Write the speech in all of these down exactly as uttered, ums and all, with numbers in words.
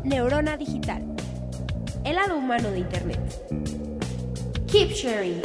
Neurona Digital, el lado humano de Internet. Keep sharing.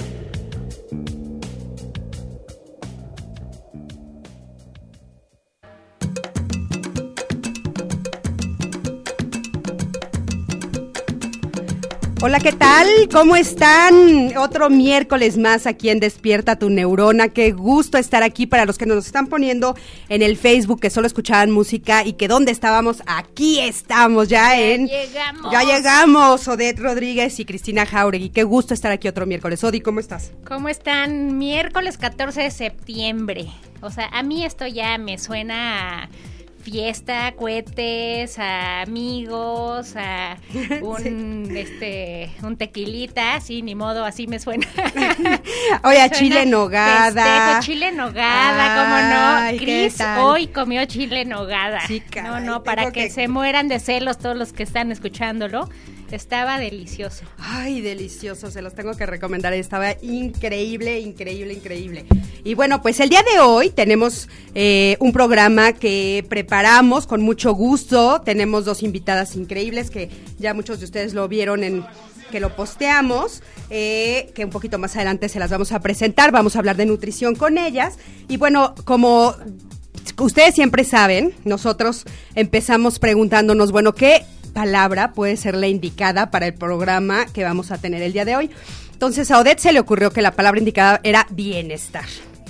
Hola, ¿qué tal? ¿Cómo están? Otro miércoles más aquí en Despierta tu Neurona. Qué gusto estar aquí para los que nos están poniendo en el Facebook que solo escuchaban música y que ¿dónde estábamos? Aquí estamos ya, ya en... llegamos. Ya llegamos, Odette Rodríguez y Cristina Jauregui. Qué gusto estar aquí otro miércoles. Odi, ¿cómo estás? ¿Cómo están? Miércoles catorce de septiembre. O sea, a mí esto ya me suena a fiesta, cohetes, a amigos, a un sí. este un tequilita, así ni modo, así me suena. Oye, a chile en nogada. Festejo, chile en nogada, ¿cómo no? Cris hoy comió chile en nogada. Sí, caray, no, no, para que, que se mueran de celos todos los que están escuchándolo. Estaba delicioso. Ay, delicioso, se los tengo que recomendar. Estaba increíble, increíble, increíble. Y bueno, pues el día de hoy tenemos eh, un programa que preparamos con mucho gusto. Tenemos dos invitadas increíbles que ya muchos de ustedes lo vieron en... que lo posteamos, eh, que un poquito más adelante se las vamos a presentar. Vamos a hablar de nutrición con ellas. Y bueno, como ustedes siempre saben, nosotros empezamos preguntándonos, bueno, ¿qué palabra puede ser la indicada para el programa que vamos a tener el día de hoy? Entonces a Odette se le ocurrió que la palabra indicada era bienestar.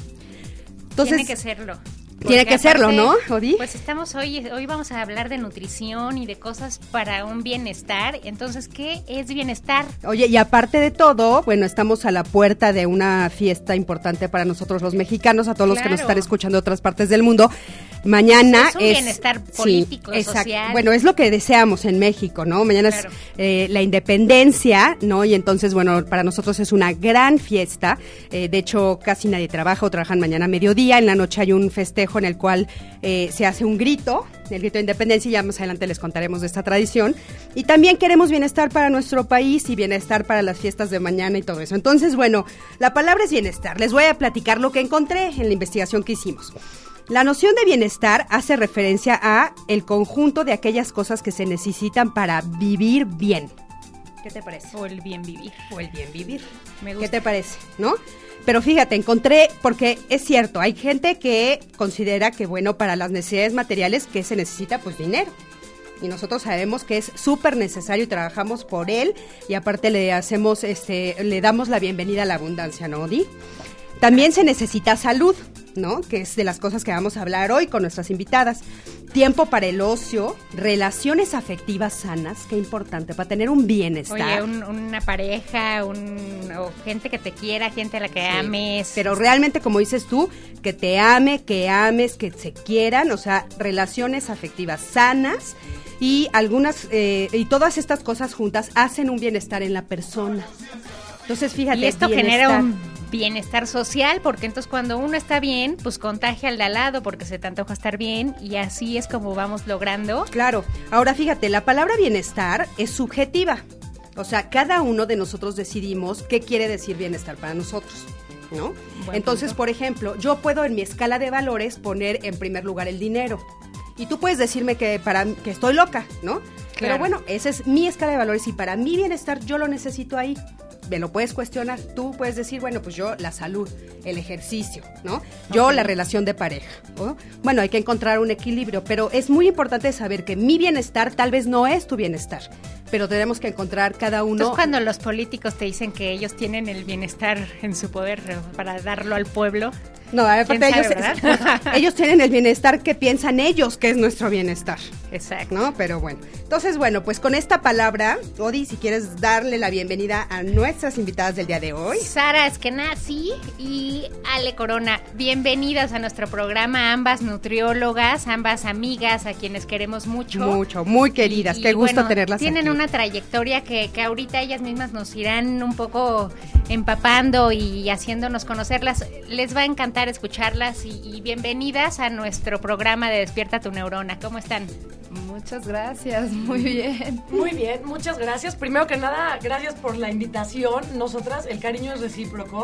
Entonces, tiene que serlo. Tiene que serlo, ¿no, Odi? Pues estamos hoy, hoy vamos a hablar de nutrición y de cosas para un bienestar. Entonces, ¿qué es bienestar? Oye, y aparte de todo, bueno, estamos a la puerta de una fiesta importante para nosotros los mexicanos, a todos claro. los que nos están escuchando de otras partes del mundo. Mañana es un es, bienestar político, sí, social. Bueno, es lo que deseamos en México, ¿no? Mañana claro. es eh, la independencia, ¿no? Y entonces, bueno, para nosotros es una gran fiesta. Eh, de hecho, casi nadie trabaja o trabajan mañana a mediodía. En la noche hay un festejo en el cual eh, se hace un grito, el grito de independencia, y ya más adelante les contaremos de esta tradición. Y también queremos bienestar para nuestro país y bienestar para las fiestas de mañana y todo eso. Entonces, bueno, la palabra es bienestar. Les voy a platicar lo que encontré en la investigación que hicimos. La noción de bienestar hace referencia a el conjunto de aquellas cosas que se necesitan para vivir bien. ¿Qué te parece? O el bien vivir. O el bien vivir. Me gusta. ¿Qué te parece? ¿No? Pero fíjate, encontré, porque es cierto, hay gente que considera que, bueno, para las necesidades materiales, ¿qué se necesita? Pues dinero. Y nosotros sabemos que es súper necesario y trabajamos por él, y aparte le hacemos, este, le damos la bienvenida a la abundancia, ¿no, Odi? También se necesita salud, ¿no? Que es de las cosas que vamos a hablar hoy con nuestras invitadas. Tiempo para el ocio, relaciones afectivas sanas, qué importante, para tener un bienestar. Oye, un, una pareja, un, o gente que te quiera, gente a la que sí, ames. Pero realmente, como dices tú, que te ame, que ames, que se quieran, o sea, relaciones afectivas sanas y algunas, eh, y todas estas cosas juntas hacen un bienestar en la persona. Entonces, fíjate, y esto bienestar. genera un bienestar social, porque entonces cuando uno está bien, pues contagia al de al lado porque se te antoja estar bien, y así es como vamos logrando. Claro. Ahora fíjate, la palabra bienestar es subjetiva. O sea, cada uno de nosotros decidimos qué quiere decir bienestar para nosotros, ¿no? Buen Entonces, punto. Por ejemplo, yo puedo en mi escala de valores poner en primer lugar el dinero. Y tú puedes decirme que para que estoy loca, ¿no? Claro. Pero bueno, esa es mi escala de valores y para mi bienestar yo lo necesito ahí. Me lo puedes cuestionar, tú puedes decir, bueno, pues yo la salud, el ejercicio, ¿no? Yo okay. la relación de pareja, ¿no? Bueno, hay que encontrar un equilibrio, pero es muy importante saber que mi bienestar tal vez no es tu bienestar, pero tenemos que encontrar cada uno. Entonces, cuando los políticos te dicen que ellos tienen el bienestar en su poder para darlo al pueblo. No, aparte ellos, sabe, ellos tienen el bienestar que piensan ellos que es nuestro bienestar. Exacto. ¿No? Pero bueno. Entonces, bueno, pues con esta palabra, Odi, si quieres darle la bienvenida a nuestras invitadas del día de hoy. Sara Eskenazi y Ale Corona, bienvenidas a nuestro programa, ambas nutriólogas, ambas amigas a quienes queremos mucho. Mucho, muy queridas, y, qué gusto bueno, tenerlas tienen aquí. Una trayectoria que, que ahorita ellas mismas nos irán un poco empapando y haciéndonos conocerlas. Les va a encantar escucharlas y, y bienvenidas a nuestro programa de Despierta tu Neurona. ¿Cómo están? Muchas gracias, muy bien. Muy bien, muchas gracias. Primero que nada, gracias por la invitación. Nosotras, el cariño es recíproco.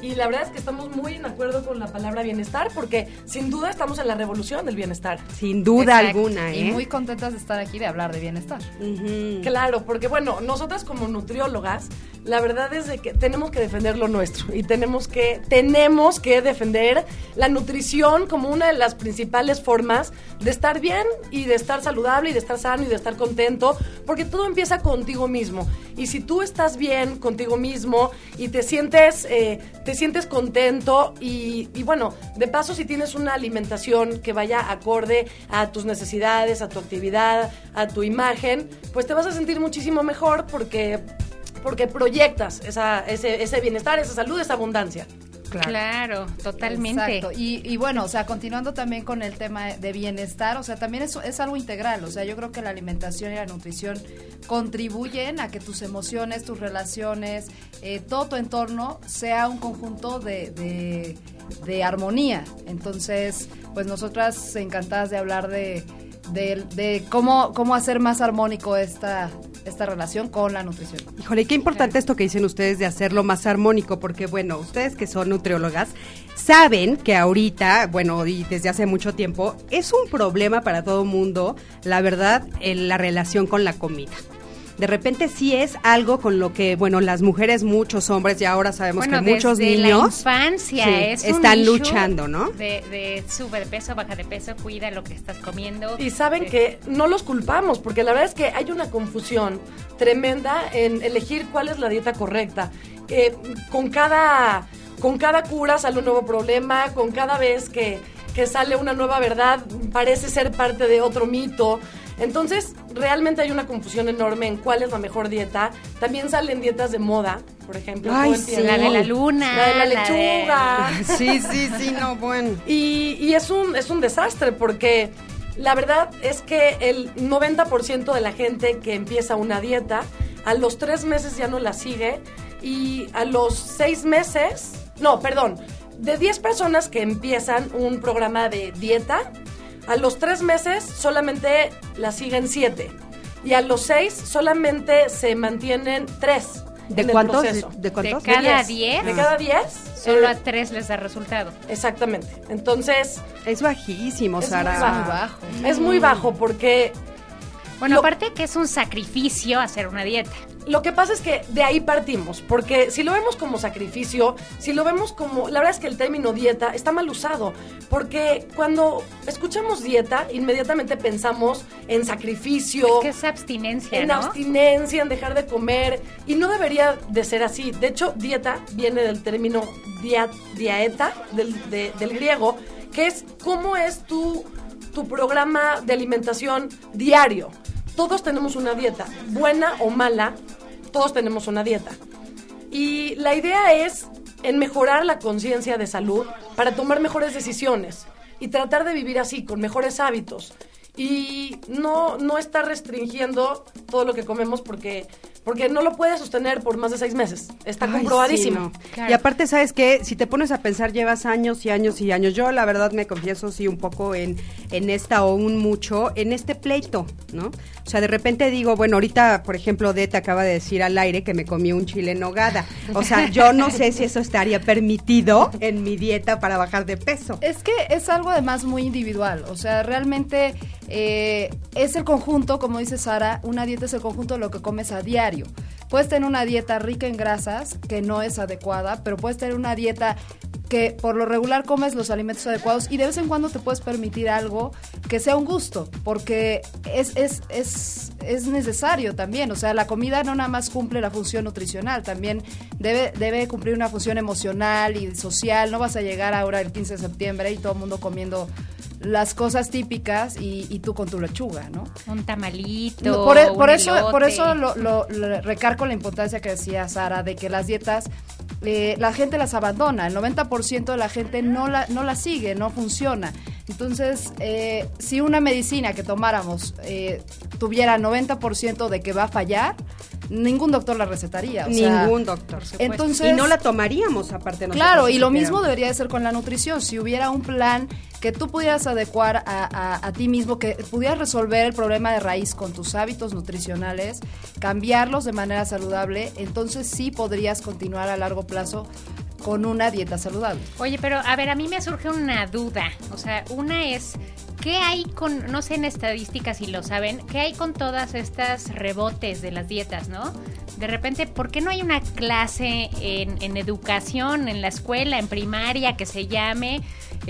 Y la verdad es que estamos muy en acuerdo con la palabra bienestar, porque sin duda estamos en la revolución del bienestar. Sin duda Exacto. alguna, ¿eh? Y muy contentas de estar aquí, de hablar de bienestar. Uh-huh. Claro, porque bueno, nosotras como nutriólogas, la verdad es de que tenemos que defender lo nuestro y tenemos que, tenemos que defender la nutrición como una de las principales formas de estar bien y de estar saludable y de estar sano y de estar contento, porque todo empieza contigo mismo. Y si tú estás bien contigo mismo y te sientes, eh, te sientes contento y, y bueno, de paso si tienes una alimentación que vaya acorde a tus necesidades, a tu actividad, a tu imagen, pues te vas a sentir muchísimo mejor porque, porque proyectas esa, ese, ese bienestar, esa salud, esa abundancia. Claro, claro, totalmente. Exacto. Y, y bueno, o sea, continuando también con el tema de bienestar, o sea, también es, es algo integral, o sea, yo creo que la alimentación y la nutrición contribuyen a que tus emociones, tus relaciones, eh, todo tu entorno sea un conjunto de, de, de armonía. Entonces, pues nosotras encantadas de hablar de, de, de cómo, cómo hacer más armónico esta esta relación con la nutrición. Híjole, qué importante esto que dicen ustedes de hacerlo más armónico, porque bueno, ustedes que son nutriólogas saben que ahorita, bueno, y desde hace mucho tiempo, es un problema para todo mundo, la verdad, en la relación con la comida. De repente sí es algo con lo que, bueno, las mujeres, muchos hombres, y ahora sabemos bueno, que muchos desde niños la infancia sí, es un están issue luchando, ¿no? De, de sube de peso, baja de peso, cuida lo que estás comiendo. Y saben eh, que no los culpamos, porque la verdad es que hay una confusión tremenda en elegir cuál es la dieta correcta. Eh, con cada con cada cura sale un nuevo problema, con cada vez que, que sale una nueva verdad parece ser parte de otro mito. Entonces, realmente hay una confusión enorme en cuál es la mejor dieta. También salen dietas de moda, por ejemplo. Ay, todo el sí. tiempo. La de la luna. La de la la lechuga. de- Sí, sí, sí, no, bueno. Y, y es un es un desastre porque la verdad es que el noventa por ciento de la gente que empieza una dieta, a los tres meses ya no la sigue y a los seis meses, no, perdón, de diez personas que empiezan un programa de dieta, a los tres meses solamente la siguen siete y a los seis solamente se mantienen tres. ¿De en el cuántos? proceso. ¿De, de cuántos? De cada diez. diez. De cada diez. Solo eh, a tres les da resultado. Exactamente. Entonces, Es bajísimo, Es Sara. muy Es muy bajo. es muy bajo porque Bueno, Lo- aparte que es un sacrificio hacer una dieta. lo que pasa es que de ahí partimos, porque si lo vemos como sacrificio, si lo vemos como, la verdad es que el término dieta está mal usado, porque cuando escuchamos dieta, inmediatamente pensamos en sacrificio, Que es abstinencia, en ¿no? abstinencia, en dejar de comer, y no debería de ser así. De hecho, dieta viene del término dia, diaeta, del, de- del griego, que es cómo es tu, tu programa de alimentación diario. Todos tenemos una dieta, buena o mala, todos tenemos una dieta. Y la idea es en mejorar la conciencia de salud para tomar mejores decisiones y tratar de vivir así, con mejores hábitos. Y no, no estar restringiendo todo lo que comemos porque, porque no lo puedes sostener por más de seis meses. Está Ay, comprobadísimo. sí, no. Claro. Y aparte, ¿sabes qué? Si te pones a pensar, llevas años y años y años. Yo, la verdad, me confieso, sí, un poco en, en esta o un mucho, en este pleito, ¿no? O sea, de repente digo, bueno, ahorita, por ejemplo, De te acaba de decir al aire que me comí un chile en nogada. O sea, yo no sé si eso estaría permitido en mi dieta para bajar de peso. Es que es algo además muy individual, o sea, realmente eh, es el conjunto, como dice Sara, una dieta es el conjunto de lo que comes a diario. Puedes tener una dieta rica en grasas, que no es adecuada, pero puedes tener una dieta que por lo regular comes los alimentos adecuados y de vez en cuando te puedes permitir algo que sea un gusto, porque es, es, es, es necesario también. O sea, la comida no nada más cumple la función nutricional, también debe, debe cumplir una función emocional y social. No vas a llegar ahora el quince de septiembre y todo el mundo comiendo las cosas típicas y, y tú con tu lechuga, ¿no? Un tamalito, No, por, e- por un eso, elote. por eso lo, lo- lo recargo la importancia que decía Sara de que las dietas eh, la gente las abandona, el noventa por ciento de la gente no la, no la sigue, no funciona. Entonces, eh, si una medicina que tomáramos eh, tuviera noventa por ciento de que va a fallar, ningún doctor la recetaría. O sea, Ningún doctor. entonces, Y no la tomaríamos, aparte. nosotros, claro, y si lo supiéramos. mismo debería de ser con la nutrición. Si hubiera un plan que tú pudieras adecuar a, a, a ti mismo, que pudieras resolver el problema de raíz con tus hábitos nutricionales, cambiarlos de manera saludable, entonces sí podrías continuar a largo plazo con una dieta saludable. Oye, pero a ver, a mí me surge una duda. O sea, una es, ¿qué hay con, no sé en estadísticas si lo saben, qué hay con todas estas rebotes de las dietas, ¿no? De repente, ¿por qué no hay una clase en, en educación, en la escuela, en primaria, que se llame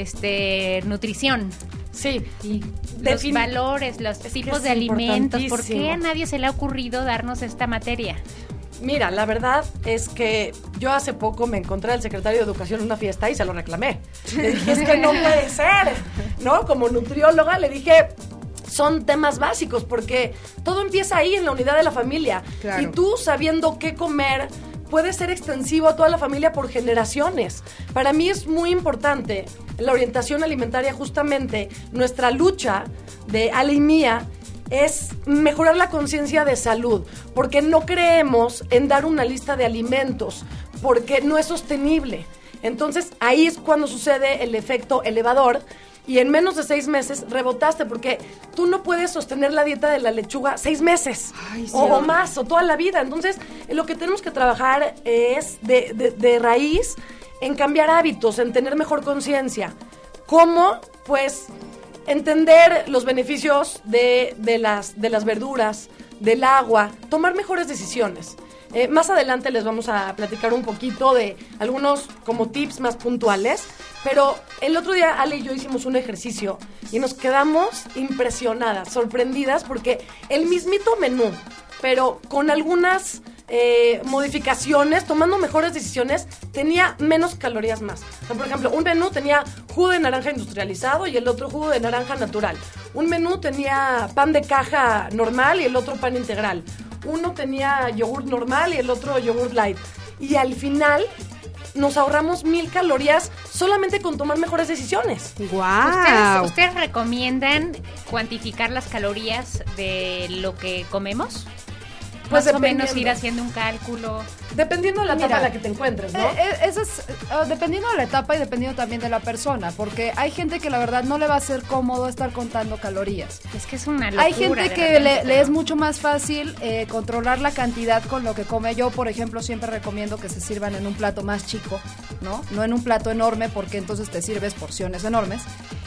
este nutrición? Sí. Y los Defin- valores, los es tipos que de es alimentos. ¿Por importantísimo. qué a nadie se le ha ocurrido darnos esta materia? Mira, la verdad es que yo hace poco me encontré al secretario de Educación en una fiesta y se lo reclamé. Le dije, es que no puede ser, ¿no? Como nutrióloga le dije, son temas básicos porque todo empieza ahí en la unidad de la familia. Claro. Y tú sabiendo qué comer puede ser extensivo a toda la familia por generaciones. Para mí es muy importante la orientación alimentaria, justamente nuestra lucha de Ale y mía es mejorar la conciencia de salud, porque no creemos en dar una lista de alimentos, porque no es sostenible. Entonces, ahí es cuando sucede el efecto elevador y en menos de seis meses rebotaste, porque tú no puedes sostener la dieta de la lechuga seis meses Ay, sí. o, o más, o toda la vida. Entonces, lo que tenemos que trabajar es de, de, de raíz en cambiar hábitos, en tener mejor conciencia. ¿Cómo? Pues entender los beneficios de, de, las, de las verduras, del agua, tomar mejores decisiones. Eh, más adelante les vamos a platicar un poquito de algunos como tips más puntuales, pero el otro día Ale y yo hicimos un ejercicio y nos quedamos impresionadas, sorprendidas, porque el mismito menú, pero con algunas eh, modificaciones, tomando mejores decisiones, tenía menos calorías más. O sea, por ejemplo, un menú tenía jugo de naranja industrializado y el otro jugo de naranja natural. Un menú tenía pan de caja normal y el otro pan integral. Uno tenía yogur normal y el otro yogur light. Y al final nos ahorramos mil calorías solamente con tomar mejores decisiones. ¡Guau! ¿Ustedes, ¿Ustedes recomiendan cuantificar las calorías de lo que comemos? Pues Más o menos dependiendo. ir haciendo un cálculo. Dependiendo de la etapa Mira, en la que te encuentres, ¿no? Eh, eh, eso es eh, dependiendo de la etapa y dependiendo también de la persona, porque hay gente que la verdad no le va a ser cómodo estar contando calorías. Es que es una locura. Hay gente de que repente, le, le pero- es mucho más fácil eh, controlar la cantidad con lo que come. Yo, por ejemplo, siempre recomiendo que se sirvan en un plato más chico, ¿no? No en un plato enorme, porque entonces te sirves porciones enormes.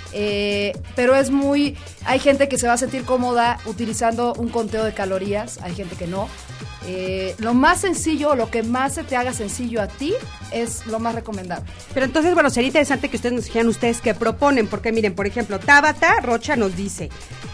Eh, pero es muy... Hay gente que se va a sentir cómoda utilizando un conteo de calorías, hay gente que no. Eh, lo más sencillo, lo que más se te haga sencillo a ti, es lo más recomendable. Pero entonces, bueno, sería interesante que ustedes nos dijeran ustedes qué proponen, porque miren, por ejemplo, Tabata Rocha nos dice,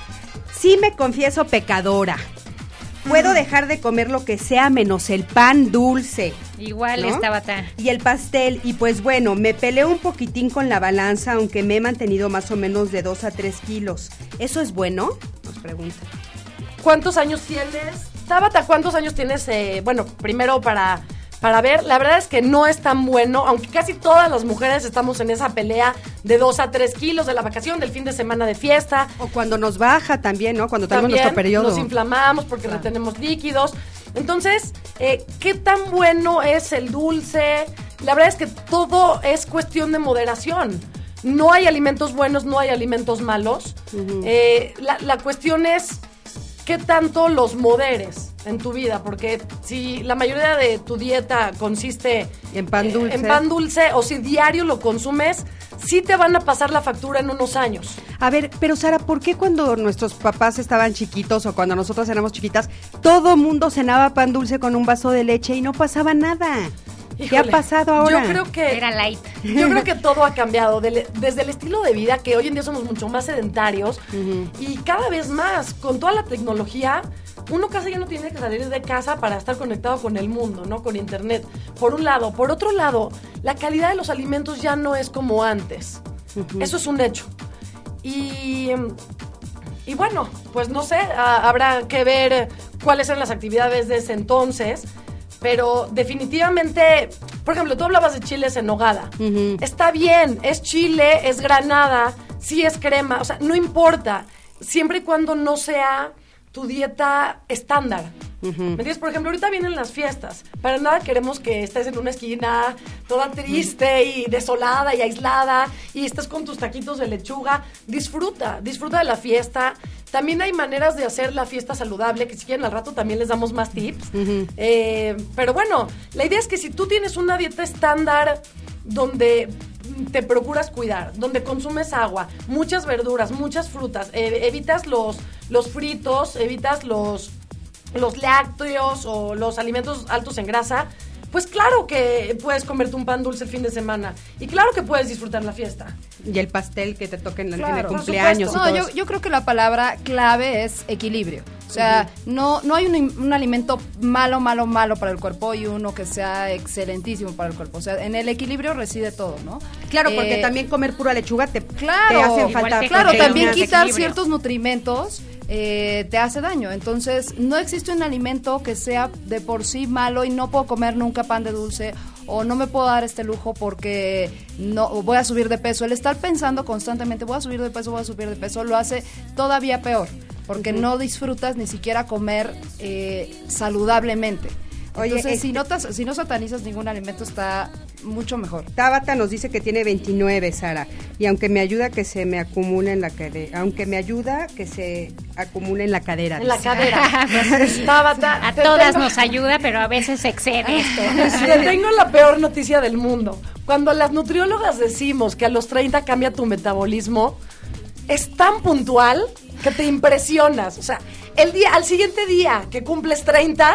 sí me confieso pecadora, puedo dejar de comer lo que sea menos el pan dulce. Igual ¿no? estaba tan... Y el pastel, y pues bueno, me peleo un poquitín con la balanza, aunque me he mantenido más o menos de dos a tres kilos. ¿Eso es bueno? Nos pregunta. ¿Cuántos años tienes? Tabata, ¿cuántos años tienes? Eh, bueno, primero para, para ver, la verdad es que no es tan bueno, aunque casi todas las mujeres estamos en esa pelea de dos a tres kilos de la vacación, del fin de semana de fiesta. O cuando nos baja también, ¿no? Cuando tenemos También nuestro periodo. nos inflamamos porque retenemos líquidos. Entonces, eh, ¿qué tan bueno es el dulce? La verdad es que todo es cuestión de moderación. No hay alimentos buenos, no hay alimentos malos. Uh-huh. eh, la, la cuestión es qué tanto los moderes en tu vida, porque si la mayoría de tu dieta consiste en pan dulce, eh, en pan dulce o si diario lo consumes, sí te van a pasar la factura en unos años. A ver, pero Sara, ¿por qué cuando nuestros papás estaban chiquitos o cuando nosotros éramos chiquitas, todo mundo cenaba pan dulce con un vaso de leche y no pasaba nada? ¿Qué Híjole, ha pasado ahora? Yo creo que era light. Yo creo que todo ha cambiado del, desde el estilo de vida, que hoy en día somos mucho más sedentarios uh-huh. y cada vez más con toda la tecnología. Uno casi ya no tiene que salir de casa para estar conectado con el mundo, ¿no? Con internet. Por un lado. Por otro lado, la calidad de los alimentos ya no es como antes. Uh-huh. Eso es un hecho. Y, y bueno, pues no sé, a, habrá que ver cuáles eran las actividades de ese entonces. Pero definitivamente, por ejemplo, tú hablabas de chiles en nogada. Uh-huh. Está bien, es chile, es granada, sí es crema, o sea, no importa, siempre y cuando no sea tu dieta estándar. Uh-huh. ¿Me entiendes? Por ejemplo, ahorita vienen las fiestas. Para nada queremos que estés en una esquina toda triste y desolada y aislada y estés con tus taquitos de lechuga. Disfruta, disfruta de la fiesta. También hay maneras de hacer la fiesta saludable, que si quieren al rato también les damos más tips. Uh-huh. Eh, pero bueno, la idea es que si tú tienes una dieta estándar donde te procuras cuidar, donde consumes agua, muchas verduras, muchas frutas, eh, evitas los, los fritos, evitas los, los lácteos o los alimentos altos en grasa, pues claro que puedes comerte un pan dulce el fin de semana y claro que puedes disfrutar la fiesta. Y el pastel que te toque en, la, Claro, en el por cumpleaños. No, y todo yo, eso. yo creo que la palabra clave es equilibrio. O sea, uh-huh. no, no hay un, un alimento malo, malo, malo para el cuerpo y uno que sea excelentísimo para el cuerpo. O sea, en el equilibrio reside todo, ¿no? Claro, porque Eh, también comer pura lechuga te, Claro, te hacen igual falta. que Claro, proteínas, también quitar equilibrio. ciertos nutrimentos eh, te hace daño. Entonces, no existe un alimento que sea de por sí malo y no puedo comer nunca pan de dulce o no me puedo dar este lujo porque no voy a subir de peso. El estar pensando constantemente voy a subir de peso, voy a subir de peso, lo hace todavía peor porque uh-huh. no disfrutas ni siquiera comer eh, saludablemente. Oye, Entonces, este- si, no tas- si no satanizas ningún alimento, está mucho mejor. Tabata nos dice que tiene veintinueve, Sara, y aunque me ayuda que se me acumule en la cadera, aunque me ayuda que se acumule en la cadera. En la dice. cadera. Tabata, A te todas tengo- nos ayuda, pero a veces excede esto. Te tengo la peor noticia del mundo. Cuando las nutriólogas decimos que a los treinta cambia tu metabolismo, es tan puntual que te impresionas. O sea, el día, al siguiente día que cumples treinta,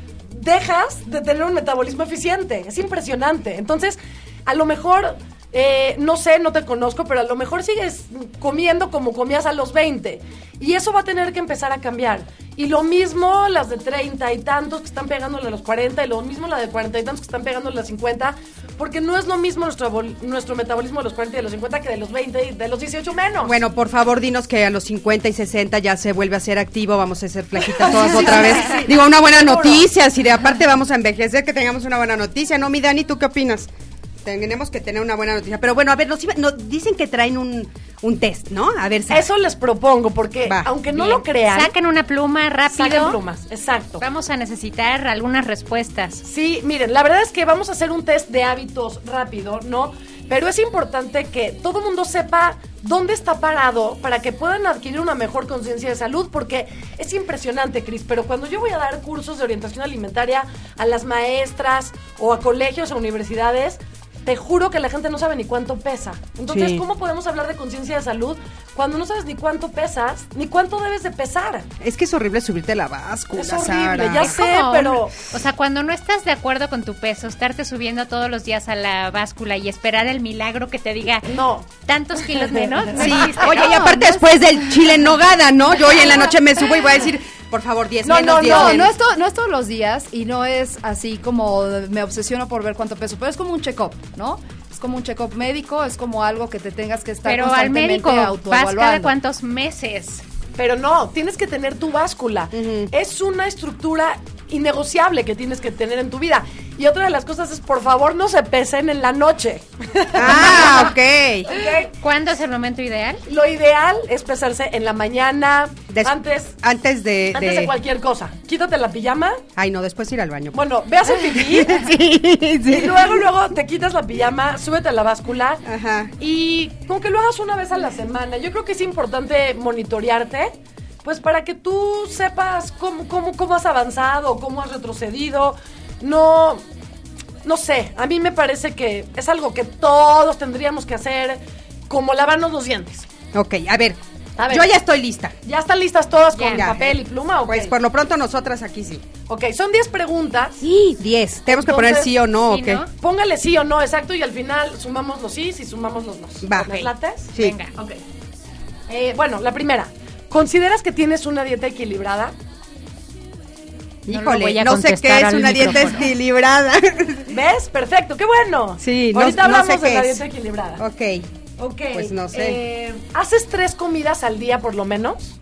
dejas de tener un metabolismo eficiente. Es impresionante. Entonces, a lo mejor, eh, no sé, no te conozco, pero a lo mejor sigues comiendo como comías a los veinte. Y eso va a tener que empezar a cambiar. Y lo mismo las de treinta y tantos que están pegándole a los cuarenta, y lo mismo la de cuarenta y tantos que están pegándole a los cincuenta, porque no es lo mismo nuestro, bol- nuestro metabolismo de los cuarenta y de los cincuenta que de los veinte y de los dieciocho menos. Bueno, por favor, dinos que a los cincuenta y sesenta ya se vuelve a ser activo, vamos a ser flaquitas todas Sí, sí, otra sí, vez. sí, sí. Digo, una buena Seguro. noticia, si de aparte vamos a envejecer, que tengamos una buena noticia, ¿no, mi Dani? ¿Tú qué opinas? Tenemos que tener una buena noticia. Pero bueno, a ver, nos, iba- nos dicen que traen un, un test, ¿no? A ver, Sara. Eso les propongo, porque Va. aunque no Bien. lo crean, Saquen una pluma rápido. saquen plumas. Exacto. Vamos a necesitar algunas respuestas. Sí, miren, la verdad es que vamos a hacer un test de hábitos rápido, ¿no? Pero es importante que todo el mundo sepa dónde está parado para que puedan adquirir una mejor conciencia de salud, porque es impresionante, Cris, pero cuando yo voy a dar cursos de orientación alimentaria a las maestras o a colegios o universidades, te juro que la gente no sabe ni cuánto pesa. Entonces, Sí. ¿cómo podemos hablar de conciencia de salud cuando no sabes ni cuánto pesas, ni cuánto debes de pesar? Es que es horrible subirte a la báscula, Es horrible, Sara. ya Es sé, como pero... un- o sea, cuando no estás de acuerdo con tu peso, estarte subiendo todos los días a la báscula y esperar el milagro que te diga No. tantos kilos menos. Sí, no existe. oye, y No, aparte no después del chile en nogada, ¿no? Yo hoy en la noche me subo y voy a decir, por favor, diez No, menos, no, diez No, menos. no es, to- no es todos los días y no es así como me obsesiono por ver cuánto peso, pero es como un check-up, ¿no? Es como un check-up médico, es como algo que te tengas que estar Pero al constantemente médico vas autoevaluando. cada cuántos meses. Pero no, tienes que tener tu báscula. Ujú. Es una estructura innegociable que tienes que tener en tu vida. Y otra de las cosas es, por favor, no se pesen en la noche. Ah, ok. ¿Ok? ¿Cuándo es el momento ideal? Lo ideal es pesarse en la mañana, Des- antes, antes de, antes de... de- cualquier cosa. Quítate la pijama. Ay, no, después ir al baño. Bueno, ve a hacer pipí. sí, Y sí. luego, luego te quitas la pijama, súbete a la báscula. Ajá. Y con que lo hagas una vez a la semana. Yo creo que es importante monitorearte, pues para que tú sepas cómo, cómo, cómo has avanzado, cómo has retrocedido. No, no sé, a mí me parece que es algo que todos tendríamos que hacer, como lavarnos los dientes. Ok, a ver, A ver. yo ya estoy lista. ¿Ya están listas todas con Ya. papel y pluma? Ok, Pues por lo pronto nosotras aquí sí. Ok, son diez preguntas. Sí, diez. Tenemos que poner Entonces, sí o no, sí, ¿o qué? ¿no? Póngale sí o no, exacto, y al final sumamos los sí y sumamos los no. Va. ¿Les lates? Sí. Venga. Ok. Eh, bueno, la primera. ¿Consideras que tienes una dieta equilibrada? No lo Híjole, voy a no sé qué contestar es al una dieta micrófono. equilibrada. ¿Ves? Perfecto, qué bueno. Sí, no- Ahorita no hablamos sé de qué la es. dieta equilibrada. Ok, Ok. Pues no sé. eh, ¿Haces tres comidas al día por lo menos?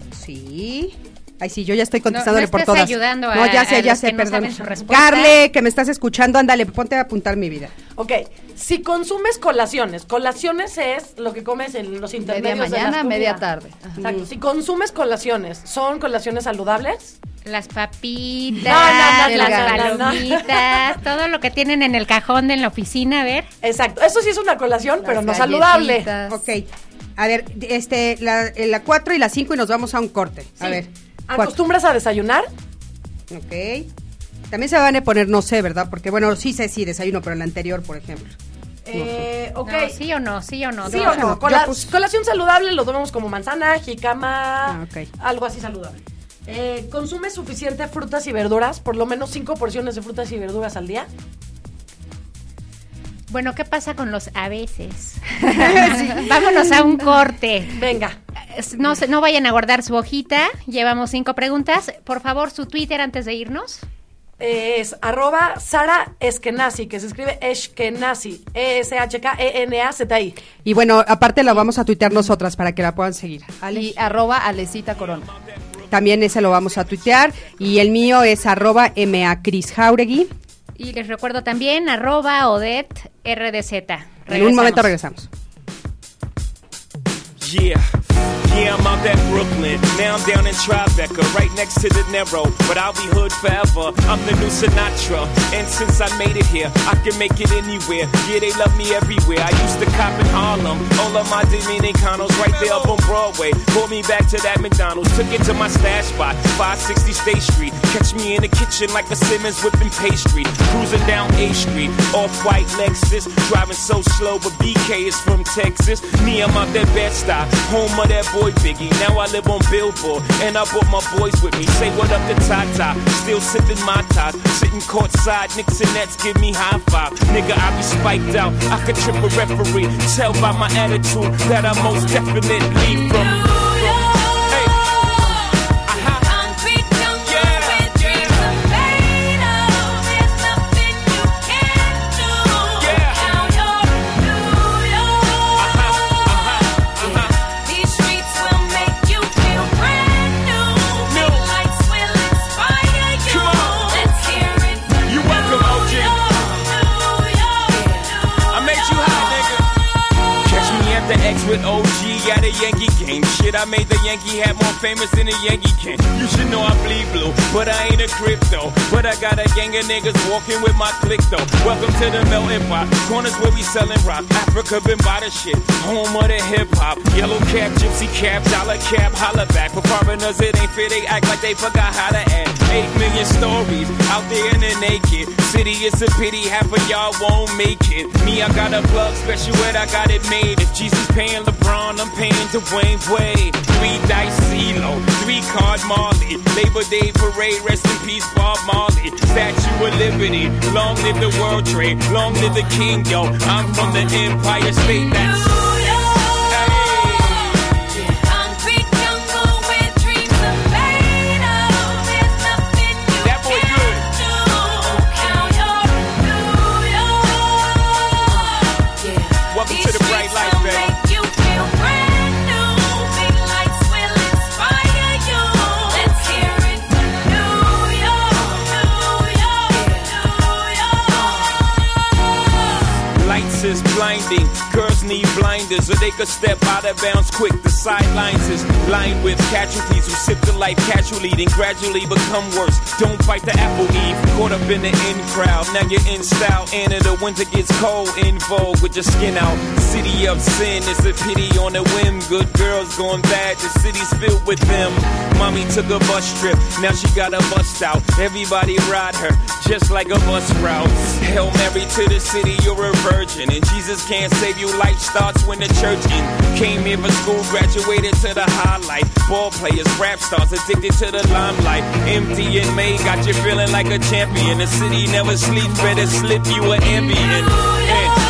sí. Ay, sí, yo ya estoy contestándole no por estés todas. ayudando a- No, ya sé, a ya los sé, que no perdón. saben su respuesta. Carle, que me estás escuchando, ándale, ponte a apuntar mi vida. Ok. Si consumes colaciones, colaciones es lo que comes en los intermedios Media de mañana, las media comidas. tarde. Ajá. Exacto. Si consumes colaciones, ¿son colaciones saludables? Las papitas, No, no, no, las no, no, no. palomitas, todo lo que tienen en el cajón de en la oficina, a ver. Exacto. Eso sí es una colación, pero no Las saludable. galletitas. Ok, a ver, este, la, la cuatro y la cinco y nos vamos a un corte. A Sí. ver, cuatro. ¿Acostumbras a desayunar? Ok. También se van a poner, no sé, ¿verdad? Porque, bueno, sí sé, sí, desayuno, pero en la anterior, por ejemplo. Eh, ok. No, ¿sí o no? ¿Sí o no? ¿Sí No. o no? Yo Cola- puse- Colación saludable lo tomamos como manzana, jicama, Ah, ok. algo así saludable. Eh, ¿Consume suficiente frutas y verduras? Por lo menos cinco porciones de frutas y verduras al día. Bueno, ¿qué pasa con los a veces? Vámonos a un corte. Venga. No, se- no vayan a guardar su hojita. Llevamos cinco preguntas. Por favor, su Twitter antes de irnos. Es arroba Sara Eskenazi, que se escribe Eskenazi, E S H K E N A Z I. Y bueno, aparte la vamos a tuitear nosotras para que la puedan seguir. Ale. Y arroba Alecita Corona. También ese lo vamos a tuitear. Y el mío es arroba M A Cris Jauregui. Y les recuerdo también arroba Odette R D Z. En un momento regresamos. Yeah, yeah, I'm out at Brooklyn. Now I'm down in Tribeca, right next to the Narrow. But I'll be hood forever. I'm the new Sinatra. And since I made it here, I can make it anywhere. Yeah, they love me everywhere. I used to cop in Harlem. All of my Dominicanos right there up on Broadway. Pulled me back to that McDonald's. Took it to my stash spot, five sixty State Street. Catch me in the kitchen like a Simmons whipping pastry. Cruising down A Street, off-white Lexus. Driving so slow, but B K is from Texas. Me, I'm out that Bed-Stuy, home of that boy Biggie. Now I live on Billboard, and I brought my boys with me. Say what up to Tata, still sipping my ties. Sitting courtside, Knicks and Nets give me high five. Nigga, I be spiked out, I could trip a referee. Tell by my attitude that I most definitely from. Hey. Aha. With O G at a Yankee game. Shit, I made the Yankee hat more famous than a Yankee can. You should know I bleed blue, but I ain't a crypto. But I got a gang of niggas walking with my click though. Welcome to the melting pot. Corners where we selling rock. Africa been by the shit. Home of the hip hop. Yellow cap, gypsy cap, dollar cap, holla back. For foreigners, it ain't fair. They act like they forgot how to act. Eight million stories out there in the naked city. It's a pity half of y'all won't make it. Me, I got a plug special ed, I got it made. If Jesus paying LeBron, I'm paying Dwayne Wade. Three dice CeeLo, three card Marley. Labor Day parade, rest in peace Bob Marley. Statue of Liberty, long live the World Trade, long live the King, yo. I'm from the Empire State, that's... Is blinding. Girls need blinders or they could step out of bounds quick. The sidelines is lined with casualties who sip the life casually, then gradually become worse. Don't bite the apple eve. Caught up in the in crowd. Now you're in style. And in the winter gets cold. In vogue with your skin out. City of sin is a pity on a whim. Good girls going bad. The city's filled with them. Mommy took a bus trip. Now she got a bust out. Everybody ride her just like a bus route. Hail Mary to the city. You're a virgin. And Jesus can't save you. Life starts when the church in. Came here for school, graduated to the highlight. Ball players, rap stars, addicted to the limelight. Empty in May, got you feeling like a champion. The city never sleeps, better slip you an ambient. And,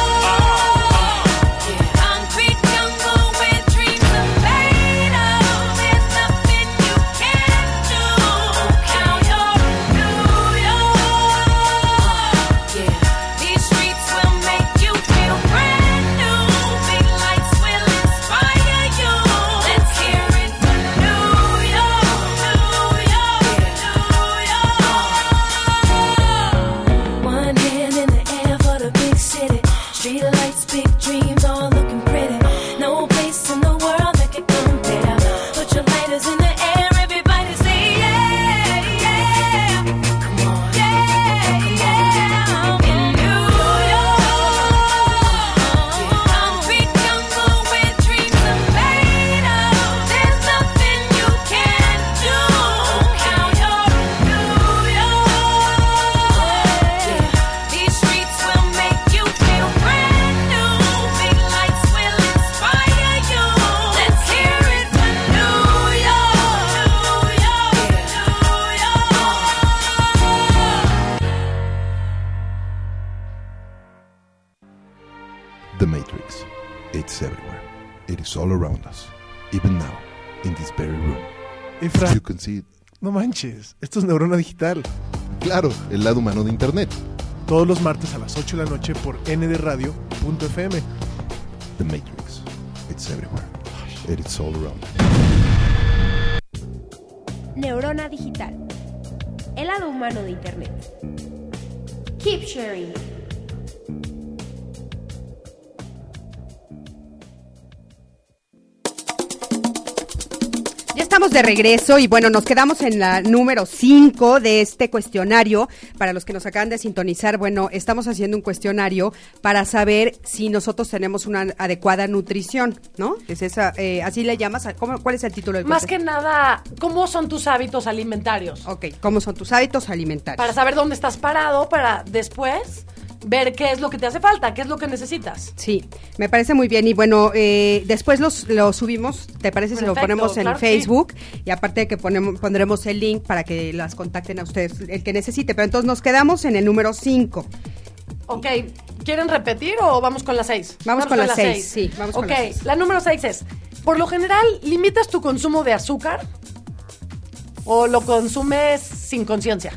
One hand in the air for the big city. It's all around us, even now, in this very room. Efra, You can see it. no manches, esto es Neurona Digital. Claro, el lado humano de Internet. Todos los martes a las ocho de la noche por n d radio punto f m. The Matrix. It's everywhere. And it's all around us. Neurona Digital. El lado humano de Internet. Keep sharing. Ya estamos de regreso y bueno, nos quedamos en la número cinco de este cuestionario. Para los que nos acaban de sintonizar, bueno, estamos haciendo un cuestionario para saber si nosotros tenemos una adecuada nutrición, ¿no? Es esa, eh, así le llamas, ¿cómo, ¿cuál es el título del Más cuestionario? que nada, ¿cómo son tus hábitos alimentarios? Ok, ¿cómo son tus hábitos alimentarios? Para saber dónde estás parado, para después ver qué es lo que te hace falta, qué es lo que necesitas. Sí, me parece muy bien y bueno, eh, después los, lo subimos, ¿te parece si lo Perfecto, ponemos en claro que Facebook? Y aparte de que ponemos, pondremos el link para que las contacten a ustedes, el que necesite, pero entonces nos quedamos en el número cinco. Ok, ¿quieren repetir o vamos con la seis? Vamos con la seis, sí, vamos con Ok, la seis. la número seis es, por lo general, ¿limitas tu consumo de azúcar o lo consumes sin conciencia?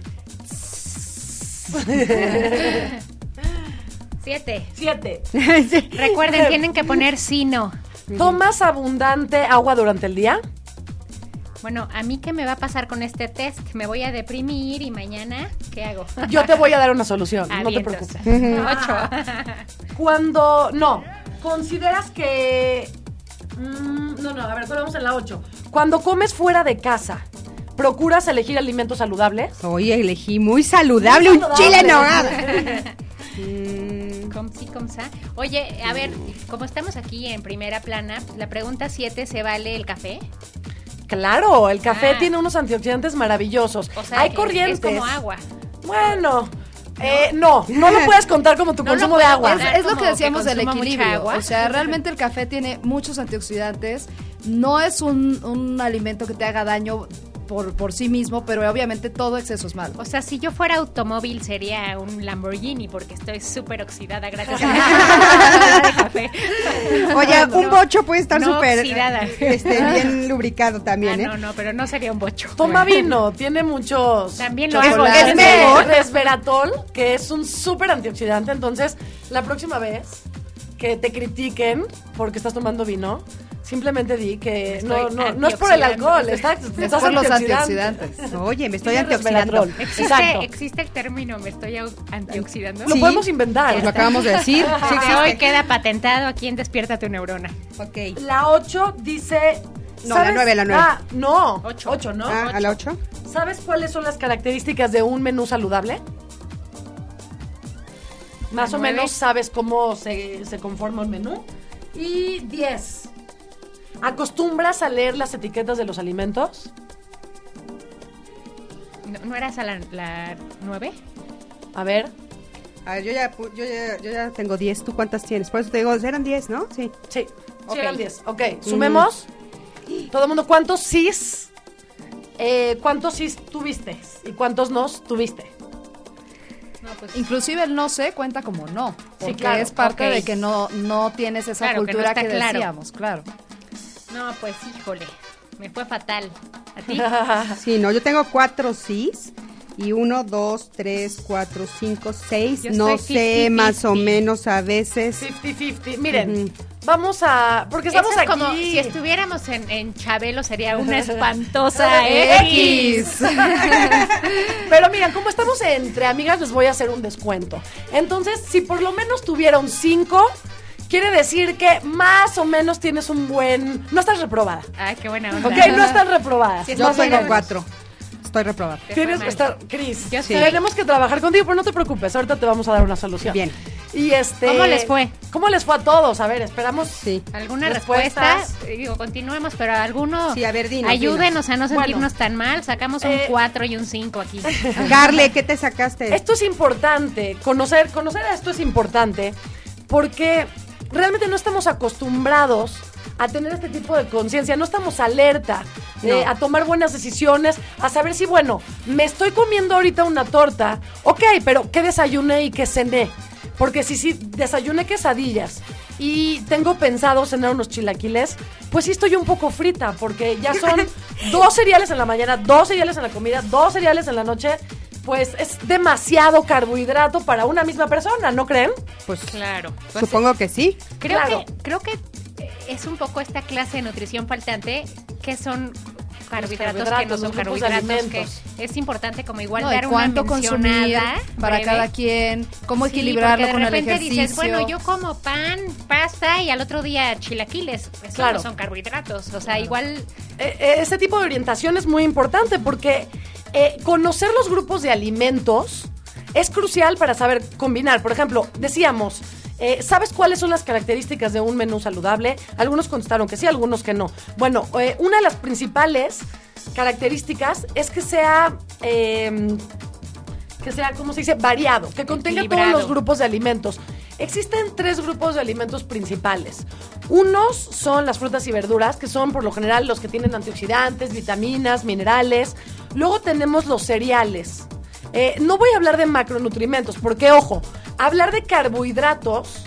Siete. Siete. Sí. Recuerden, tienen que poner sí, no. ¿Tomas abundante agua durante el día? Bueno, ¿a mí qué me va a pasar con este test? ¿Me voy a deprimir y mañana qué hago? Yo te voy a dar una solución, no te Avientos. preocupes. Ocho. Cuando, no, consideras que... mm, no, no, a ver, vamos en la ocho. Cuando comes fuera de casa, ¿procuras elegir alimentos saludables? Hoy elegí muy saludable, Muy un saludable. chile en nogada. Mm, Com sí, com sa. Oye, a ver, como estamos aquí en primera plana, la pregunta siete, ¿se vale el café? Claro, el café Ah. tiene unos antioxidantes maravillosos. O sea, Hay que corrientes. es como agua. Bueno, eh, no, no lo puedes contar como tu No lo consumo de puedo agua. contar. Es, es lo como que decíamos que del consuma mucha equilibrio. agua. O sea, realmente el café tiene muchos antioxidantes. No es un, un alimento que te haga daño por, por sí mismo, pero obviamente todo exceso es malo. O sea, si yo fuera automóvil sería un Lamborghini porque estoy súper oxidada gracias a café. Oye, No, un bocho puede estar no súper oxidada. este, bien lubricado Ah, también, ¿eh? no, no, pero no sería un bocho. Toma vino, tiene muchos... También lo hago. Es chocolate. mejor resveratrol, que es un súper antioxidante. Entonces, la próxima vez que te critiquen porque estás tomando vino, simplemente di que no, estoy no, no es por el antioxidando. alcohol, está, Es estás por los antioxidante. antioxidantes. Oye, me estoy Tiene antioxidando. resveratrol. ¿Existe, Exacto. ¿Existe el término me estoy au- antioxidando? Lo Sí. podemos inventar. Pues lo acabamos de decir. Sí, Que existe. hoy queda patentado aquí en Despierta tu Neurona. Ok. La ocho dice... No, la nueve, la nueve. Ah, no. Ocho. Ocho, ¿no? Ah, ¿a la ocho? ¿Sabes cuáles son las características de un menú saludable? Más La o nueve. menos sabes cómo se, se conforma un menú. Y diez. ¿Acostumbras a leer las etiquetas de los alimentos? ¿No, no eras a la, la nueve? A ver. A ver, yo ya, pu- yo, ya, yo ya tengo diez. ¿Tú cuántas tienes? Por eso te digo, eran diez, ¿no? Sí. Sí, Ok. sí eran diez. Ok, sumemos. Todo el mundo, ¿cuántos sís? Eh, ¿Cuántos sís tuviste? ¿Y cuántos nos tuviste? No, pues Inclusive el no sé cuenta como no, porque claro, es parte ok. de que no, no tienes esa Claro, que no cultura está que, claro. decíamos, claro. no, pues híjole, me fue fatal. ¿A ti? Sí, no, yo tengo cuatro sís. Y uno, dos, tres, cuatro, cinco, seis. Yo No estoy sé, cincuenta más o cincuenta. menos a veces. cincuenta cincuenta. Miren, Ujú. vamos a... Porque estamos Eso es aquí... como si estuviéramos en, en Chabelo sería una espantosa X. Pero miren, como estamos entre amigas, les voy a hacer un descuento. Entonces, si por lo menos tuviera un cinco, quiere decir que más o menos tienes un buen... No estás reprobada. Ay, qué buena onda. Ok, no estás reprobada. Sí, Yo más o tengo menos. cuatro. Estoy reprobada. Te fue Tienes mal. que estar... Cris, Yo sí. estoy- tenemos que trabajar contigo, pero no te preocupes. Ahorita te vamos a dar una solución. Bien. Y este... ¿Cómo les fue? ¿Cómo les fue a todos? A ver, esperamos... Sí. ¿Alguna Respuestas. respuesta? Digo, continuemos, pero alguno... Sí, a ver, dinos, ayúdenos a no Bueno. sentirnos tan mal. Sacamos un Eh, cuatro y un cinco aquí. Carle, ¿qué te sacaste? Esto es importante, conocer, conocer a esto es importante porque realmente no estamos acostumbrados a tener este tipo de conciencia, no estamos alerta eh, No. a tomar buenas decisiones, a saber si, bueno, me estoy comiendo ahorita una torta, ok, pero ¿qué desayuné y qué cené? Porque si sí desayuné quesadillas y tengo pensado cenar unos chilaquiles, pues sí estoy un poco frita, porque ya son dos cereales en la mañana, dos cereales en la comida, dos cereales en la noche, pues es demasiado carbohidrato para una misma persona, ¿no creen? Pues Claro. pues, supongo que sí. Creo Claro. que creo que es un poco esta clase de nutrición faltante que son carbohidratos, carbohidratos, que no son los grupos de carbohidratos, que alimentos. es importante como igual No, y dar una cuánto consumir mencionada para breve. cada quien, cómo Sí, equilibrarlo porque con de el repente ejercicio. dices, bueno, yo como pan, pasta y al otro día chilaquiles. Eso Claro. no son carbohidratos. O sea, igual Eh, eh, ese tipo de orientación es muy importante porque eh, conocer los grupos de alimentos es crucial para saber combinar. Por ejemplo, decíamos, eh, ¿sabes cuáles son las características de un menú saludable? Algunos contestaron que sí, algunos que no. Bueno, eh, una de las principales características es que sea... Eh, que sea, ¿cómo se dice? Variado, que contenga todos Equilibrado. los grupos de alimentos. Existen tres grupos de alimentos principales. Unos son las frutas y verduras, que son por lo general los que tienen antioxidantes, vitaminas, minerales. Luego tenemos los cereales. Eh, no voy a hablar de macronutrimentos, porque, ojo, hablar de carbohidratos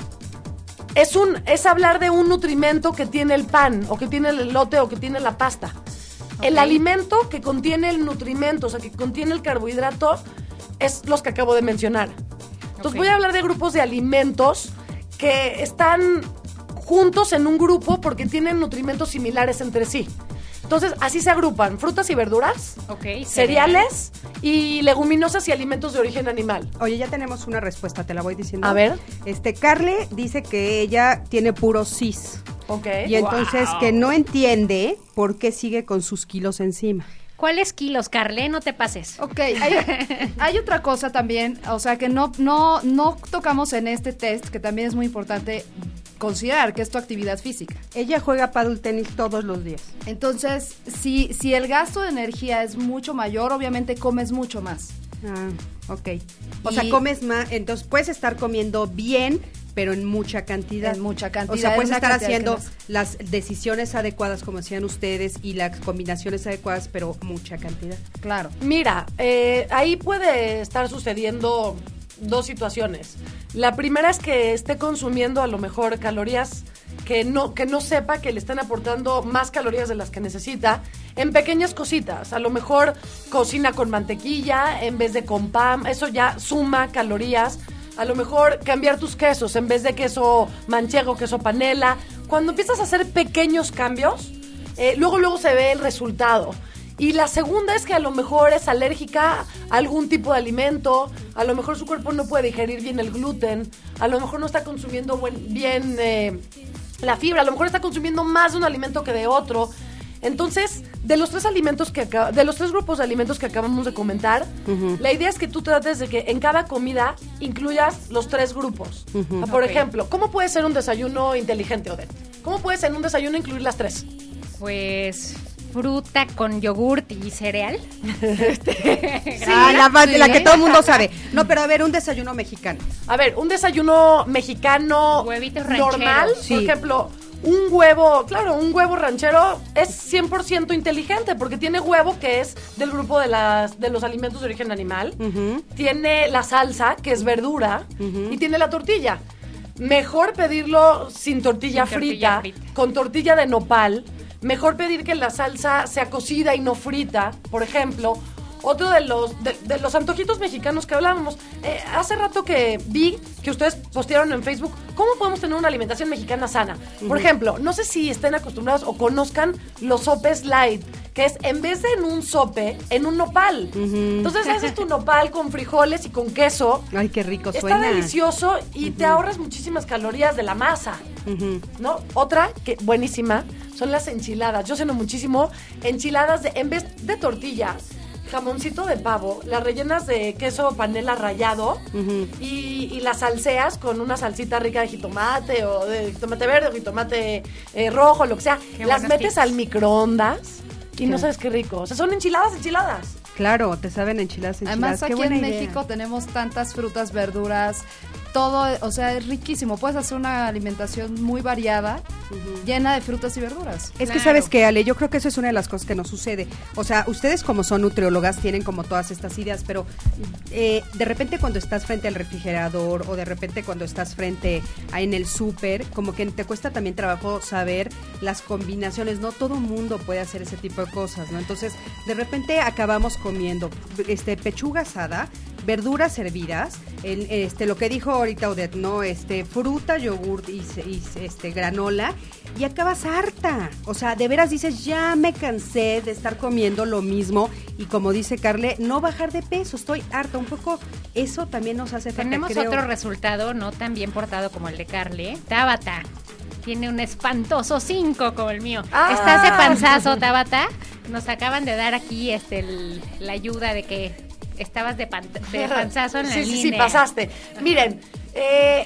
es, un, es hablar de un nutrimento que tiene el pan, o que tiene el elote, o que tiene la pasta. El Ok. alimento que contiene el nutrimento, o sea, que contiene el carbohidrato, es los que acabo de mencionar. Entonces Ok. voy a hablar de grupos de alimentos que están juntos en un grupo porque tienen nutrimentos similares entre sí. Entonces, así se agrupan frutas y verduras, Ok, cereales y leguminosas y alimentos de origen animal. Oye, ya tenemos una respuesta, te la voy diciendo. A ver. Este, Carle dice que ella tiene puro cis. Ok. Y entonces que no entiende por qué sigue con sus kilos encima. ¿Cuáles kilos, Carle? No te pases. Ok, hay, hay otra cosa también, o sea, que no, no, no tocamos en este test, que también es muy importante considerar, que es tu actividad física. Ella juega paddle tenis todos los días. Entonces, si, si el gasto de energía es mucho mayor, obviamente comes mucho más. Ah, ok. O Y- sea, comes más, entonces puedes estar comiendo bien, pero en mucha cantidad. En mucha cantidad, O sea, en puedes una estar cantidad que haciendo no es- las decisiones adecuadas, como hacían ustedes, y las combinaciones adecuadas, pero mucha cantidad. Claro. Mira, eh, ahí puede estar sucediendo dos situaciones. La primera es que esté consumiendo a lo mejor calorías que no, que no sepa que le están aportando más calorías de las que necesita en pequeñas cositas. A lo mejor cocina con mantequilla en vez de con pan, eso ya suma calorías. A lo mejor cambiar tus quesos en vez de queso manchego, queso panela. Cuando empiezas a hacer pequeños cambios, eh, luego luego se ve el resultado. Y la segunda es que a lo mejor es alérgica a algún tipo de alimento, a lo mejor su cuerpo no puede digerir bien el gluten, a lo mejor no está consumiendo buen- bien eh, la fibra, a lo mejor está consumiendo más de un alimento que de otro. Entonces, de los tres alimentos que acá- de los tres grupos de alimentos que acabamos de comentar, la idea es que tú trates de que en cada comida incluyas los tres grupos. Ah, Por Ok. ejemplo, ¿cómo puede ser un desayuno inteligente, Odette? ¿Cómo puede ser en un desayuno incluir las tres? Pues fruta con yogurt y cereal. Ah, la, fa- Sí. la que todo el mundo sabe. No, pero a ver, un desayuno mexicano. A ver, un desayuno mexicano Huevitos normal, rancheros. Sí. por ejemplo, un huevo, claro, un huevo ranchero es cien por ciento inteligente porque tiene huevo que es del grupo de las de los alimentos de origen animal, tiene la salsa que es verdura y tiene la tortilla. Mejor pedirlo sin tortilla, Sin frita, tortilla frita. con tortilla de nopal. Mejor pedir que la salsa sea cocida y no frita, por ejemplo. Otro de los de, de los antojitos mexicanos que hablábamos. Eh, hace rato que vi que ustedes postearon en Facebook cómo podemos tener una alimentación mexicana sana. Por ejemplo, no sé si estén acostumbrados o conozcan los sopes light, que es en vez de en un sope, en un nopal. Entonces haces tu nopal con frijoles y con queso. Ay, qué rico Está suena. delicioso y te ahorras muchísimas calorías de la masa. ¿No? Otra que buenísima son las enchiladas. Yo ceno muchísimo enchiladas de en vez de tortilla, jamoncito de pavo, las rellenas de queso panela rallado y, y las salseas con una salsita rica de jitomate o de jitomate verde o jitomate eh, rojo, lo que sea. Qué Las buenos metes tips. al microondas y no sabes qué rico. O sea, son enchiladas, enchiladas. Claro, te saben enchiladas, enchiladas. Además, Qué aquí buena en idea. México tenemos tantas frutas, verduras, todo, o sea, es riquísimo. Puedes hacer una alimentación muy variada, uh-huh. llena de frutas y verduras. Es claro. que sabes que, Ale, yo creo que eso es una de las cosas que nos sucede. O sea, ustedes como son nutriólogas tienen como todas estas ideas, pero eh, de repente cuando estás frente al refrigerador o de repente cuando estás frente a, en el súper, como que te cuesta también trabajo saber las combinaciones. No todo mundo puede hacer ese tipo de cosas, ¿no? Entonces, de repente acabamos comiendo este pechuga asada, verduras hervidas, el, este lo que dijo ahorita Odette, ¿no? Este fruta, yogur y, y este granola, y acabas harta. O sea, de veras dices, ya me cansé de estar comiendo lo mismo, y como dice Carle, no bajar de peso, estoy harta. Un poco eso también nos hace falta. Tenemos creo. otro resultado no tan bien portado como el de Carle. Tabata tiene un espantoso cinco como el mío. Ah. ¿Estás de panzazo, Tabata? Nos acaban de dar aquí este el, la ayuda de que estabas de, pan, de panzazo en la sí, línea. Sí, sí, pasaste. Miren, eh,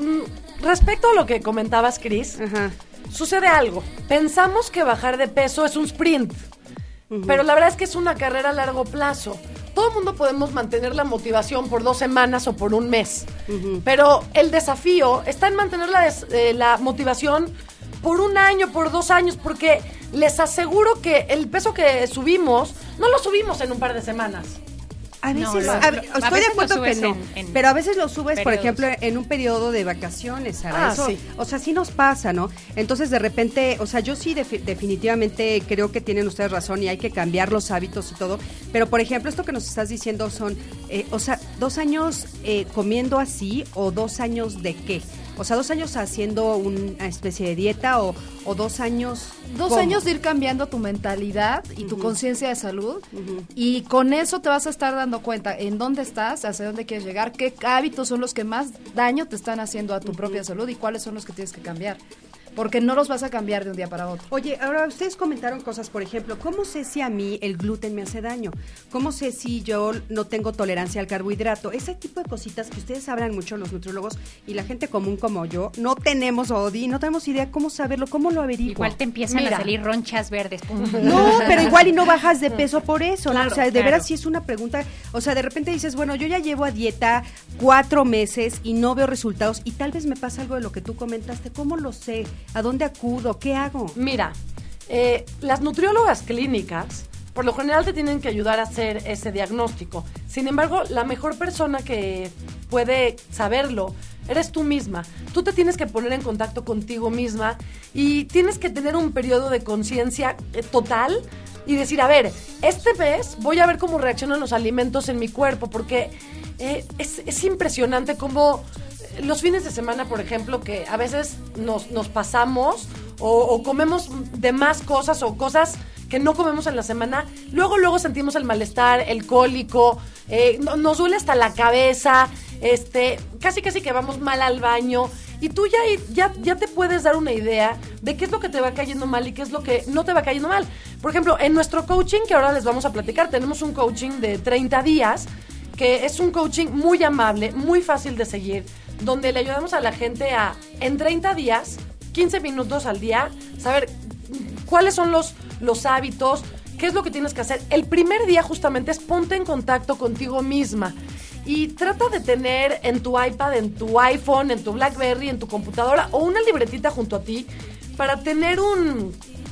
respecto a lo que comentabas, Cris, uh-huh. sucede algo. Pensamos que bajar de peso es un sprint, uh-huh. pero la verdad es que es una carrera a largo plazo. Todo el mundo podemos mantener la motivación por dos semanas o por un mes, uh-huh. pero el desafío está en mantener la, des, eh, la motivación por un año, por dos años, porque les aseguro que el peso que subimos, no lo subimos en un par de semanas. A veces, no, lo, a, lo, estoy a veces de acuerdo que no, en, en pero a veces lo subes, periodos. Por ejemplo, en un periodo de vacaciones, Sara. Ah, Eso, sí. O sea, sí nos pasa, ¿no? Entonces, de repente, o sea, yo sí defi- definitivamente creo que tienen ustedes razón y hay que cambiar los hábitos y todo, pero, por ejemplo, esto que nos estás diciendo son, eh, o sea, dos años eh, comiendo así o dos años de qué? O sea, dos años haciendo una especie de dieta o, o dos años... Dos ¿cómo? años de ir cambiando tu mentalidad y uh-huh. tu conciencia de salud uh-huh. y con eso te vas a estar dando cuenta en dónde estás, hacia dónde quieres llegar, qué hábitos son los que más daño te están haciendo a tu uh-huh. propia salud y cuáles son los que tienes que cambiar. Porque no los vas a cambiar de un día para otro. Oye, ahora ustedes comentaron cosas, por ejemplo, ¿cómo sé si a mí el gluten me hace daño? ¿Cómo sé si yo no tengo tolerancia al carbohidrato? Ese tipo de cositas que ustedes hablan mucho los nutriólogos y la gente común como yo, no tenemos, Odi, no tenemos idea cómo saberlo, cómo lo averiguo. Igual te empiezan Mira. a salir ronchas verdes. No, pero igual y no bajas de peso por eso, claro, ¿no? O sea, de claro. veras sí es una pregunta, o sea, de repente dices, bueno, yo ya llevo a dieta cuatro meses y no veo resultados y tal vez me pasa algo de lo que tú comentaste, ¿cómo lo sé? ¿A dónde acudo? ¿Qué hago? Mira, eh, las nutriólogas clínicas por lo general te tienen que ayudar a hacer ese diagnóstico. Sin embargo, la mejor persona que puede saberlo eres tú misma. Tú te tienes que poner en contacto contigo misma y tienes que tener un periodo de conciencia eh, total y decir, a ver, este mes voy a ver cómo reaccionan los alimentos en mi cuerpo, porque eh, es, es impresionante cómo los fines de semana, por ejemplo, que a veces nos, nos pasamos o, o comemos de más cosas o cosas que no comemos en la semana, luego luego sentimos el malestar, el cólico, eh, no, nos duele hasta la cabeza, este, casi casi que vamos mal al baño y tú ya, ya, ya te puedes dar una idea de qué es lo que te va cayendo mal y qué es lo que no te va cayendo mal. Por ejemplo, en nuestro coaching, que ahora les vamos a platicar, tenemos un coaching de treinta días, que es un coaching muy amable, muy fácil de seguir, donde le ayudamos a la gente a, en treinta días, quince minutos al día, saber cuáles son los, los hábitos, qué es lo que tienes que hacer. El primer día justamente es ponte en contacto contigo misma y trata de tener en tu iPad, en tu iPhone, en tu BlackBerry, en tu computadora o una libretita junto a ti para tener un,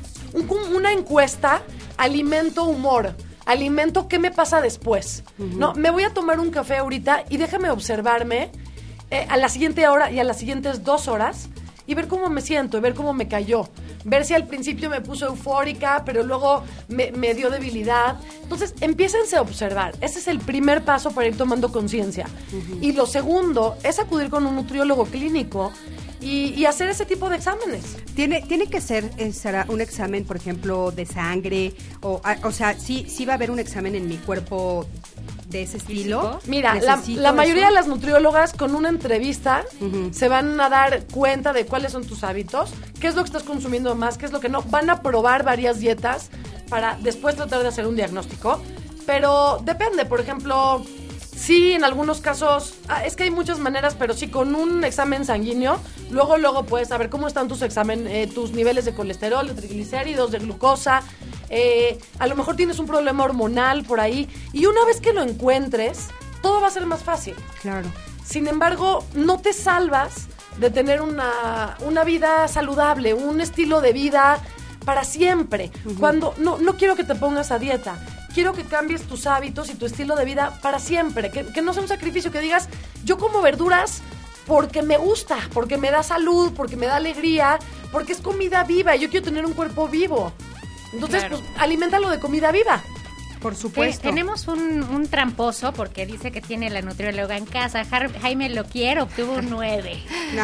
un una encuesta alimento-humor. Alimento, ¿qué me pasa después? Uh-huh. No, me voy a tomar un café ahorita y déjame observarme eh, a la siguiente hora y a las siguientes dos horas y ver cómo me siento, y ver cómo me cayó. Ver si al principio me puso eufórica, pero luego me, me dio debilidad. Entonces, empiécense a observar. Ese es el primer paso para ir tomando conciencia. Uh-huh. Y lo segundo es acudir con un nutriólogo clínico y, y hacer ese tipo de exámenes. Tiene, tiene que ser eh, Sara, un examen, por ejemplo, de sangre, o, a, o sea, sí, sí va a haber un examen en mi cuerpo de ese estilo. Mira, la, la mayoría de las nutriólogas con una entrevista uh-huh. se van a dar cuenta de cuáles son tus hábitos, qué es lo que estás consumiendo más, qué es lo que no. Van a probar varias dietas para después tratar de hacer un diagnóstico, pero depende. Por ejemplo, sí, en algunos casos, ah, es que hay muchas maneras, pero sí con un examen sanguíneo, luego luego puedes saber cómo están tus examen, eh, tus niveles de colesterol, de triglicéridos, de glucosa. Eh, a lo mejor tienes un problema hormonal por ahí y una vez que lo encuentres, todo va a ser más fácil. Claro. Sin embargo, no te salvas de tener una, una vida saludable, un estilo de vida para siempre. Uh-huh. Cuando no, no quiero que te pongas a dieta, quiero que cambies tus hábitos y tu estilo de vida para siempre, que, que no sea un sacrificio, que digas, yo como verduras porque me gusta, porque me da salud, porque me da alegría, porque es comida viva y yo quiero tener un cuerpo vivo. Entonces, claro, pues, aliméntalo de comida viva. Por supuesto. Eh, tenemos un, un tramposo porque dice que tiene la nutrióloga en casa. Jar- Jaime Loquier obtuvo un nueve.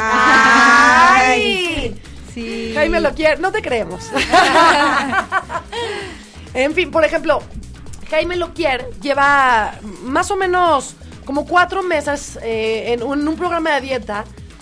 ¡Ay! Sí. Jaime Loquier, no te creemos. En fin, por ejemplo, Jaime Loquier lleva más o menos como cuatro meses eh, en, un, en un programa de dieta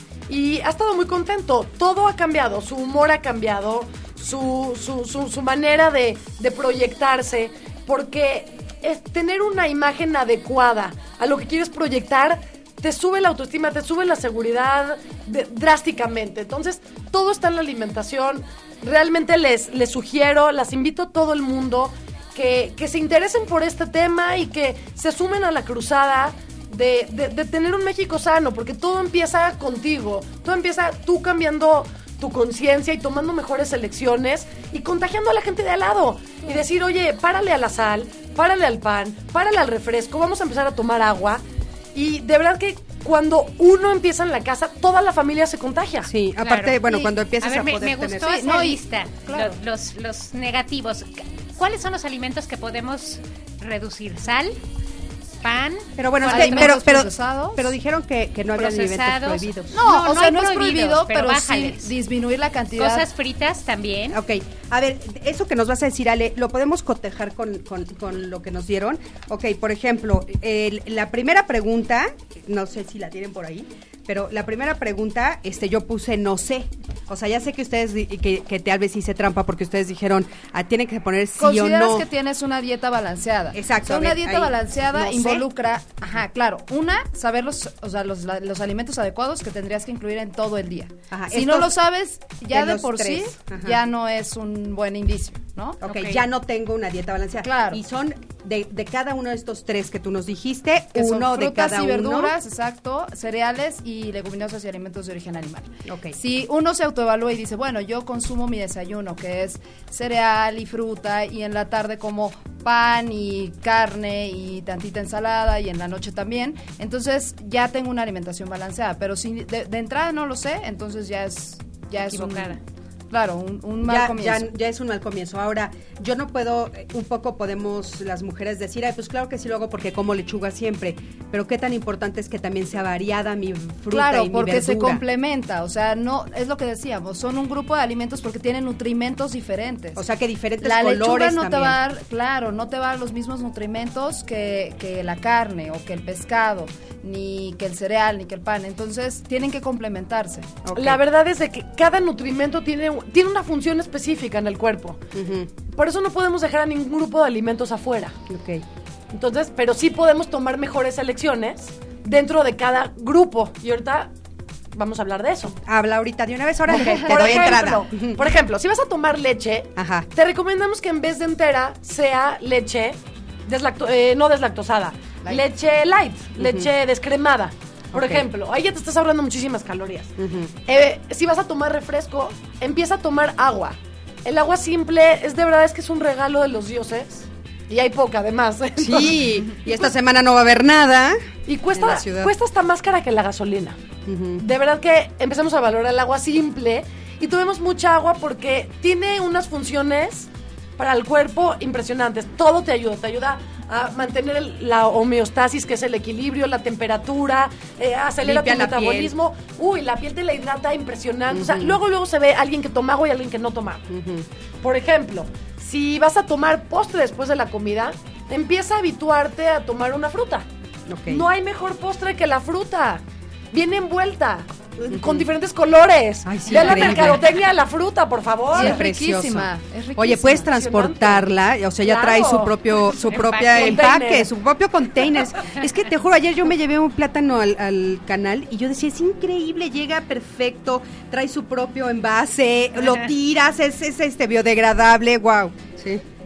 y ha estado muy contento. Todo ha cambiado, su humor ha cambiado, su, su, su, su manera de, de proyectarse, porque es tener una imagen adecuada a lo que quieres proyectar te sube la autoestima, te sube la seguridad de, drásticamente. Entonces, todo está en la alimentación. Realmente les, les sugiero, las invito a todo el mundo que, que se interesen por este tema y que se sumen a la cruzada de, de, de tener un México sano, porque todo empieza contigo, todo empieza tú cambiando tu conciencia y tomando mejores elecciones y contagiando a la gente de al lado y decir, oye, párale a la sal, párale al pan, párale al refresco, vamos a empezar a tomar agua. Y de verdad que cuando uno empieza en la casa, toda la familia se contagia. Sí, aparte, claro. bueno, sí. cuando empiezas a, a, ver, a poder me, me tener... gustó Sí, esa no, lista, claro. los, los, los negativos. ¿Cuáles son los alimentos que podemos reducir? ¿Sal? ¿Pan? Pero bueno, es que, pero, pero, pero dijeron que, que no había alimentos prohibidos. No, no, o no sea, no es prohibidos, prohibido, pero, pero sí disminuir la cantidad. Cosas fritas también. Ok, a ver, eso que nos vas a decir, Ale, ¿lo podemos cotejar con, con, con lo que nos dieron? Ok, por ejemplo, el, la primera pregunta, no sé si la tienen por ahí, pero la primera pregunta, este, yo puse no sé. O sea, ya sé que ustedes, que, que tal vez hice trampa porque ustedes dijeron, ah, tienen que poner sí o no. Consideras que tienes una dieta balanceada. Exacto. O sea, una ver, dieta ahí, balanceada no involucra, sé. ajá, claro, una, saber los, o sea, los, la, los alimentos adecuados que tendrías que incluir en todo el día. Ajá, si no lo sabes, ya de, de por tres. sí, ajá, ya no es un buen indicio, ¿no? Ok, okay. Ya no tengo una dieta balanceada. Claro. Y son de, de cada uno de estos tres que tú nos dijiste, que uno son de frutas cada y verduras, uno. Exacto, cereales y leguminosas y alimentos de origen animal. Okay. Si uno se autoevalúa y dice, bueno, yo consumo mi desayuno, que es cereal y fruta, y en la tarde como pan y carne y tantita ensalada, y en la noche también, entonces ya tengo una alimentación balanceada, pero si de, de entrada no lo sé, entonces ya es ya equivocada. Es un, Claro, un, un mal ya, comienzo. Ya, ya es un mal comienzo. Ahora, yo no puedo, un poco podemos las mujeres decir, ay, pues claro que sí lo hago porque como lechuga siempre, pero qué tan importante es que también sea variada mi fruta claro, y mi porque verdura. Se complementa, o sea, no, es lo que decíamos, son un grupo de alimentos porque tienen nutrimentos diferentes. O sea, que diferentes la colores lechuga no también. te va a dar, claro, no te va a dar los mismos nutrimentos que, que la carne o que el pescado, ni que el cereal, ni que el pan, entonces tienen que complementarse. Okay. La verdad es de que cada nutrimento tiene, tiene una función específica en el cuerpo. Uh-huh. Por eso no podemos dejar a ningún grupo de alimentos afuera. Okay. Entonces, pero sí podemos tomar mejores elecciones dentro de cada grupo. Y ahorita vamos a hablar de eso. Habla ahorita de una vez, ahora okay. te por doy ejemplo, entrada. Por ejemplo, si vas a tomar leche, ajá, te recomendamos que en vez de entera sea leche deslacto- eh, no deslactosada, light. leche light, uh-huh, leche descremada. Por okay. ejemplo, ahí ya te estás ahorrando muchísimas calorías. Uh-huh. Eh, si vas a tomar refresco, empieza a tomar agua. El agua simple es de verdad es que es un regalo de los dioses. Y hay poca, además. Entonces, sí, y esta semana no va a haber nada. Y cuesta, cuesta hasta más cara que la gasolina. Uh-huh. De verdad que empecemos a valorar el agua simple. Y tomemos mucha agua porque tiene unas funciones para el cuerpo impresionantes. Todo te ayuda, te ayuda a mantener el, la homeostasis, que es el equilibrio, la temperatura, eh, acelera tu metabolismo. Piel. Uy, la piel te la hidrata impresionante. Uh-huh. O sea, luego, luego se ve alguien que toma agua y alguien que no toma. Uh-huh. Por ejemplo, si vas a tomar postre después de la comida, empieza a habituarte a tomar una fruta. Okay. No hay mejor postre que la fruta. Viene envuelta. Uh-huh. Con diferentes colores. Ay, sí, vean la mercadotecnia de la fruta, por favor. Sí, es, es riquísima. es riquísima. Oye, puedes transportarla, o sea, ya claro. trae su propio su propia empaque, empaque, su propio container. Es que te juro, ayer yo me llevé un plátano al, al canal y yo decía, es increíble, llega perfecto, trae su propio envase, lo tiras, es, es este biodegradable, wow. Sí.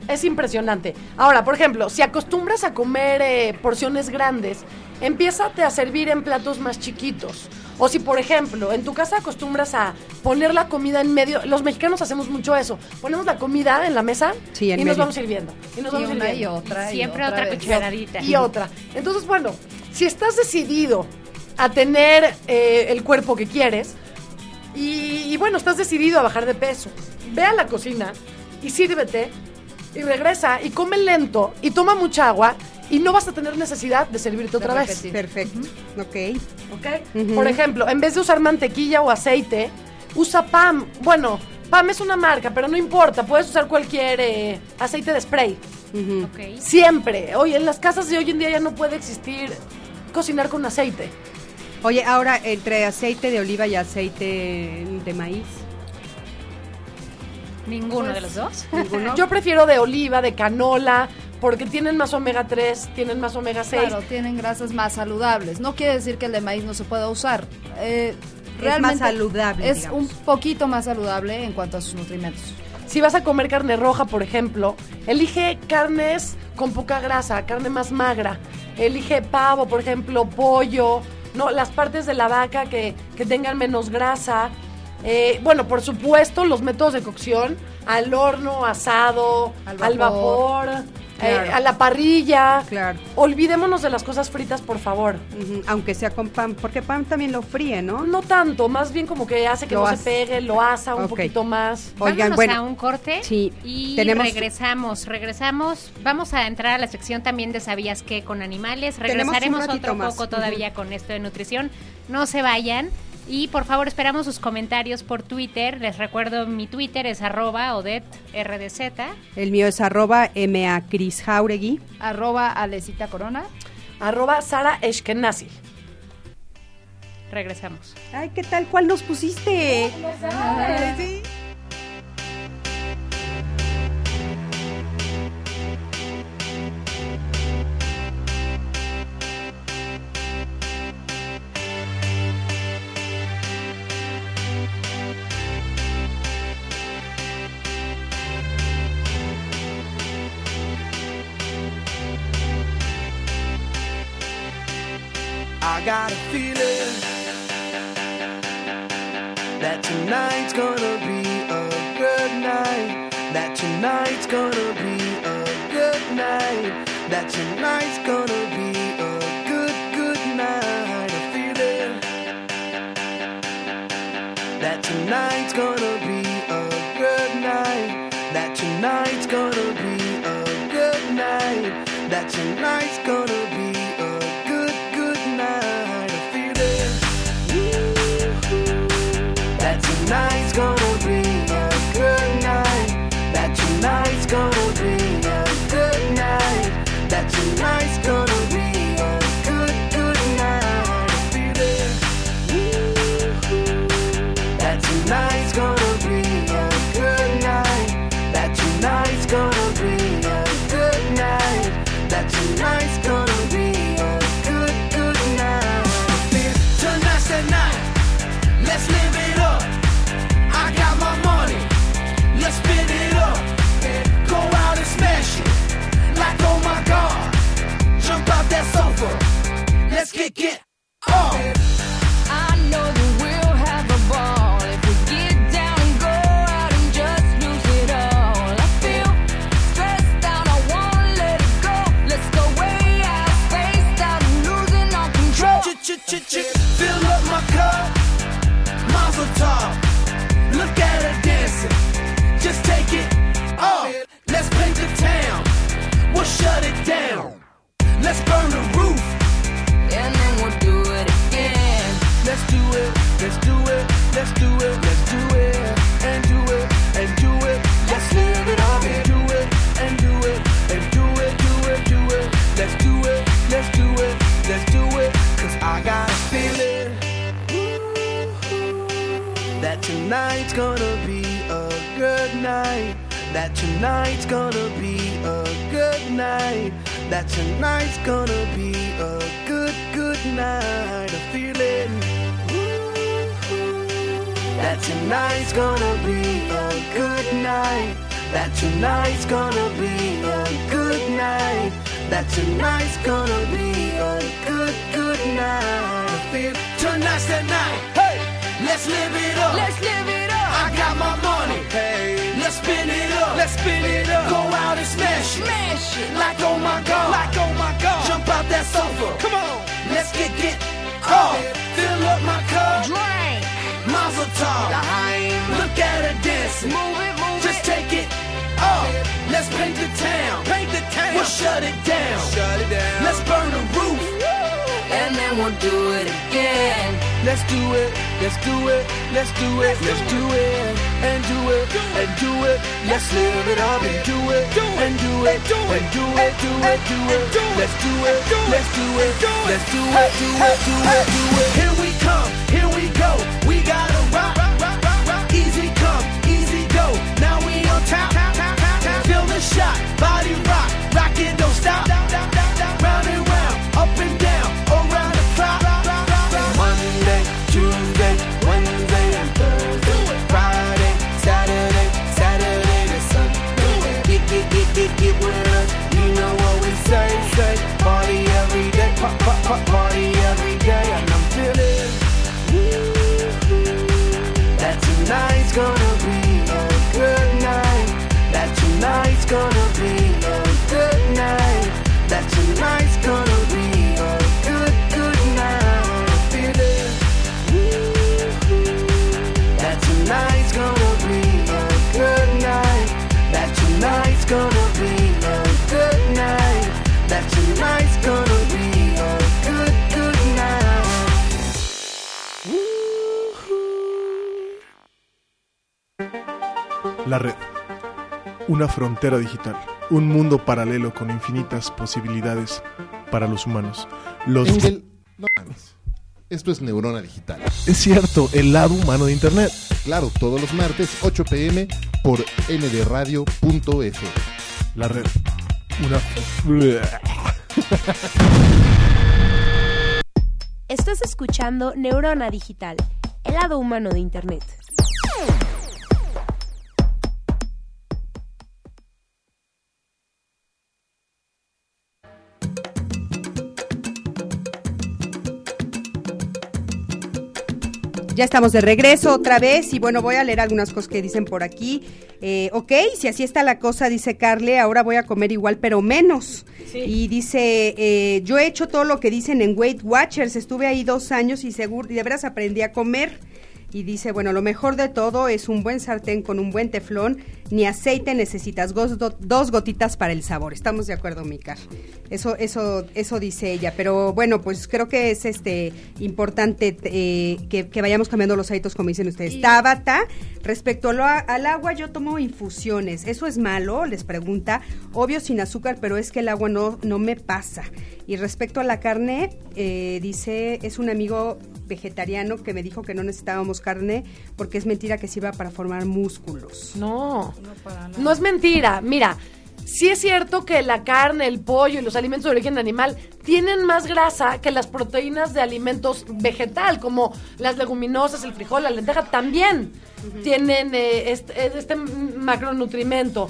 Es impresionante. Ahora, por ejemplo, si acostumbras a comer eh, porciones grandes, empiézate a servir en platos más chiquitos. O si, por ejemplo, en tu casa acostumbras a poner la comida en medio, los mexicanos hacemos mucho eso, ponemos la comida en la mesa sí, en y medio. nos vamos sirviendo. Y nos y vamos una sirviendo. y otra. Y siempre y otra, otra cucharadita. Y otra. Entonces, bueno, si estás decidido a tener eh, el cuerpo que quieres y, y bueno, estás decidido a bajar de peso, ve a la cocina y sírvete y regresa y come lento y toma mucha agua y no vas a tener necesidad de servirte otra De vez. repetir. Perfecto. Uh-huh. Ok. ¿Ok? Ujú. Por ejemplo, en vez de usar mantequilla o aceite, usa P A M. Bueno, P A M es una marca, pero no importa, puedes usar cualquier eh, aceite de spray. Uh-huh. Ok. Siempre. Oye, en las casas de hoy en día ya no puede existir cocinar con aceite. Oye, ahora, entre aceite de oliva y aceite de maíz. ¿Ninguno Pues, de los dos? ¿Ninguno? Yo prefiero de oliva, de canola, porque tienen más omega tres, tienen más omega seis. Claro, tienen grasas más saludables. No quiere decir que el de maíz no se pueda usar. Eh, Es realmente más saludable, Es digamos. un poquito más saludable en cuanto a sus nutrimentos. Si vas a comer carne roja, por ejemplo, elige carnes con poca grasa, carne más magra. Elige pavo, por ejemplo, pollo, no, las partes de la vaca que, que tengan menos grasa. Eh, bueno, por supuesto, los métodos de cocción, al horno, asado, Al al vapor. vapor, Claro. eh, a la parrilla. Claro. Olvidémonos de las cosas fritas, por favor. Ujú. Aunque sea con pan, porque pan también lo fríe, ¿no? No tanto, más bien como que hace que Lo no hace. se pegue, lo asa un Ok. poquito más. Oigan, Vámonos bueno, a un corte sí, y tenemos- regresamos, regresamos. Vamos a entrar a la sección también de ¿Sabías qué? Con animales. Tenemos un Regresaremos ratito otro más. poco todavía con esto de nutrición. No se vayan. Y por favor esperamos sus comentarios por Twitter. Les recuerdo, mi Twitter es arroba Odette R D Z. El mío es arroba M A Cris Jauregui. Arroba Alecita Corona. Arroba Sara Eshkenazi. Regresamos. Ay, ¿qué tal? ¿Cuál nos pusiste? Ay, sí. I got a feeling that tonight's gonna be a good night. That tonight's gonna be a good night. That tonight's gonna be a good, good night. A feeling that tonight's gonna be a good night. That tonight's gonna be a good night. That tonight's gonna be a good, good night. A feeling that tonight's gonna be a good night. That tonight's gonna be a good night. That tonight's gonna be a good, good night. A feeling that tonight's gonna be a good night. That tonight's gonna be a good night. That tonight's gonna be a good, good night. Tonight's the night. Let's live it up. I got my money. Let's spin it up. Go out and smash it. Like, oh my God. Jump out that sofa. Let's kick it off. I know that we'll have a ball if we get down and go out and just lose it all. I feel stressed out, I wanna let it go. Let's go way out, spaced out, and losing all control. Ch-ch-ch-ch, fill up my cup. Mazel tov. Look at her dancing. Just take it off. Let's paint the town. We'll shut it down. Let's burn the roof. And then we'll do it again. Let's do it. Let's do it. Let's do it. Let's do it. And do it. And do it. Let's live it up. And do it. And do it. And do it. Do it. Do it. Let's do it. Let's do it. Let's do it. Cause I got a feeling that tonight's gonna be a good night. That tonight's gonna be a good night. That tonight's gonna be a good, good night. A feeling that tonight's gonna be a good night. that tonight's gonna be a good night, that tonight's gonna be a good, good night. Tonight's the night, hey, let's live it up, let's live it up. I got my money, hey, let's spin it up, let's spin it up. Go out and smash it, smash it, like oh my god, like oh my god. Jump out that sofa, come on, let's get get off. Fill up my cup, drink, Mazel tov. Look at her dancing, move it, move just it. Take it off. Let's paint the town, paint the town. We'll shut it down, shut it down. Let's burn the roof, and then we'll do it again. Let's do it, let's do it, let's do it, let's do it, and do it, and do it. Let's live it up and do it, and do it, and do it, do it, do it. Let's do it, let's do it, let's do it, do it, do it, do it. Here we come, here we go. We gotta rock, rock, rock, rock. Easy come, easy go. Now we on top, feel the shot, body rock, rock it, don't stop. Round and round, up and down, around the clock. Monday, Tuesday, Wednesday, and Thursday, Friday, Saturday, Saturday to Sunday. Get, get, get, get, get with us. You know what we say, say. Party every day, pop, pop, pop, party every day, and I'm feeling that tonight's gonna be a good night. That tonight's gonna be a good night. That tonight's gonna be a good, good night. Feeling that tonight's gonna be a good night. That tonight's gonna be a good night. That tonight's gonna be a good, good night. La red. Una frontera digital. Un mundo paralelo con infinitas posibilidades para los humanos. Los... Engel, no mames. Esto es Neurona Digital. Es cierto, el lado humano de Internet. Claro, todos los martes, ocho pm, por n d radio punto f. La red. Una... Estás escuchando Neurona Digital, el lado humano de Internet. Ya estamos de regreso otra vez y bueno, voy a leer algunas cosas que dicen por aquí. Eh, ok, si así está la cosa, dice Carle, ahora voy a comer igual pero menos. Sí. Y dice, eh, yo he hecho todo lo que dicen en Weight Watchers, estuve ahí dos años y seguro, de veras aprendí a comer. Y dice, bueno, lo mejor de todo es un buen sartén con un buen teflón, ni aceite necesitas, dos, do, dos gotitas para el sabor. Estamos de acuerdo, Micar. Eso, eso, eso dice ella. Pero bueno, pues creo que es este importante eh, que, que vayamos cambiando los hábitos, como dicen ustedes. Y... Tabata, respecto a lo, al agua, yo tomo infusiones. ¿Eso es malo? Les pregunta. Obvio sin azúcar, pero es que el agua no, no me pasa. Y respecto a la carne, eh, dice, es un amigo vegetariano que me dijo que no necesitábamos carne porque es mentira que sirva para formar músculos. No, no, para nada. No es mentira. Mira, sí es cierto que la carne, el pollo y los alimentos de origen animal tienen más grasa que las proteínas de alimentos vegetal, como las leguminosas, el frijol, la lenteja, también uh-huh. tienen eh, este, este macronutrimento.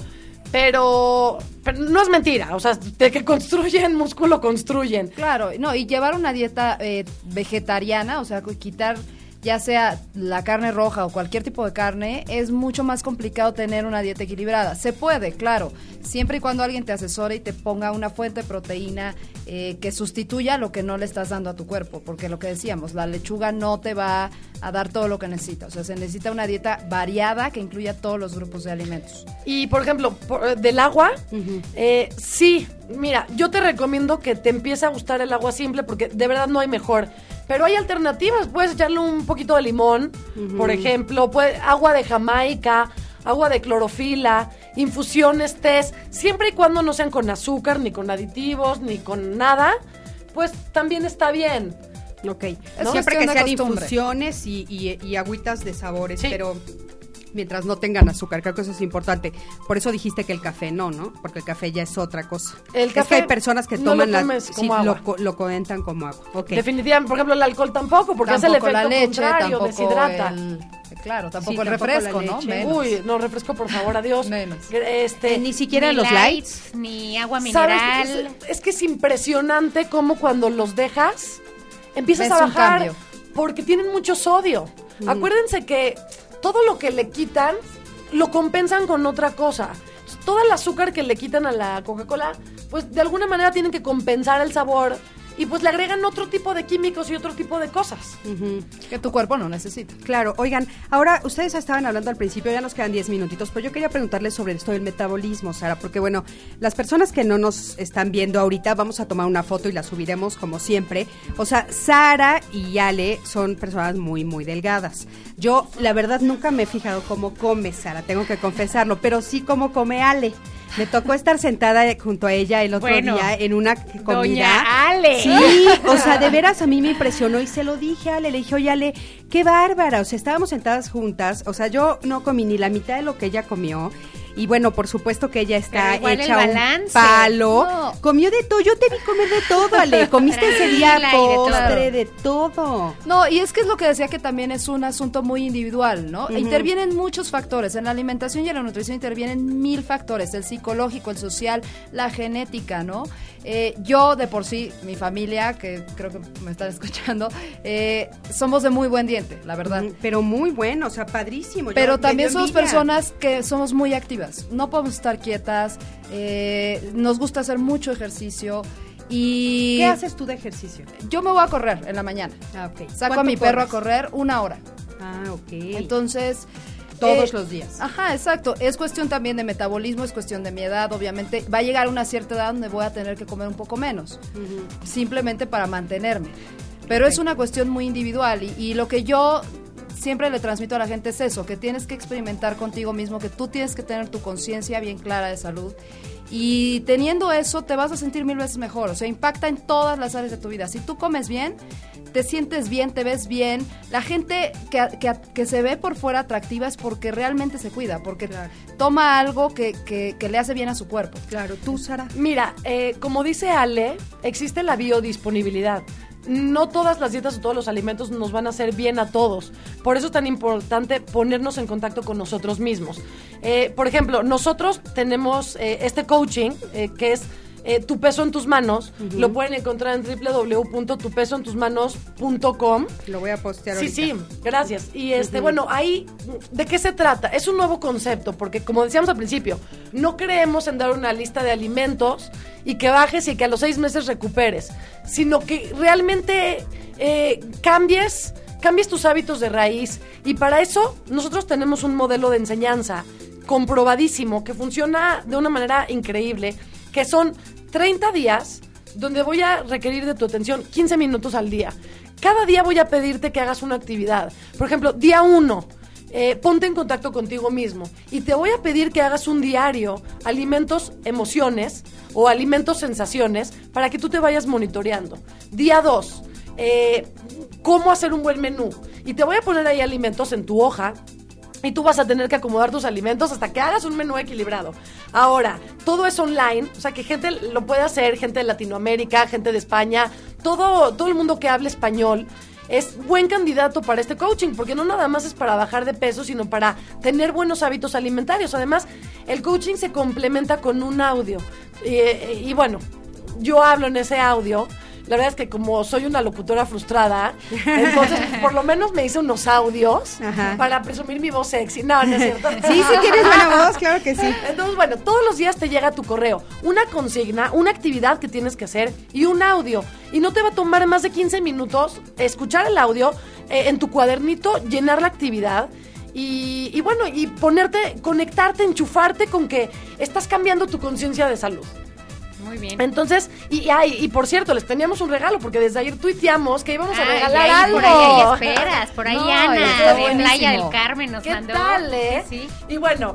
Pero, pero no es mentira, o sea, de que construyen músculo, construyen. Claro, no, y llevar una dieta eh, vegetariana, o sea, quitar ya sea la carne roja o cualquier tipo de carne, es mucho más complicado tener una dieta equilibrada. Se puede, claro, siempre y cuando alguien te asesore y te ponga una fuente de proteína eh, que sustituya lo que no le estás dando a tu cuerpo, porque lo que decíamos, la lechuga no te va a dar todo lo que necesita, o sea, se necesita una dieta variada que incluya todos los grupos de alimentos. Y, por ejemplo, por, del agua, uh-huh. eh, sí, mira, yo te recomiendo que te empiece a gustar el agua simple, porque de verdad no hay mejor. Pero hay alternativas, puedes echarle un poquito de limón, uh-huh. por ejemplo, puede, agua de Jamaica, agua de clorofila, infusiones, tés, siempre y cuando no sean con azúcar, ni con aditivos, ni con nada, pues también está bien. Ok, ¿no? Siempre que sean costumbre. Infusiones y, y, y agüitas de sabores, sí. pero mientras no tengan azúcar, creo que eso es importante. Por eso dijiste que el café no, ¿no? Porque el café ya es otra cosa. El es café que hay personas que no toman lo la, tomes sí, como agua. lo, co- lo comentan como agua. Okay. Definitivamente, por ejemplo, el alcohol tampoco, porque hace el Tampoco efecto la leche, contrario, tampoco deshidrata. el... Claro, tampoco Sí, el tampoco refresco, la ¿no? leche. Menos. Uy, no, refresco, por favor, adiós. Menos. Este, Eh, ni siquiera Ni los lights. Ni agua ¿sabes? mineral. Es, es que es impresionante cómo cuando los dejas, empiezas Ves a un bajar, cambio. porque tienen mucho sodio. Acuérdense que todo lo que le quitan, lo compensan con otra cosa. Entonces, todo el azúcar que le quitan a la Coca-Cola, pues de alguna manera tienen que compensar el sabor y pues le agregan otro tipo de químicos y otro tipo de cosas. Ujú. Que tu cuerpo no necesita. Claro, oigan, ahora ustedes estaban hablando al principio, ya nos quedan diez minutitos, pero yo quería preguntarles sobre esto del metabolismo, Sara, porque bueno, las personas que no nos están viendo ahorita, vamos a tomar una foto y la subiremos como siempre. O sea, Sara y Ale son personas muy, muy delgadas. Yo, la verdad, nunca me he fijado cómo come Sara, tengo que confesarlo, pero sí cómo come Ale. Me tocó estar sentada junto a ella el otro Bueno, día en una comida. Doña Ale. Sí, o sea, de veras a mí me impresionó y se lo dije a Ale, le dije, oye Ale, qué bárbara, o sea, estábamos sentadas juntas, o sea, yo no comí ni la mitad de lo que ella comió. Y bueno, por supuesto que ella está Pero igual el hecha un balance. palo. No. Comió de todo, yo te vi comer de todo, Ale. Comiste ese día Tranquila y de todo. postre, de todo. No, y es que es lo que decía, que también es un asunto muy individual, ¿no? Ujú. Intervienen muchos factores. En la alimentación y en la nutrición intervienen mil factores: el psicológico, el social, la genética, ¿no? Eh, yo, de por sí, mi familia, que creo que me están escuchando, eh, somos de muy buen diente, la verdad. Mm, Pero muy bueno, o sea, padrísimo. Yo Pero me también dio somos envidia. personas que somos muy activas. No podemos estar quietas. eh, nos gusta hacer mucho ejercicio. Y ¿Qué haces tú de ejercicio? yo me voy a correr en la mañana. Ah, ok. Saco a ¿Cuánto mi perro a corres? correr una hora. Ah, ok. Entonces... Todos eh, los días. Ajá, exacto. Es cuestión también de metabolismo, es cuestión de mi edad, obviamente. Va a llegar una cierta edad donde voy a tener que comer un poco menos, Ujú. simplemente para mantenerme. Pero Ok. es una cuestión muy individual y, y lo que yo siempre le transmito a la gente es eso, que tienes que experimentar contigo mismo, que tú tienes que tener tu conciencia bien clara de salud. Y teniendo eso te vas a sentir mil veces mejor, o sea, impacta en todas las áreas de tu vida. Si tú comes bien, te sientes bien, te ves bien. La gente que, que, que se ve por fuera atractiva es porque realmente se cuida, porque Claro. toma algo que, que, que le hace bien a su cuerpo. Claro, tú, Sara. Mira, eh, como dice Ale, existe la biodisponibilidad. No todas las dietas o todos los alimentos nos van a hacer bien a todos. Por eso es tan importante ponernos en contacto con nosotros mismos. Eh, por ejemplo, nosotros tenemos eh, este coaching eh, que es eh, Tu Peso en Tus Manos. Ujú. Lo pueden encontrar en w w w punto tu peso en tus manos punto com. Lo voy a postear Sí, ahorita. sí, gracias. Y este, Ujú. bueno, ahí, ¿de qué se trata? Es un nuevo concepto, porque como decíamos al principio, no creemos en dar una lista de alimentos y que bajes y que a los seis meses recuperes, sino que realmente eh, cambies, cambies tus hábitos de raíz. Y para eso nosotros tenemos un modelo de enseñanza comprobadísimo que funciona de una manera increíble, que son treinta días donde voy a requerir de tu atención quince minutos al día. Cada día voy a pedirte que hagas una actividad. Por ejemplo, día uno, eh, ponte en contacto contigo mismo. Y te voy a pedir que hagas un diario, alimentos, emociones o alimentos, sensaciones, para que tú te vayas monitoreando. Día dos, eh, cómo hacer un buen menú. Y te voy a poner ahí alimentos en tu hoja. Y tú vas a tener que acomodar tus alimentos hasta que hagas un menú equilibrado. Ahora, todo es online, o sea que gente lo puede hacer, gente de Latinoamérica, gente de España, todo, todo el mundo que hable español es buen candidato para este coaching, porque no nada más es para bajar de peso, sino para tener buenos hábitos alimentarios. Además, el coaching se complementa con un audio. Y, y bueno, yo hablo en ese audio. La verdad es que como soy una locutora frustrada, entonces pues, por lo menos me hice unos audios Ajá. para presumir mi voz sexy. No, no es cierto. Sí, sí tienes buena voz, claro que sí. Entonces, bueno, todos los días te llega a tu correo una consigna, una actividad que tienes que hacer y un audio. Y no te va a tomar más de quince minutos escuchar el audio, eh, en tu cuadernito, llenar la actividad. Y, y bueno, y ponerte, conectarte, enchufarte con que estás cambiando tu conciencia de salud. Muy bien. Entonces, y, y, ay, y por cierto, les teníamos un regalo, porque desde ayer tuiteamos que íbamos a Ay, regalar ay, algo. por ahí hay esperas, por ahí No, Ana está de buenísimo. Playa del Carmen nos ¿Qué mandó. tal, eh? Sí, sí. Y bueno,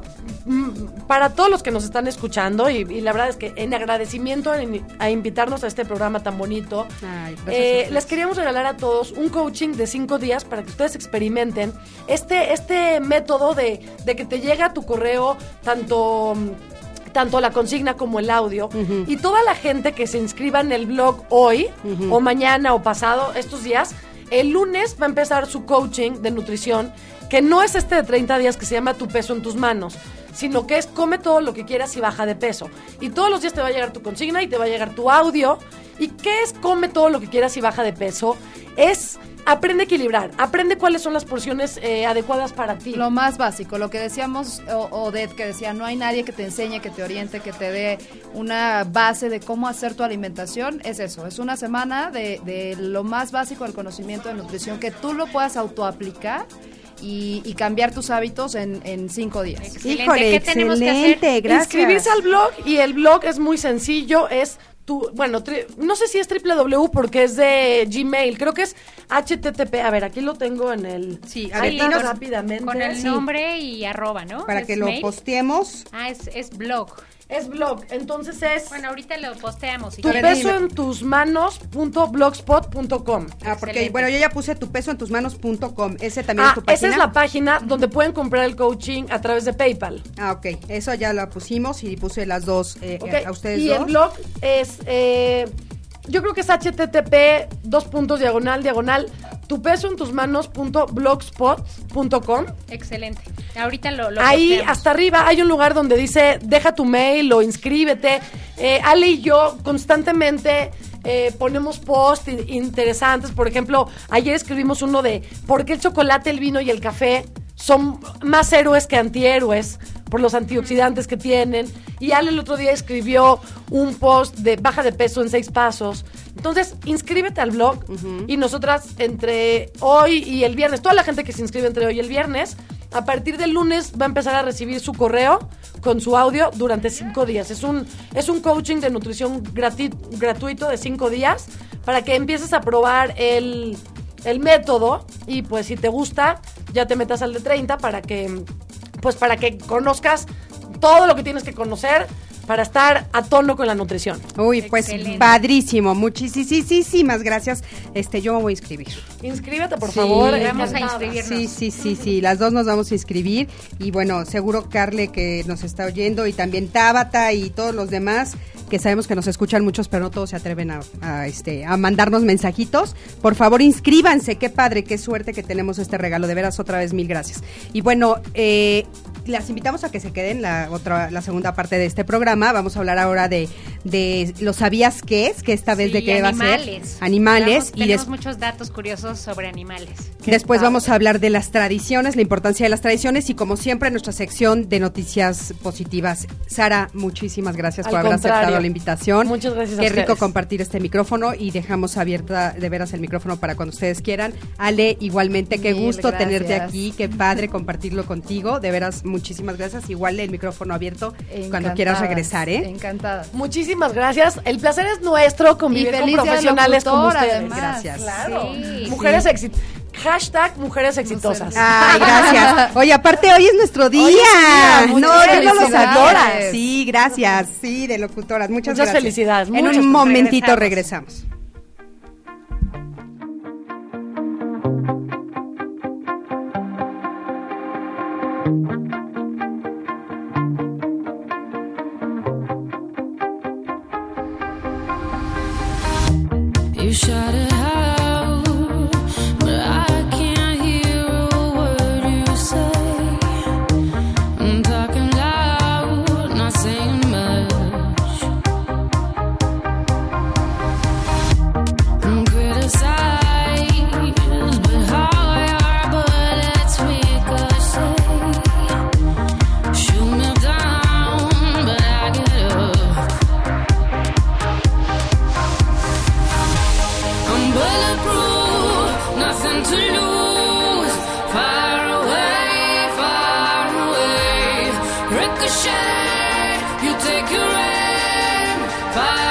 mm, para todos los que nos están escuchando, y, y la verdad es que en agradecimiento a, in- a invitarnos a este programa tan bonito, Ay, gracias eh, a ustedes. les queríamos regalar a todos un coaching de cinco días para que ustedes experimenten este, este método de, de que te llega a tu correo tanto... mm, tanto la consigna como el audio. Ujú. Y toda la gente que se inscriba en el blog hoy, Ujú. o mañana, o pasado, estos días, el lunes va a empezar su coaching de nutrición, que no es este de treinta días que se llama Tu peso en tus manos, sino que es come todo lo que quieras y baja de peso. Y todos los días te va a llegar tu consigna y te va a llegar tu audio. ¿Y qué es come todo lo que quieras y baja de peso? Es aprende a equilibrar, aprende cuáles son las porciones eh, adecuadas para ti. Lo más básico, lo que decíamos, o- Odette, que decía, no hay nadie que te enseñe, que te oriente, que te dé una base de cómo hacer tu alimentación, es eso, es una semana de, de lo más básico del conocimiento de nutrición, que tú lo puedas autoaplicar y, y cambiar tus hábitos en, en cinco días. Excelente. Híjole, ¿Qué tenemos que hacer? excelente, gracias. Inscribirse al blog, y el blog es muy sencillo, es tu, bueno, tri- no sé si es www porque es de Gmail, creo que es H T T P, a ver, aquí lo tengo en el... Sí, a ahí ver, dinos- rápidamente. Con el Sí. nombre y arroba, ¿no? Para ¿Es que lo mail? posteemos. Ah, es, es blog. Es blog, entonces es Bueno, ahorita lo posteamos. si tu quieren. peso en tus manos punto blogspot punto com. Ah, porque Excelente. bueno, yo ya puse tu peso en tus manos punto com. Ese también Ah, es tu página. esa es la página donde pueden comprar el coaching a través de PayPal. Ah, ok. Eso ya la pusimos y puse las dos eh, ¿ok? eh, a ustedes Y dos. el blog es, eh, yo creo que es H T T P dos puntos diagonal diagonal tu peso en tus manos punto blogspot punto com. Excelente. Ahorita lo, lo Ahí posteamos. hasta arriba hay un lugar donde dice deja tu mail o inscríbete. Eh, Ale y yo constantemente eh, ponemos posts in- interesantes. Por ejemplo, ayer escribimos uno de por qué el chocolate, el vino y el café son más héroes que antihéroes por los antioxidantes que tienen. Y Ale el otro día escribió un post de baja de peso en seis pasos. Entonces, inscríbete al blog y nosotras entre hoy y el viernes, toda la gente que se inscribe entre hoy y el viernes, a partir del lunes va a empezar a recibir su correo con su audio durante cinco días. Es un, es un coaching de nutrición grati- gratuito de cinco días para que empieces a probar el, el método y pues si te gusta, ya te metas al de treinta para que, pues para que conozcas todo lo que tienes que conocer para estar a tono con la nutrición. Uy, pues Excelente. padrísimo. Muchísimas gracias. Este, yo me voy a inscribir. Inscríbete, por Sí, favor. vamos a encantada. inscribirnos. Sí, sí, sí, sí, las dos nos vamos a inscribir y bueno, seguro Carle que nos está oyendo y también Tabata y todos los demás que sabemos que nos escuchan muchos, pero no todos se atreven a, a, este, a mandarnos mensajitos. Por favor, inscríbanse, qué padre, qué suerte que tenemos este regalo, de veras otra vez mil gracias. Y bueno, eh, las invitamos a que se queden la otra, la segunda parte de este programa. Vamos a hablar ahora de, de los sabías qué es, que esta vez Sí, de qué va a animales. ser. Animales. Tenemos, y tenemos des- muchos datos curiosos sobre animales. Después vamos a hablar de las tradiciones, la importancia de las tradiciones y como siempre nuestra sección de noticias positivas. Sara, muchísimas gracias Al por haber contrario. aceptado la invitación. Muchas gracias a Qué rico ustedes. compartir este micrófono y dejamos abierta de veras el micrófono para cuando ustedes quieran. Ale, igualmente, qué Mil gusto gracias. tenerte aquí, qué padre compartirlo contigo. De veras, muchísimas gracias. Igual el micrófono abierto cuando quieras Encantadas, regresar, ¿eh? Encantada. Muchísimas gracias. El placer es nuestro convivir Y con feliz día del profesionales como locutor, ustedes. además. Gracias. Claro. Sí, mujeres sí. exitosas. Hashtag mujeres exitosas. Ay, gracias. Oye, aparte hoy es nuestro día. Hoy es día, no, muchas yo no lo felicidades. sabía. Sí, gracias. Sí, de locutoras. Muchas, Muchas gracias. felicidades, En muchas un momentito regresamos. regresamos. You shout it out, but I can't hear a word you say. I'm talking loud, not saying much. I'm criticized, but how your bullets ricochet. Shoot me down, but I get up. I'm bulletproof, nothing to lose. Far away, far away. Ricochet, you take your aim. Fire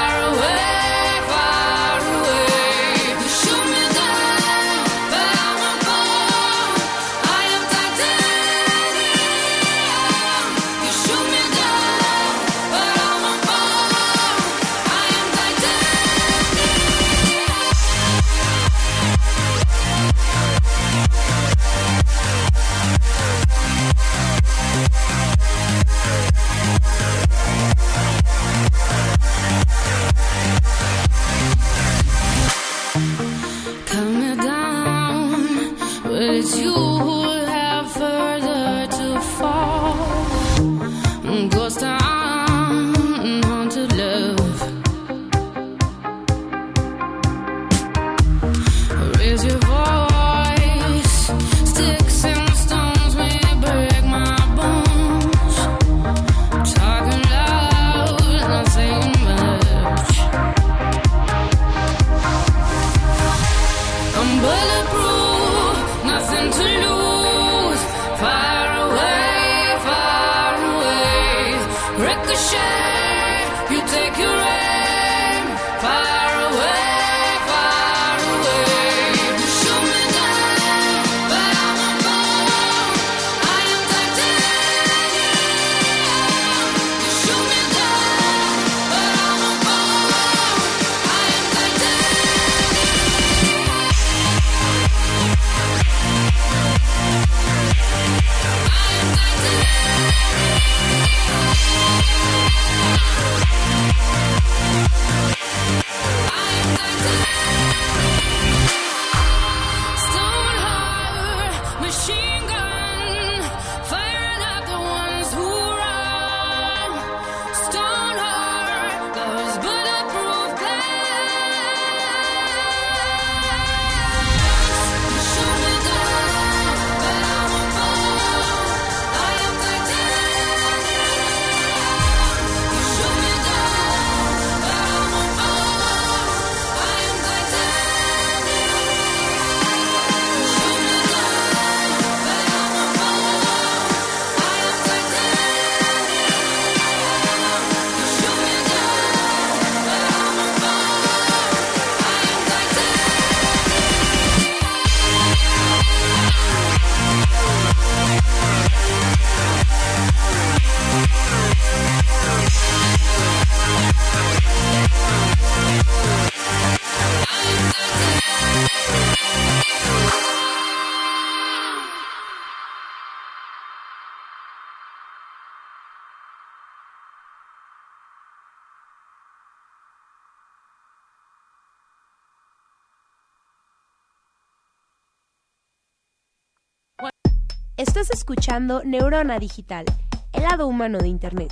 Estás escuchando Neurona Digital, el lado humano de Internet.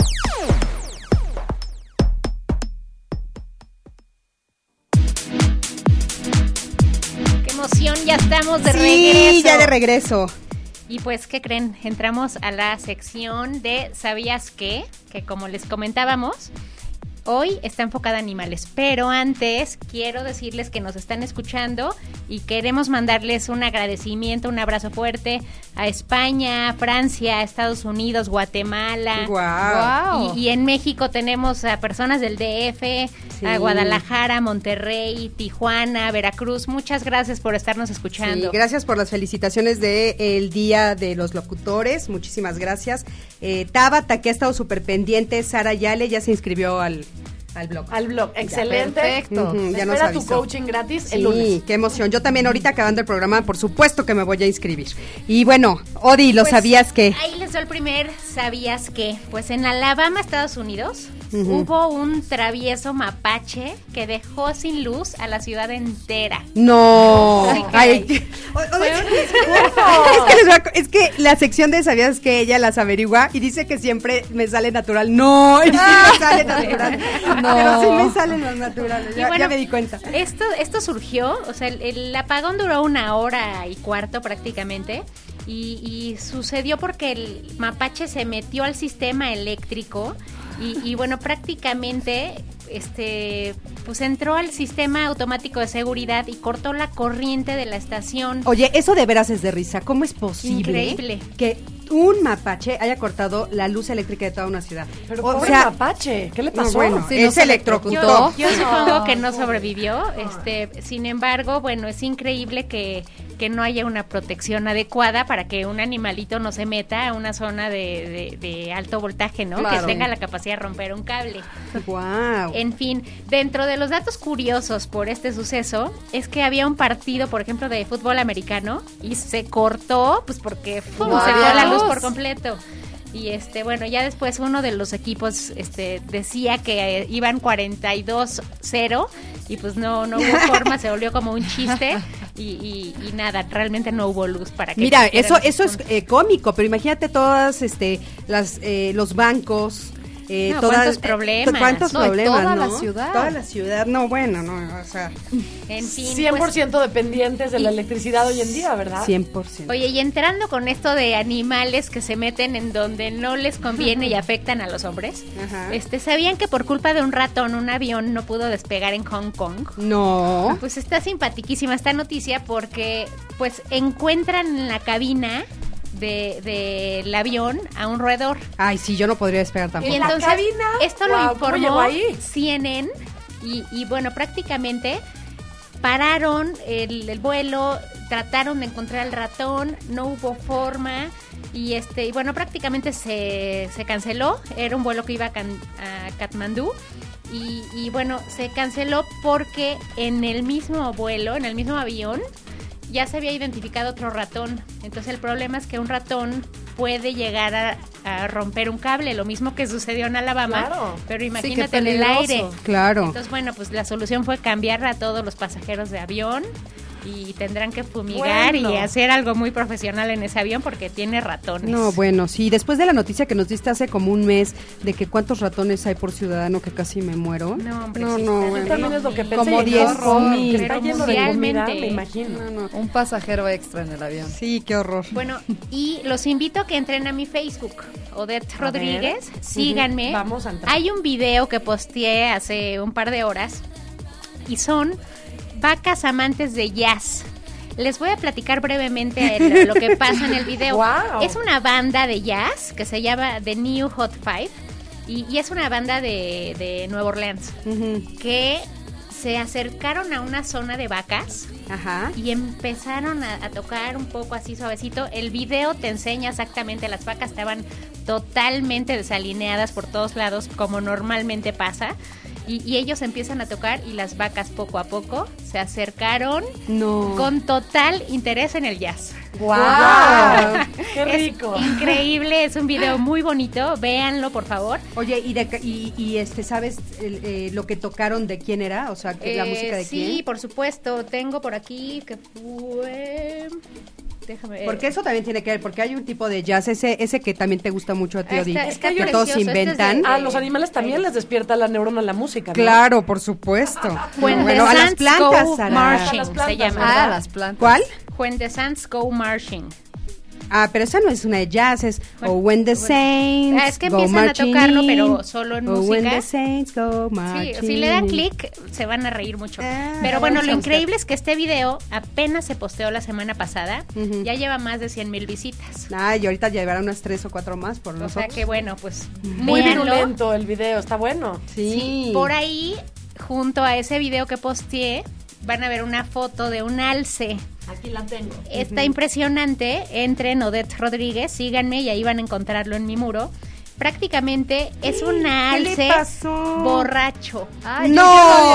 ¡Qué emoción! Ya estamos de sí, regreso. ya de regreso. Y pues, ¿qué creen? Entramos a la sección de ¿Sabías qué? Que como les comentábamos, hoy está enfocada a animales, pero antes quiero decirles que nos están escuchando y queremos mandarles un agradecimiento, un abrazo fuerte a España, Francia, Estados Unidos, Guatemala. Wow. Y, y en México tenemos a personas del D F, Sí. a Guadalajara, Monterrey, Tijuana, Veracruz. Muchas gracias por estarnos escuchando. Sí, gracias por las felicitaciones del Día de los Locutores, muchísimas gracias. Eh, Tabata, que ha estado súper pendiente, Sara Yale ya se inscribió al, al blog. Al blog, excelente. perfecto. Ujú, ya nos Espera tu avisó. coaching gratis el Sí, lunes. qué emoción. Yo también ahorita acabando el programa, por supuesto que me voy a inscribir. Y bueno, Odi, ¿lo Pues, sabías que? Ahí les doy el primer ¿sabías qué? Pues en Alabama, Estados Unidos, Ujú. hubo un travieso mapache que dejó sin luz a la ciudad entera. No. Sí, que Ay, hay. que- o- o- Fue es, un- que les voy a co- es que la sección de ¿sabías que ella las averigua? Y dice que siempre me sale natural. No, y sí me sale natural. No. Pero sí me salen los naturales. Y Ya, bueno, ya me di cuenta. Esto, esto surgió, o sea, el, el apagón duró una hora y cuarto prácticamente. Y, y sucedió porque el mapache se metió al sistema eléctrico y, y bueno, prácticamente este pues entró al sistema automático de seguridad y cortó la corriente de la estación. Oye, eso de veras es de risa. ¿Cómo es posible Increíble. que un mapache haya cortado la luz eléctrica de toda una ciudad? Pero o pobre sea, mapache, ¿qué le no, pasó? bueno, Sí, no es se electrocutó. Yo, yo supongo que no sobrevivió, este, sin embargo, bueno, es increíble que, que no haya una protección adecuada para que un animalito no se meta a una zona de, de- de alto voltaje, ¿no? Claro. Que tenga la capacidad de romper un cable. Wow. En fin, dentro de los datos curiosos por este suceso es que había un partido, por ejemplo, de fútbol americano y se cortó, pues porque ¡pum! Wow. se fue la luz por completo. Y este, bueno, ya después uno de los equipos este decía que eh, iban cuarenta y dos cero y pues no no hubo forma, se volvió como un chiste y, y, y nada, realmente no hubo luz para que Mira, existieran eso esos eso es puntos. eh, cómico, pero imagínate todas este las eh, los bancos eh, No, todas, cuántos eh, problemas. cuántos No, y problemas, toda ¿no? la ciudad. Toda la ciudad, no, bueno, no, o sea, En fin, cien por pues, ciento dependientes de la electricidad hoy en día, ¿verdad? cien por ciento. oye, y entrando con esto de animales que se meten en donde no les conviene y afectan a los hombres, Ajá. este, ¿sabían que por culpa de un ratón un avión no pudo despegar en Hong Kong? No. Pues está simpaticísima esta noticia porque pues encuentran en la cabina de del avión a un roedor. Ay, sí, yo no podría despegar tampoco. Y ¿En la entonces cabina? esto Guau, lo ¿cómo informó llegó ahí? C N N y, y bueno, prácticamente pararon el, el vuelo, trataron de encontrar al ratón, no hubo forma y este y bueno, prácticamente se, se canceló, era un vuelo que iba a, Can- a Katmandú y, y bueno, se canceló porque en el mismo vuelo, en el mismo avión, ya se había identificado otro ratón. Entonces el problema es que un ratón puede llegar a, a romper un cable, lo mismo que sucedió en Alabama, Claro. pero qué imagínate en el peligroso. aire. Claro. Entonces, bueno, pues la solución fue cambiar a todos los pasajeros de avión y tendrán que fumigar Bueno. y hacer algo muy profesional en ese avión porque tiene ratones. No, bueno, sí, después de la noticia que nos diste hace como un mes de que cuántos ratones hay por ciudadano que casi me muero. No, hombre, no, sí no, está bueno. También es lo que pensé. Como y qué diez horror, mil. que está Pero lleno de comida, mundialmente. me imagino. No, no. Un pasajero extra en el avión. Sí, qué horror. Bueno, y los invito a que entren a mi Facebook, Odette A Rodríguez, ver. síganme. Ujú, vamos a entrar. Hay un video que posteé hace un par de horas y son vacas amantes de jazz. Les voy a platicar brevemente lo, lo que pasa en el video. Wow. Es una banda de jazz que se llama The New Hot Five y, y es una banda de, de Nueva Orleans Ujú. que se acercaron a una zona de vacas Ajá. y empezaron a, a tocar un poco así suavecito. El video te enseña exactamente, las vacas estaban totalmente desalineadas por todos lados, como normalmente pasa. Y, y ellos empiezan a tocar y las vacas poco a poco se acercaron No. con total interés en el jazz. ¡Wow! ¡Qué Es rico! increíble, es un video muy bonito, véanlo por favor. Oye, y, de, ca- y, y este, ¿sabes el, eh, lo que tocaron de quién era? O sea, que la Eh, música de sí, quién. por supuesto, tengo por aquí que fue... déjame ver. Porque eso también tiene que ver, porque hay un tipo de jazz, ese ese que también te gusta mucho a ti, Ah, Odi, está- está que precioso, todos este es de- inventan. A los animales también les despierta la neurona la música, ¿no? Claro, por supuesto. When bueno, the a las Sands plantas, Go Sara. Marching, Las plantas, se llama. ¿verdad? Ah, las plantas. ¿Cuál? When the Sands Go Marching. Ah, pero esa no es una de jazz, es o When the Saints Ah, es que Go empiezan a Marching tocarlo, in, pero solo en o When música. the Saints Go Marching Sí, si le dan in. clic, se van a reír mucho. Ah, Pero bueno, vamos lo a increíble es que este video apenas se posteó la semana pasada. Ujú. Ya lleva más de cien mil visitas. Ay, y ahorita llevará unas tres o cuatro más por O nosotros. sea que bueno, pues Muy véanlo. virulento el video, está bueno. Sí. Por ahí, junto a ese video que posteé, van a ver una foto de un alce. Aquí la tengo. Está impresionante. Entren Odette Rodríguez, síganme y ahí van a encontrarlo en mi muro. Prácticamente es un ¿Qué le alce pasó? borracho. Ay, ¡No!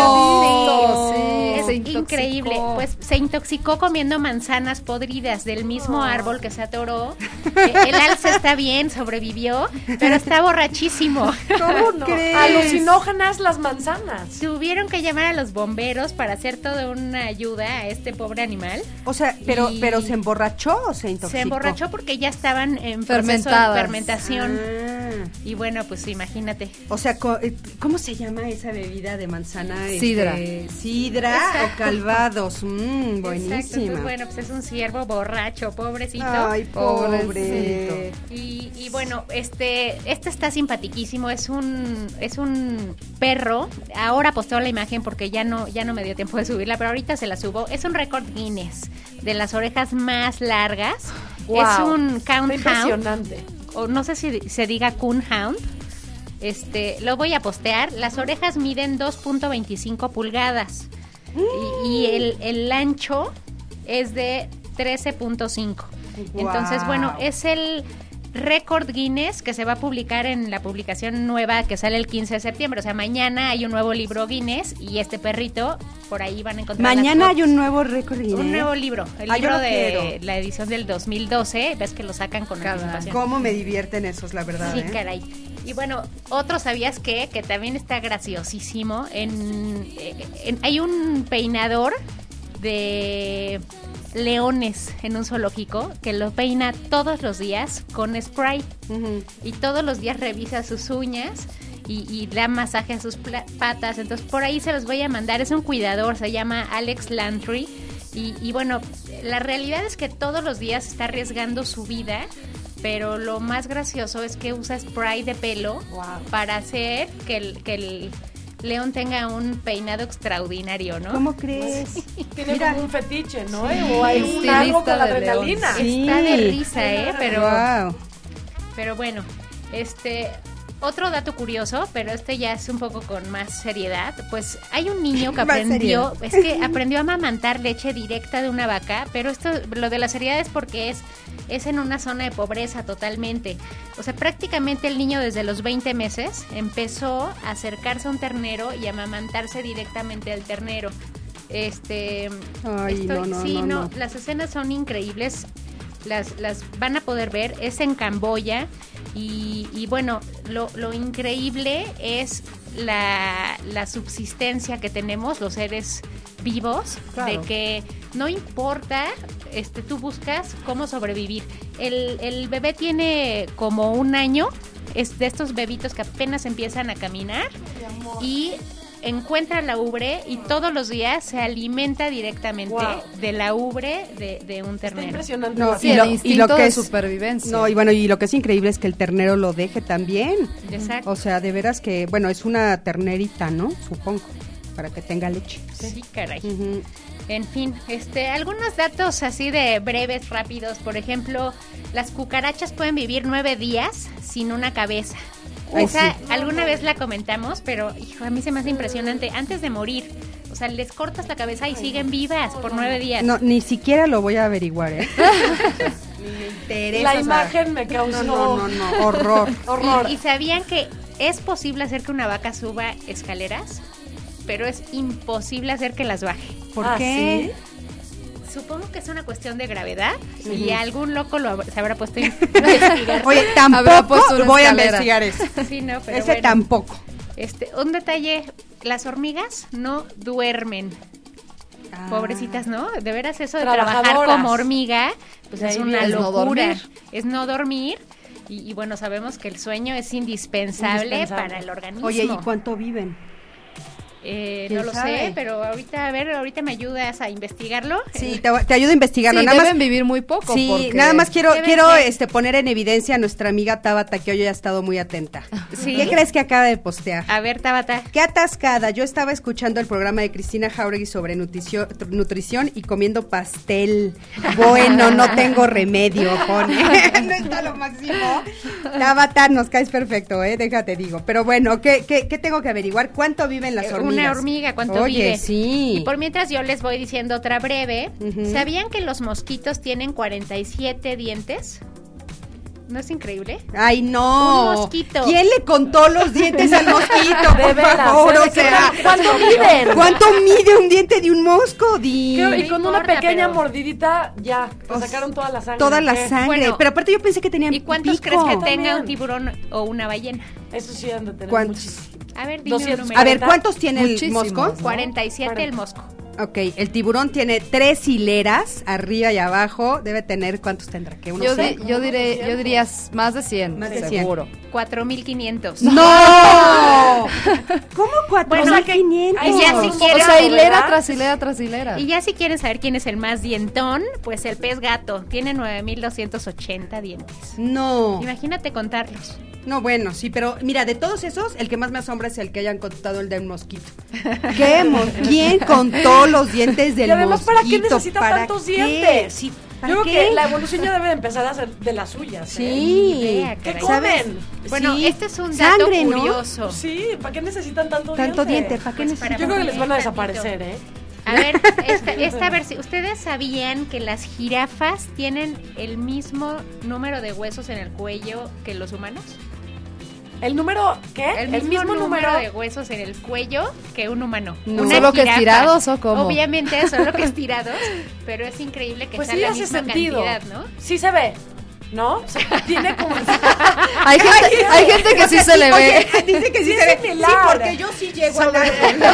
yo ya lo había visto. Sí, Es se intoxicó. increíble. Pues se intoxicó comiendo manzanas podridas del mismo árbol que se atoró. Eh, El alce está bien, sobrevivió, pero está borrachísimo. ¿Cómo No, crees? alucinógenas las manzanas. Tuvieron que llamar a los bomberos para hacer toda una ayuda a este pobre animal. O sea, pero Y- pero se emborrachó o se intoxicó. Se emborrachó porque ya estaban en proceso de Fermentadas. fermentación. Ah. Y bueno, pues imagínate. O sea, co- eh, ¿cómo se llama esa bebida de manzana? Sidra. Este, sidra Exacto. o calvados. Mmm, Exacto, buenísima. entonces bueno, pues es un ciervo borracho, pobrecito. Ay, pobre. Pobrecito. Y, y bueno, este, este está simpatiquísimo, es un, es un perro. Ahora posteo la imagen porque ya no, ya no me dio tiempo de subirla, pero ahorita se la subo. Es un récord Guinness de las orejas más largas. Wow. Es un Está count hound, impresionante. o no sé si se diga coonhound. Este, lo voy a postear. Las orejas miden dos punto veinticinco pulgadas y, y el, el ancho es de trece punto cinco. Entonces, Wow. bueno, es el récord Guinness que se va a publicar en la publicación nueva que sale el quince de septiembre. O sea, mañana hay un nuevo libro Guinness y este perrito, por ahí van a encontrar. Mañana las hay un nuevo récord Guinness. un nuevo libro, el Ah, yo libro lo de quiero. la edición del dos mil doce, ves que lo sacan con Caray. anticipación. ¿Cómo me divierten esos, la verdad? Sí, eh? caray. Y bueno, otro sabías qué? Que también está graciosísimo. En, en- hay un peinador de leones en un zoológico que lo peina todos los días con spray Ujú. y todos los días revisa sus uñas y, y da masaje a sus pla- patas. Entonces por ahí se los voy a mandar. Es un cuidador, se llama Alex Lantry. Y, y bueno, la realidad es que todos los días está arriesgando su vida, pero lo más gracioso es que usa spray de pelo para hacer que el, que el león tenga un peinado extraordinario, ¿no? ¿Cómo crees? Tiene Mira. como un fetiche, ¿no? Sí. O hay un Estilista algo con la de león. adrenalina. Sí. Está de risa, ¿eh? Pero, Wow. pero bueno, este... Otro dato curioso, pero este ya es un poco con más seriedad, pues hay un niño que Más aprendió, es que aprendió a amamantar leche directa de una vaca, pero esto, lo de la seriedad es porque es, es en una zona de pobreza totalmente. O sea, prácticamente el niño desde los veinte meses empezó a acercarse a un ternero y a amamantarse directamente al ternero. Este, Ay, no, no, sí, no, no, no. las escenas son increíbles. Las, las van a poder ver, es en Camboya y, y bueno, lo, lo increíble es la, la subsistencia que tenemos los seres vivos, Claro. de que no importa, este, tú buscas cómo sobrevivir. El, el bebé tiene como un año, es de estos bebitos que apenas empiezan a caminar y encuentra la ubre y todos los días se alimenta directamente Wow. de la ubre de, de un Está ternero. impresionante. No, Sí, y el lo- y instinto lo que de es- supervivencia. No, y bueno, y lo que es increíble es que el ternero lo deje también. Exacto. O sea, de veras que, bueno, es una ternerita, ¿no? Supongo, para que tenga leche. Sí, caray. Ujú. En fin, este, algunos datos así de breves, rápidos. Por ejemplo, las cucarachas pueden vivir nueve días sin una cabeza. Ay, Esa, sí. alguna vez la comentamos, pero hijo, a mí se me hace impresionante. Antes de morir, o sea, les cortas la cabeza y siguen vivas por nueve días. No, ni siquiera lo voy a averiguar, ¿eh? Ni me interesa. La o sea, imagen me causó No, no, no, no, horror. horror. ¿Y, y sabían que es posible hacer que una vaca suba escaleras? Pero es imposible hacer que las baje. ¿Por Ah, qué? Supongo que es una cuestión de gravedad y algún loco lo hab- se habrá puesto a investigar. Oye, Habrá tampoco puesto una voy a escalera. investigar eso. Sí, no, pero Ese bueno. tampoco. Este, un detalle, las hormigas no duermen. Ah. Pobrecitas, ¿no? De veras eso de trabajar Trabajadoras. como hormiga, pues De es ahí una viene. Es no locura. dormir. Es no dormir. Y, y bueno, sabemos que el sueño es indispensable, Indispensable. para el organismo. Oye, ¿y cuánto viven? Eh, ¿Quién no lo sabe? sé, pero ahorita, a ver, ahorita me ayudas a investigarlo. Sí, te, te ayudo a investigarlo. Sí, nada deben más, vivir muy poco. sí, porque- nada más quiero Deben quiero ser. este poner en evidencia a nuestra amiga Tabata, que hoy ha estado muy atenta. Sí. ¿Qué crees que acaba de postear? A ver, Tabata. Qué atascada. Yo estaba escuchando el programa de Cristina Jauregui sobre nutricio- tr- nutrición y comiendo pastel. Bueno, no tengo remedio, pone. No está lo máximo. Tabata, nos caes perfecto, ¿eh? Déjate digo. Pero bueno, ¿qué, qué, qué tengo que averiguar? ¿Cuánto viven las Eh, hormigas? Una hormiga, ¿cuánto Oye, vive? sí. Y por mientras yo les voy diciendo otra breve. Ujú. ¿Sabían que los mosquitos tienen cuarenta y siete dientes? ¿No es increíble? Ay, no. Un mosquito. ¿Quién le contó los dientes al mosquito? De Por veras, favor, ¿eh? o ¿De qué sea. tal? ¿Cuánto miden? ¿Cuánto mide un diente de un mosco, Di? ¿Qué? Y No con una importa, pequeña pero- mordidita, ya, te O sacaron toda la sangre. Toda la ¿qué? sangre. Bueno, pero aparte yo pensé que tenían ¿Y cuántos pico. crees que tenga También. un tiburón o una ballena? Eso sí han de tener ¿Cuántos? muchísimo. A ver, dime un doscientos. número. A ver, ¿cuántos tiene el Muchísimos, mosco? ¿no? cuarenta y siete el mosco. Ok, el tiburón tiene tres hileras, arriba y abajo. Debe tener, ¿cuántos tendrá? ¿Qué? ¿Unos Yo, di- cien? yo diré, yo diría s- más de cien, Más de cien. seguro. cuatro mil quinientos. ¡No! ¿Cómo cuatro Bueno, mil quinientos? y ya si O O quieres, sea, hilera ¿verdad? tras hilera tras hilera. Y ya si quieren saber quién es el más dientón, pues el pez gato tiene nueve mil doscientos ochenta dientes. No. Imagínate contarlos. No, bueno, sí, pero mira, de todos esos, el que más me asombra es el que hayan contado el de un mosquito. ¿Qué? mo- ¿Quién contó los dientes del Y además, mosquito? ¿para qué necesita ¿Para tantos qué? dientes? Sí, Yo ¿para creo qué? que la evolución ya debe de empezar a ser de las suyas. ¿eh? Sí. idea, ¿Qué caray. comen? Bueno, Sí. este es un dato Sangre, ¿no? curioso. Sí, ¿para qué necesitan tanto, Tanto diente? diente, ¿para qué Pues necesitan? Yo creo que les van a Tantito. desaparecer, ¿eh? A ver, esta, esta versión. ¿Ustedes sabían que las jirafas tienen el mismo número de huesos en el cuello que los humanos? ¿El número qué? El mismo, número, de huesos en el cuello que un humano. No. Una ¿Solo que jirafa. estirados o cómo? Obviamente, solo que estirados, pero es increíble que Pues sea sí la hace misma sentido. cantidad, ¿no? Sí se ve, ¿no? O sea, tiene como... Hay gente, hay gente que sí se le ve. Oye, dice que sí, Sí se es ve. similar. Sí, porque yo sí llego a la...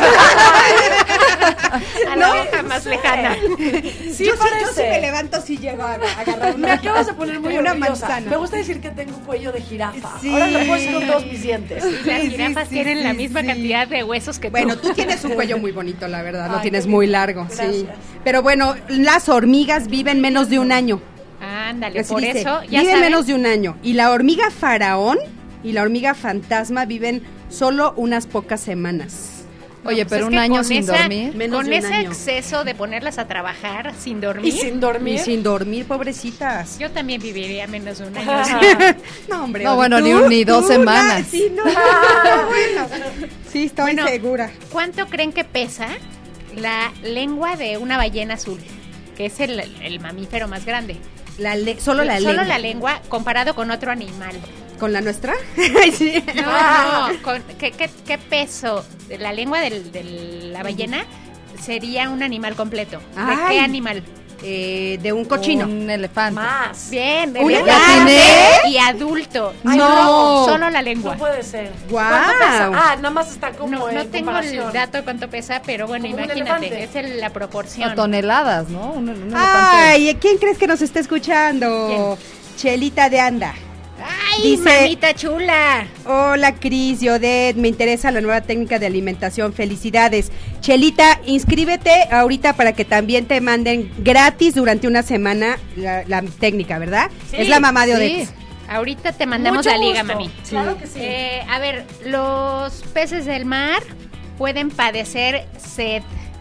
A la vieja más lejana. Sí yo, sí, parece. yo sí me levanto, sí llego a, a agarrar una... Me acabas de poner muy una orgullosa. manzana. Me gusta decir que tengo cuello de jirafa. Sí. Ahora lo puedo decir con todos mis dientes. Y las Sí, jirafas sí, tienen sí, la misma sí. cantidad de huesos que tú. Bueno, tú tienes un cuello muy bonito, la verdad, lo Ay, tienes qué muy linda. largo, sí. Gracias. Pero bueno, las hormigas viven menos de un año. Ándale, Así por dice, eso ya viven saben. menos de un año. Y la hormiga faraón y la hormiga fantasma viven solo unas pocas semanas. Oye, Pues pero es un que año con sin esa- dormir. Menos Con de un ese año. exceso de ponerlas a trabajar sin dormir. Y sin dormir. Y sin dormir, pobrecitas. Yo también viviría menos de un año. sí. No, hombre. No, Odi, bueno, tú, ni un- ni dos tú, semanas. na- sí, no, no, bueno. Sí, estoy Bueno, segura. ¿Cuánto creen que pesa la lengua de una ballena azul? Que es el, el mamífero más grande. La le- solo la Solo lengua. la lengua comparado con otro animal. ¿Con la nuestra? Ay, sí. No, no. Con, ¿qué, qué, qué peso? de La lengua del- de la ballena sería un animal completo. ¿De Ay. qué animal? Eh, de un cochino. Un elefante. Más. Bien, ¿Un elefante elefante? y adulto. Ay, Solo- no. Solo la lengua. No puede ser. Guau. ¿Cuánto pesa? Ah, nada más está como No, no en tengo comparación. el dato de cuánto pesa, pero bueno, Como un imagínate, elefante. es el- la proporción. A toneladas, ¿no? Un, un elefante. Ay, ¿quién crees que nos está escuchando? Chelita de Anda. ¡Ay, Dice- mamita chula! Hola Cris y Odette, me interesa la nueva técnica de alimentación, felicidades. Chelita, inscríbete ahorita para que también te manden gratis durante una semana la, la técnica, ¿verdad? Sí, es la mamá de sí. Odette. Ahorita te mandamos Mucho la liga, gusto. mami. Claro que sí. Eh, a ver, los peces del mar pueden padecer sed.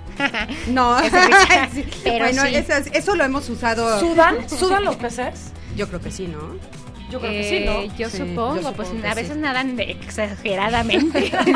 No, Esa risa. Sí. Pero bueno, sí. eso, es- eso lo hemos usado. ¿Sudan? ¿Sudan los peces? Yo creo que sí, ¿no? Yo creo que Eh, sí, ¿no? Yo Sí, supongo, yo supongo pues que a sí. veces nadan de- exageradamente. Oye,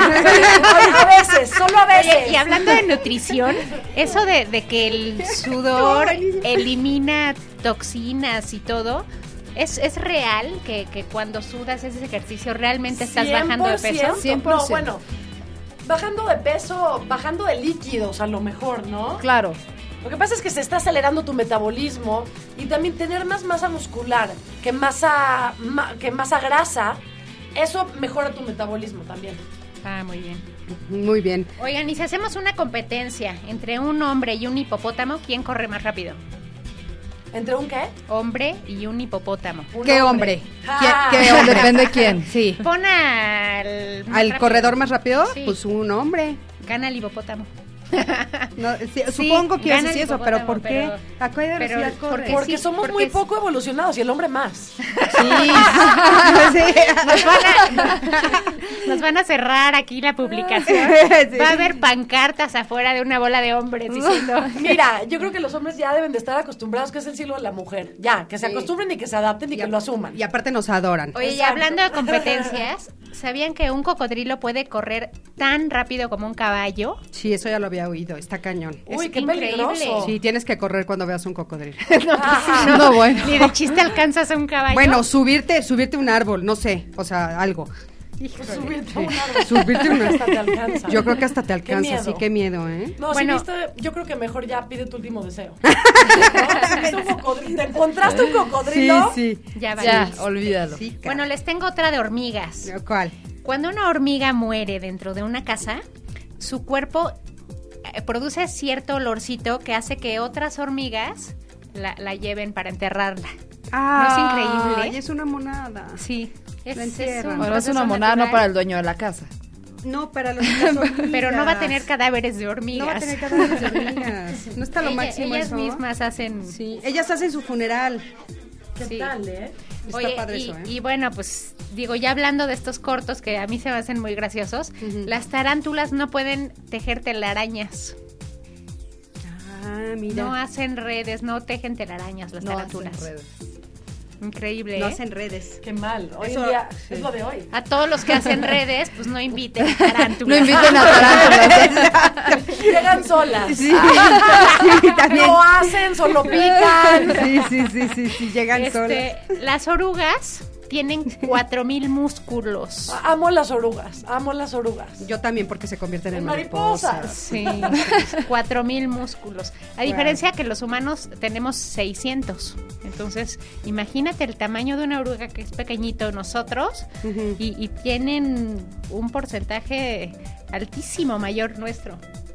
a veces, solo a veces. Oye, y hablando de nutrición, eso de, de que el sudor elimina toxinas y todo, ¿es, es real que, que cuando sudas ese ejercicio realmente estás bajando de peso? cien por ciento. No, bueno, bajando de peso, bajando de líquidos a lo mejor, ¿no? Claro. Lo que pasa es que se está acelerando tu metabolismo y también tener más masa muscular que masa, ma- que masa grasa, eso mejora tu metabolismo también. Ah, muy bien. Muy bien. Oigan, y si hacemos una competencia entre un hombre y un hipopótamo, ¿quién corre más rápido? ¿Entre un qué? Hombre y un hipopótamo. Un ¿Qué hombre? Ah. ¿Quién- qué hombre? Depende de quién. Sí. Pon al... más ¿Al rápido. corredor más rápido? Sí. Pues un hombre. Gana el hipopótamo. No, sí, Sí, supongo que ibas a gana el decir eso, pero hipopótamo, ¿por qué? pero- ¿A qué pero velocidad corre? porque Porque sí, somos porque muy es- poco evolucionados y el hombre más. Sí. Nos van, a, nos van a cerrar aquí la publicación. Sí. Va a haber pancartas afuera de una bola de hombres diciendo... Mira, yo creo que los hombres ya deben de estar acostumbrados que es el siglo de la mujer. Ya, que se Sí. acostumbren y que se adapten y, que lo asuman. Y aparte nos adoran. Oye, y Exacto. hablando de competencias, ¿sabían que un cocodrilo puede correr tan rápido como un caballo? Sí, eso ya lo había oído. Está cañón. Uy, Es qué increíble. peligroso. Sí, tienes que correr cuando veas un cocodrilo. Ajá. No, bueno. Ni de chiste alcanzas a un caballo. Bueno, subirte, subirte un árbol, no sé, o sea, algo. Pues subirte a un árbol. Subirte un Hasta te alcanza. Yo creo que hasta te Qué alcanza, miedo. sí, qué miedo, ¿eh? No, Bueno. si viste, yo creo que mejor ya pide tu último deseo. ¿No? Si viste un cocodrilo, ¿te encontraste un Sí, cocodrilo? sí. ya va. Ya, olvídalo. Sí, ca- Bueno, les tengo otra de hormigas. ¿Cuál? Cuando una hormiga muere dentro de una casa, su cuerpo eh, produce cierto olorcito que hace que otras hormigas la, la lleven para enterrarla. Ah, ¿No es increíble? Y es una monada. Sí. Es, La es entierran. un Bueno, es una proceso monada no natural, para el dueño de la casa. No, para los las hormigas. Pero no va a tener cadáveres de hormigas. No va a tener cadáveres de hormigas. No está lo Ella- máximo ellas eso. mismas hacen... Sí, ellas hacen su funeral. ¿Qué Sí. tal, eh? Está Oye, padre y, eso, ¿eh? y bueno, pues digo, ya hablando de estos cortos que a mí se me hacen muy graciosos, Ujú. las tarántulas no pueden tejer telarañas. Ah, mira. No hacen redes, no tejen telarañas las No tarántulas. hacen redes. Increíble, No ¿eh? hacen redes. Qué mal. Hoy Eso- en día sí. es lo de hoy. A todos los que hacen redes, pues no inviten No tarántulas. inviten a tarántulas. Llegan solas. Sí, sí, también. No hacen, solo pican. Sí, sí, sí, sí, sí, llegan solas. Este, las orugas tienen cuatro mil músculos. Amo las orugas, amo las orugas. Yo también porque se convierten en Mariposas. mariposas. Sí, cuatro mil músculos. A diferencia que los humanos tenemos seiscientos. Entonces, imagínate el tamaño de una oruga que es pequeñito nosotros Ujú. y, y tienen un porcentaje altísimo mayor nuestro.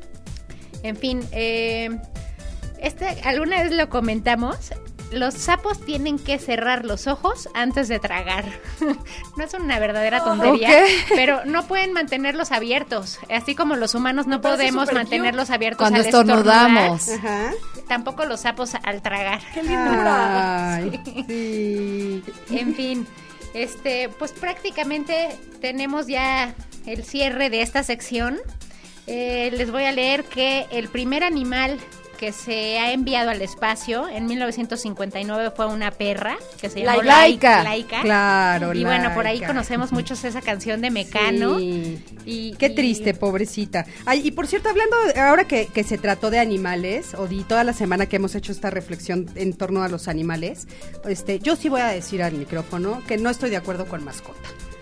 En fin, eh, este, alguna vez lo comentamos. Los sapos tienen que cerrar los ojos antes de tragar. No es una verdadera tontería, Ok. pero no pueden mantenerlos abiertos. Así como los humanos no Me parece podemos súper mantenerlos abiertos Cuando al estornudar, estornudamos. Ajá. tampoco los sapos al tragar. ¡Qué lindura! Ay, sí. En fin, este, pues prácticamente tenemos ya el cierre de esta sección. Eh, les voy a leer que el primer animal que se ha enviado al espacio en mil novecientos cincuenta y nueve fue una perra que se llamó Laika. Laika. Claro, Y bueno, por ahí Laika. conocemos muchos esa canción de Mecano. Sí. Y, Qué y- triste, pobrecita. Ay, y por cierto, hablando, ahora que, que se trató de animales, o di toda la semana que hemos hecho esta reflexión en torno a los animales, este, yo sí voy a decir al micrófono que no estoy de acuerdo con mascota.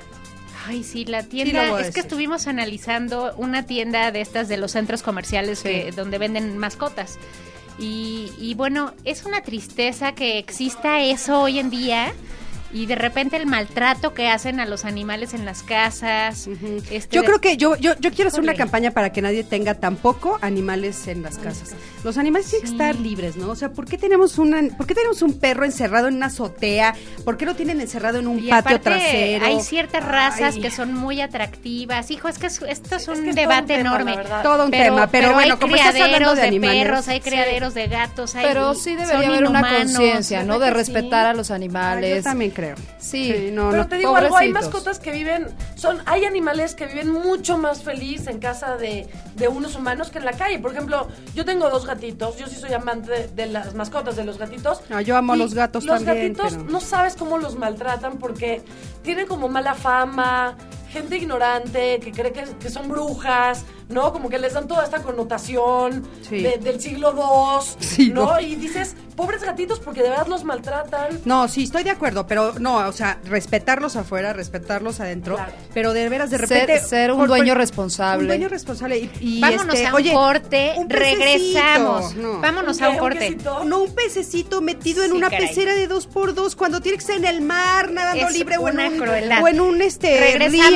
Ay, sí, la Sí, tienda, lo voy a es que decir. estuvimos analizando una tienda de estas de los centros comerciales Sí. que- donde venden mascotas. Y, y bueno, es una tristeza que exista eso hoy en día y de repente el maltrato que hacen a los animales en las casas. este, Yo de- creo que yo, yo, yo quiero hacer una Híjole. campaña para que nadie tenga tampoco animales en las casas. Los animales tienen Sí. que estar libres, ¿no? O sea, ¿por qué tenemos una, por qué tenemos un perro encerrado en una azotea? ¿Por qué lo tienen encerrado en un y patio aparte, trasero? hay ciertas razas Ay. que son muy atractivas. Hijo, es que es- esto es Sí, un es que es todo un debate tema, enorme. la verdad. Todo un tema, pero bueno, hay como estás hablando criaderos de de, animales, perros, hay sí. criaderos de gatos, hay Pero sí debería son haber una inhumanos. conciencia, ¿no? De ¿verdad que sí? respetar a los Ay, animales. yo también creo. Sí. no, Pero no, te digo algo, hay pobrecitos. mascotas que viven, son, hay animales que viven mucho más feliz en casa de, de unos humanos que en la calle. Por ejemplo, yo tengo dos gatitos, yo sí soy amante de, de las mascotas, de los gatitos. Ah, yo amo a Y los gatos los también, gatitos pero- no sabes cómo los maltratan porque tienen como mala fama, gente ignorante que cree que, que son brujas, ¿no? Como que les dan toda esta connotación Sí. de- del siglo dos, Sí, ¿no? no. Y dices, pobres gatitos porque de verdad los maltratan. No, sí, estoy de acuerdo, pero no, o sea, respetarlos afuera, respetarlos adentro, Claro. pero de veras, de Ser- repente... ser un por- por- dueño responsable. Un dueño responsable. Y, y, Vámonos este, a un oye, corte, un pececito, regresamos. no. Vámonos ¿Un a un qué? corte. quesito? No, un pececito metido en Sí, una caray. pecera de dos por dos cuando tiene que estar en el mar, nadando Es libre o en una un, crueldad. o en un este Regresamos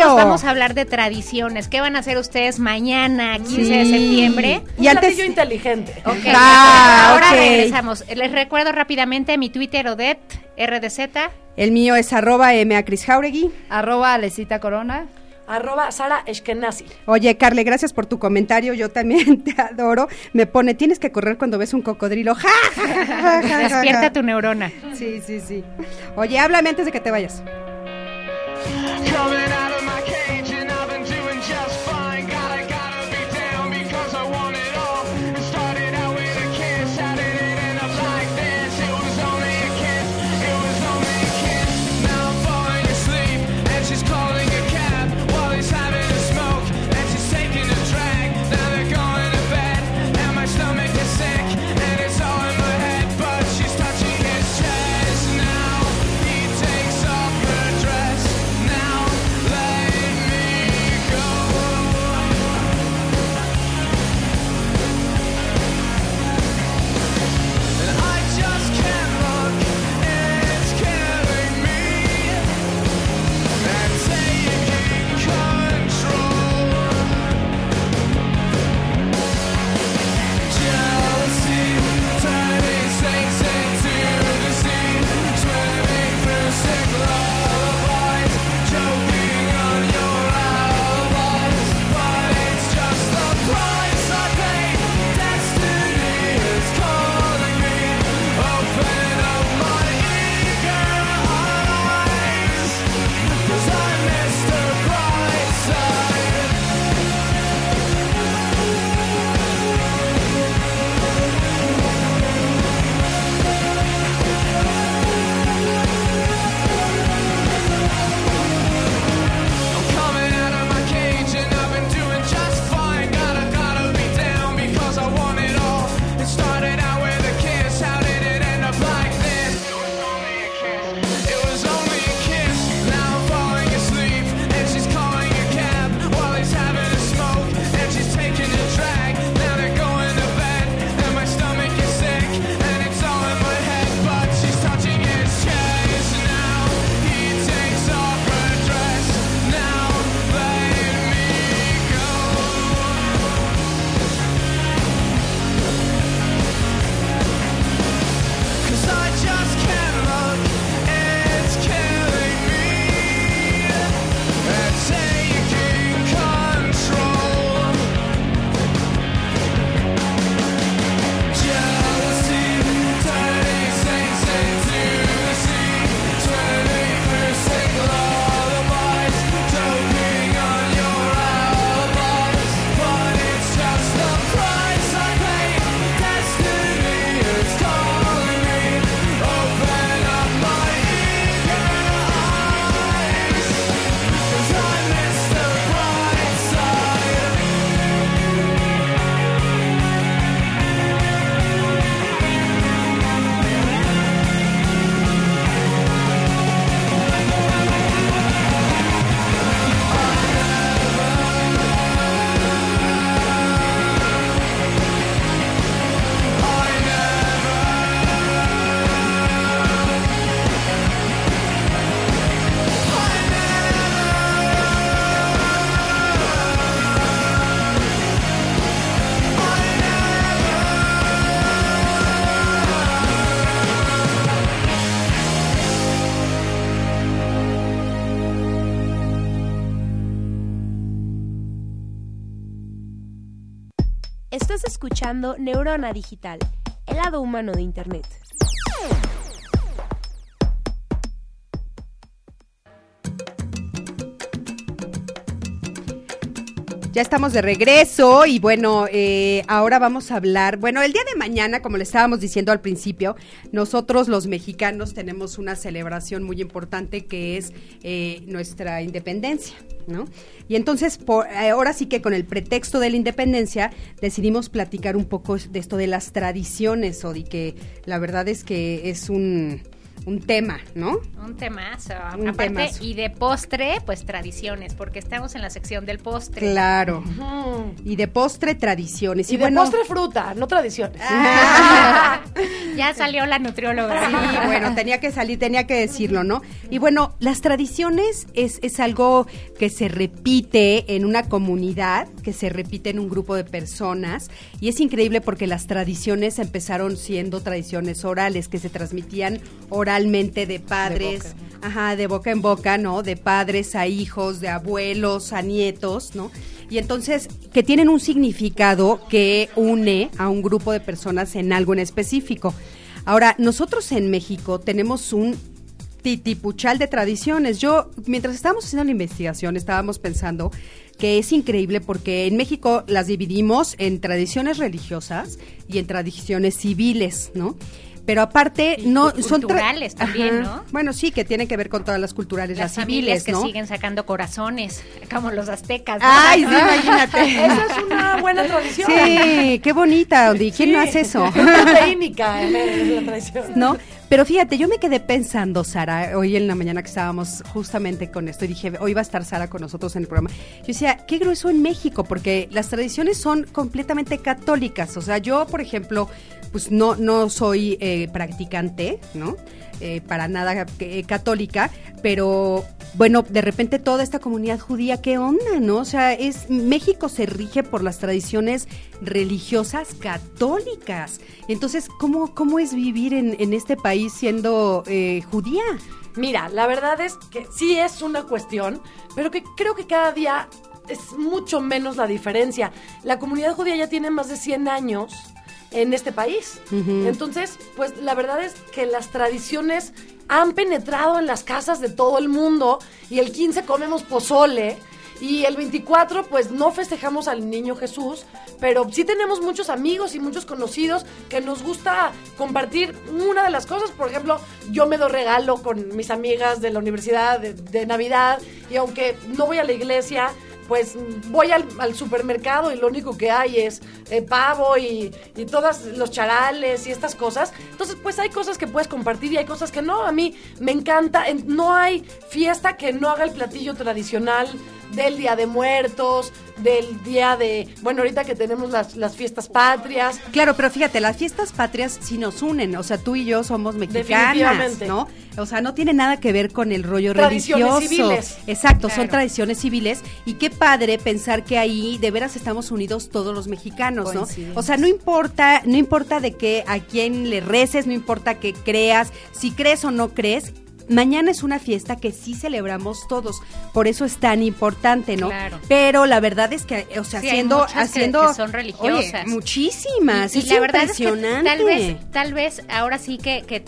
nosotros vamos a hablar de tradiciones. ¿Qué van a hacer ustedes mañana, quince de septiembre? Un Y antes- platillo inteligente. Ok, Ah, ahora ok. regresamos. Les recuerdo rápidamente mi Twitter, Odette, R D Z. El mío es arroba M A Cris Jauregui. Arroba Alecita Corona. Arroba Sara Eskenazi. Oye, Carle, gracias por tu comentario. Yo también te adoro. Me pone, tienes que correr cuando ves un cocodrilo. ¡Ja, ja, ja, ja, ja, ja! Despierta tu neurona. Sí, sí, sí. Oye, háblame antes de que te vayas. Coming out of my cage and I've been doing just fine. Gotta, gotta be down because I want it all. It started out with a kiss, how did it end up like this? It was only a kiss, it was only a kiss. Now I'm falling asleep and she's calling a cab while he's having a smoke and she's taking a drag. Now they're going to bed and my stomach is sick and it's all in my head, but she's touching his chest. Now he takes off her dress. Now let me go. And I just can't look, it's killing me. And taking control. Jealousy turning saints into the sea, swimming through sick lullabies, choking on your alibis. But it's just the price I pay. Destiny is calling me. Open up my eager eyes, 'cause I missed the bright side. I'm coming out of my cage and I've been doing just fine. Gotta, gotta be down because I want it all. It started out with a kiss, how did it end up like this? It was only a kiss, it was only a kiss. Now I'm falling asleep and she's calling a cab while he's having a smoke and she's taking a drag. Now they're going to bed and my stomach is sick and it's all in my head, but she's touching his chest. Now he takes off her dress. Now let me go. 'Cause I just can't look, it's killing me. And taking control. Jealousy turning saints into the sea, swimming through sick lullabies, choking on your alibis. But it's just the price I pay. Destiny is calling me. Open up my eager eyes, 'cause I missed the bright side. Estás escuchando Neurona Digital, el lado humano de Internet. Ya estamos de regreso y bueno, eh, ahora vamos a hablar, bueno, el día de mañana, como le estábamos diciendo al principio, nosotros los mexicanos tenemos una celebración muy importante que es eh, nuestra independencia, ¿no? Y entonces, por, eh, ahora sí que con el pretexto de la independencia, decidimos platicar un poco de esto de las tradiciones, Odi, que la verdad es que es un... un tema, ¿no? Un temazo. Un Aparte, temazo. y de postre, pues tradiciones, porque estamos en la sección del postre. Claro. Ujú. Y de postre, tradiciones. Y, Y, de bueno, postre fruta, no tradiciones. Ya salió la nutrióloga. sí, bueno, tenía que salir, tenía que decirlo, ¿no? Y bueno, las tradiciones es, es algo que se repite en una comunidad, que se repite en un grupo de personas, y es increíble porque las tradiciones empezaron siendo tradiciones orales, que se transmitían oralmente de padres, De boca. ajá, de boca en boca, ¿no? De padres a hijos, de abuelos a nietos, ¿no? Y entonces, que tienen un significado que une a un grupo de personas en algo en específico. Ahora, nosotros en México tenemos un titipuchal de tradiciones. Yo, mientras estábamos haciendo la investigación, estábamos pensando que es increíble porque en México las dividimos en tradiciones religiosas y en tradiciones civiles, ¿no? Pero aparte, Y no cu- son tra- culturales también, Ajá. ¿no? Bueno, sí, que tienen que ver con todas las culturales, las, Las familias civiles, que ¿no? siguen sacando corazones, como los aztecas. ¿no? Ay, sí, imagínate. Esa es una buena tradición. Sí, qué bonita, Ondi. ¿Quién no hace eso? Proteínica en en la tradición. ¿No? Pero fíjate, yo me quedé pensando, Sara, hoy en la mañana que estábamos justamente con esto, y dije, hoy va a estar Sara con nosotros en el programa. Yo decía, qué grueso en México, porque las tradiciones son completamente católicas. O sea, yo, por ejemplo, pues no, no soy eh, practicante, ¿no? Eh, para nada eh, católica, pero bueno, de repente toda esta comunidad judía, ¿qué onda, no? O sea, es México se rige por las tradiciones religiosas católicas. Entonces, ¿cómo, cómo es vivir en, en este país siendo eh, judía? Mira, la verdad es que sí es una cuestión, pero que creo que cada día es mucho menos la diferencia. La comunidad judía ya tiene más de cien años en este país. Ujú. Entonces, pues la verdad es que las tradiciones han penetrado en las casas de todo el mundo y el quince comemos pozole y el veinticuatro pues no festejamos al niño Jesús, pero sí tenemos muchos amigos y muchos conocidos que nos gusta compartir una de las cosas. Por ejemplo, yo me doy regalo con mis amigas de la universidad de, de Navidad, y aunque no voy a la iglesia, pues voy al, al supermercado y lo único que hay es eh, pavo y, y todos los charales y estas cosas. Entonces, pues hay cosas que puedes compartir y hay cosas que no. A mí me encanta. En- no hay fiesta que no haga el platillo tradicional del Día de Muertos, del día de... Bueno, ahorita que tenemos las, las fiestas patrias. Claro, pero fíjate, las fiestas patrias sí nos unen, o sea, tú y yo somos mexicanas, Definitivamente. ¿no? O sea, no tiene nada que ver con el rollo Tradiciones religioso. civiles. Exacto, son Claro. tradiciones civiles, y qué padre pensar que ahí de veras estamos unidos todos los mexicanos, ¿no? Coincidimos. O sea, no importa, no importa de qué, a quién le reces, no importa que creas, si crees o no crees. Mañana es una fiesta que sí celebramos todos, por eso es tan importante, ¿no? Claro. Pero la verdad es que, o sea, Sí, hay haciendo, muchas que- haciendo, que son religiosas. oye, muchísimas, Y, y es la verdad es que impresionante. tal vez, tal vez ahora sí que, que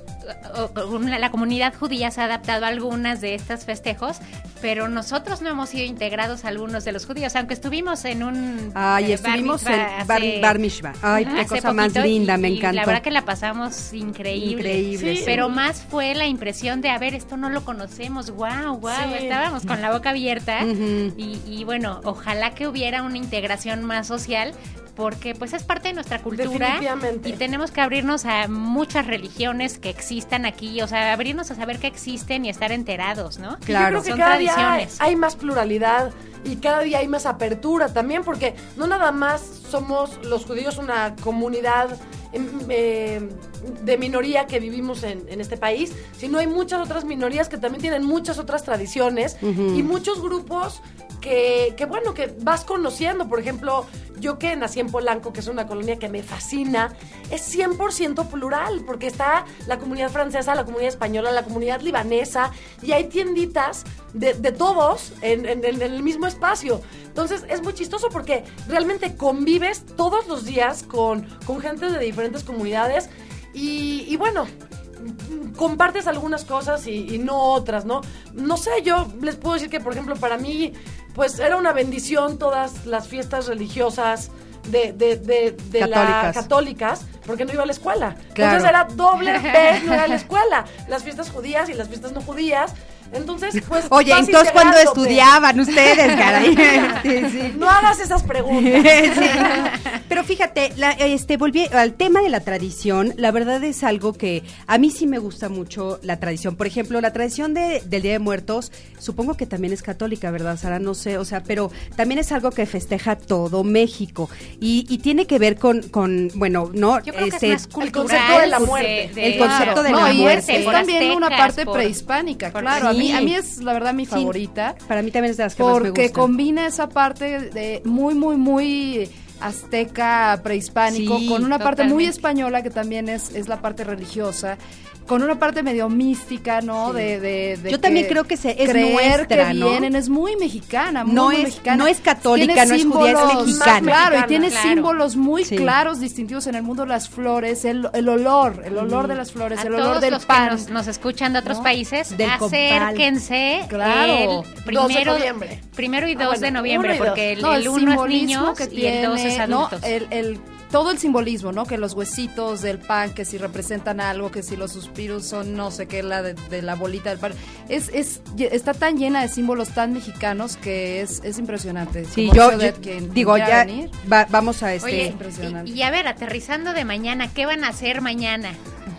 o- o- la, la comunidad judía se ha adaptado a algunas de estos festejos, pero nosotros no hemos sido integrados a algunos de los judíos, aunque estuvimos en un Ay, eh, bar estuvimos mitzvah en bar, hace- bar mitzvah. Ay, qué hace cosa más poquito, linda, y- me y encantó. La verdad que la pasamos increíble. Increíble, sí. Pero más fue la impresión de, a ver, esto no lo conocemos, wow, wow, Sí. estábamos con la boca abierta. Ujú. y, y bueno, ojalá que hubiera una integración más social, porque pues es parte de nuestra cultura Definitivamente. y tenemos que abrirnos a muchas religiones que existan aquí, o sea, abrirnos a saber que existen y estar enterados, ¿no? Y Claro. Yo creo que Son cada día hay, tradiciones. hay más pluralidad y cada día hay más apertura también, porque no nada más somos los judíos una comunidad em, eh, de minoría que vivimos en, en este país, sino hay muchas otras minorías que también tienen muchas otras tradiciones Ujú. y muchos grupos que, que, bueno, que vas conociendo. Por ejemplo, yo que nací en Polanco, que es una colonia que me fascina, es cien por ciento plural, porque está la comunidad francesa, la comunidad española, la comunidad libanesa, y hay tienditas de, de todos en, en- en el mismo espacio. Entonces, es muy chistoso porque realmente convives todos los días con, con gente de diferentes comunidades y, y bueno, compartes algunas cosas y, y no otras, ¿no? No sé, yo les puedo decir que, por ejemplo, para mí, pues era una bendición todas las fiestas religiosas de, de, de, de Católicas. las católicas, porque no iba a la escuela. Claro. Entonces era doble vez no ir a la escuela. Las fiestas judías y las fiestas no judías. Entonces, pues Oye, vas entonces cuando integrándote. estudiaban ustedes, caray. Sí, sí. No hagas esas preguntas. Sí. Pero fíjate, la, este, volví al tema de la tradición, la verdad es algo que a mí sí me gusta mucho la tradición. Por ejemplo, la tradición de, del Día de Muertos, supongo que también es católica, ¿verdad, Sara? No sé, o sea, pero también es algo que festeja todo México y, y tiene que ver con, con bueno, no, Yo creo este, que es más el cultural. concepto de la muerte. de- El concepto de no, la y muerte. es, es por también una aztecas, parte por- prehispánica, por- claro. A mí, Sí. a mí es la verdad mi Sí, favorita. para mí también es de las que más me Porque gustan. combina esa parte de muy, muy, muy azteca, prehispánico, Sí, con una parte muy totalmente. española que también es, es la parte religiosa, con una parte medio mística, ¿no? Sí. De, de, de Yo también creo que se- es creer nuestra, que ¿no? vienen, es muy mexicana, muy, No muy es- mexicana. no es católica, Tiene no es judía, es símbolos- mexicana. Claro, y Mexicana, tiene claro. símbolos muy Sí. claros, distintivos en el mundo, las flores, el, el olor, el olor de las flores, A el olor todos del los pan. que nos, nos escuchan de otros ¿no? países, Del copal. acérquense Claro. el primero, dos de noviembre. primero y Ah, dos bueno, de noviembre, uno y dos. porque el, No, el uno es simbolismo niños que y el dos es tiene, ¿no? adultos. El, el- todo el simbolismo, ¿no? Que los huesitos del pan, que si representan algo, que si los suspiros son no sé qué, la de, de la bolita del pan. Es, es, está tan llena de símbolos tan mexicanos que es, es impresionante. Sí, Como yo, dice yo Odette, quien digo, quiera ya venir. va- vamos a este... Oye, impresionante. y, y a ver, aterrizando de mañana, ¿qué van a hacer mañana?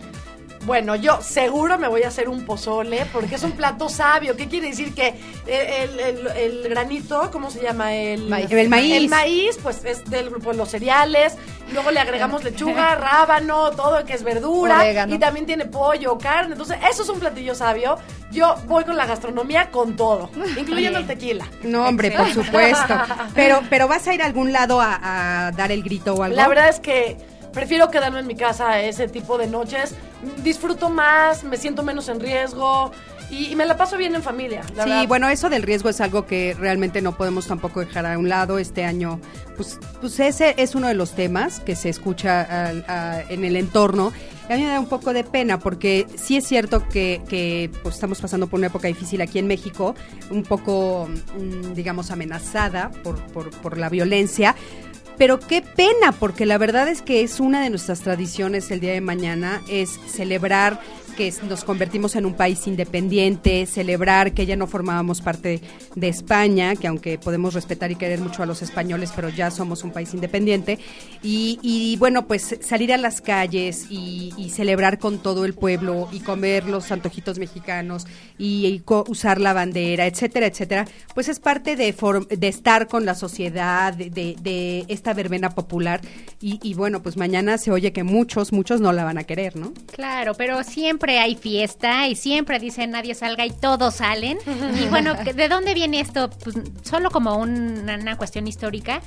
Bueno, yo seguro me voy a hacer un pozole porque es un plato sabio. ¿Qué quiere decir? Que el, el- el granito, ¿cómo se llama? El Maíz. El maíz. El maíz, pues es del grupo de los cereales. Luego le agregamos lechuga, rábano, todo que es verdura. Orégano. Y también tiene pollo, carne. Entonces, eso es un platillo sabio. Yo voy con la gastronomía con todo, incluyendo el tequila. No, hombre, por supuesto. Pero, pero ¿vas a ir a algún lado a, a dar el grito o algo? La verdad es que prefiero quedarme en mi casa ese tipo de noches. Disfruto más, me siento menos en riesgo y, y me la paso bien en familia. La Sí, verdad. bueno, eso del riesgo es algo que realmente no podemos tampoco dejar a un lado. Este año, pues, pues ese es uno de los temas que se escucha al- a- en el entorno. Y a mí me da un poco de pena porque sí es cierto que, que pues, estamos pasando por una época difícil aquí en México, un poco, mm, digamos, amenazada por, por, por la violencia. Pero qué pena, porque la verdad es que es una de nuestras tradiciones el día de mañana, es celebrar que es- nos convertimos en un país independiente, celebrar que ya no formábamos parte de España, que aunque podemos respetar y querer mucho a los españoles, pero ya somos un país independiente, y, y bueno, pues salir a las calles y, y celebrar con todo el pueblo y comer los antojitos mexicanos y, y co- usar la bandera, etcétera, etcétera, pues es parte de, for- de estar con la sociedad, de, de- de esta verbena popular, y, y bueno, pues mañana se oye que muchos, muchos no la van a querer, ¿no? Claro, pero siempre hay fiesta y siempre dicen nadie salga y todos salen. Y bueno, ¿de dónde viene esto? Pues solo como una, una cuestión histórica.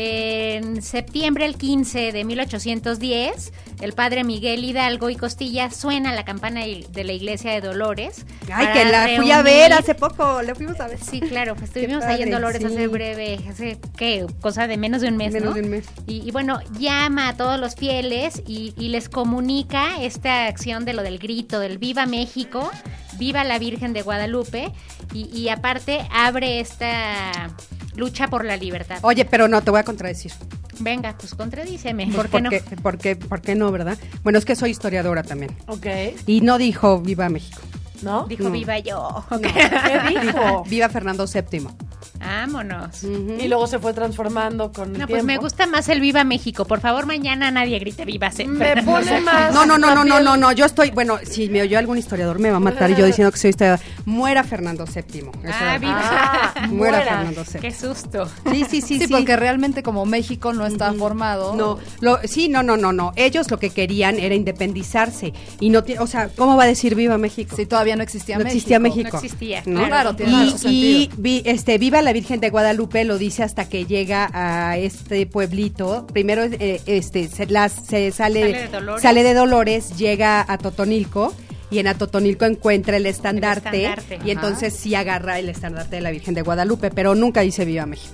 En septiembre el quince de mil ochocientos diez, el padre Miguel Hidalgo y Costilla suena la campana de la iglesia de Dolores. Ay, para que la fui a reunir- ver hace poco, la fuimos a ver. Sí, claro, pues Qué estuvimos ahí en padre, Dolores sí. hace breve, hace, ¿qué? Cosa de menos de un mes, Menos ¿no? de un mes. Y, y bueno, llama a todos los fieles y, y les comunica esta acción de lo del grito, del Viva México, Viva la Virgen de Guadalupe, y, y aparte abre esta lucha por la libertad. Oye, pero no, te voy a contradecir. Venga, pues contradíceme, Pues, ¿por qué no? porque, porque, ¿por qué no, verdad? Bueno, es que soy historiadora también. Ok, Y no dijo Viva México. ¿no? Dijo No. Viva yo. ¿Qué dijo? Viva Fernando séptimo. Vámonos. Y luego se fue transformando con el No, pues tiempo. me gusta más el Viva México. Por favor, mañana nadie grite Viva. Se- Me pone más. No, no, no, la no, no, piel. no, no, yo estoy, bueno, si me oyó algún historiador me va a matar y yo diciendo que soy historiadora. Muera Fernando séptimo. Eso Ah, era- viva. Ah, Muera muera. Fernando séptimo. Qué susto. Sí, sí, sí, Sí, sí. porque realmente como México no está formado. No, lo, sí, no, no, no, no. Ellos lo que querían era independizarse y no, ti- o sea, ¿cómo va a decir Viva México? Sí, todavía no existía no México. existía México. No existía, ¿no? claro, tiene y, mucho y sentido. vi- este, Viva la Virgen de Guadalupe lo dice hasta que llega a este pueblito. Primero, eh, este, se, las, se sale, Sale de Dolores. sale de Dolores, llega a Totonilco. Y en Atotonilco encuentra el estandarte, estandarte. y entonces sí agarra el estandarte de la Virgen de Guadalupe, pero nunca dice Viva México.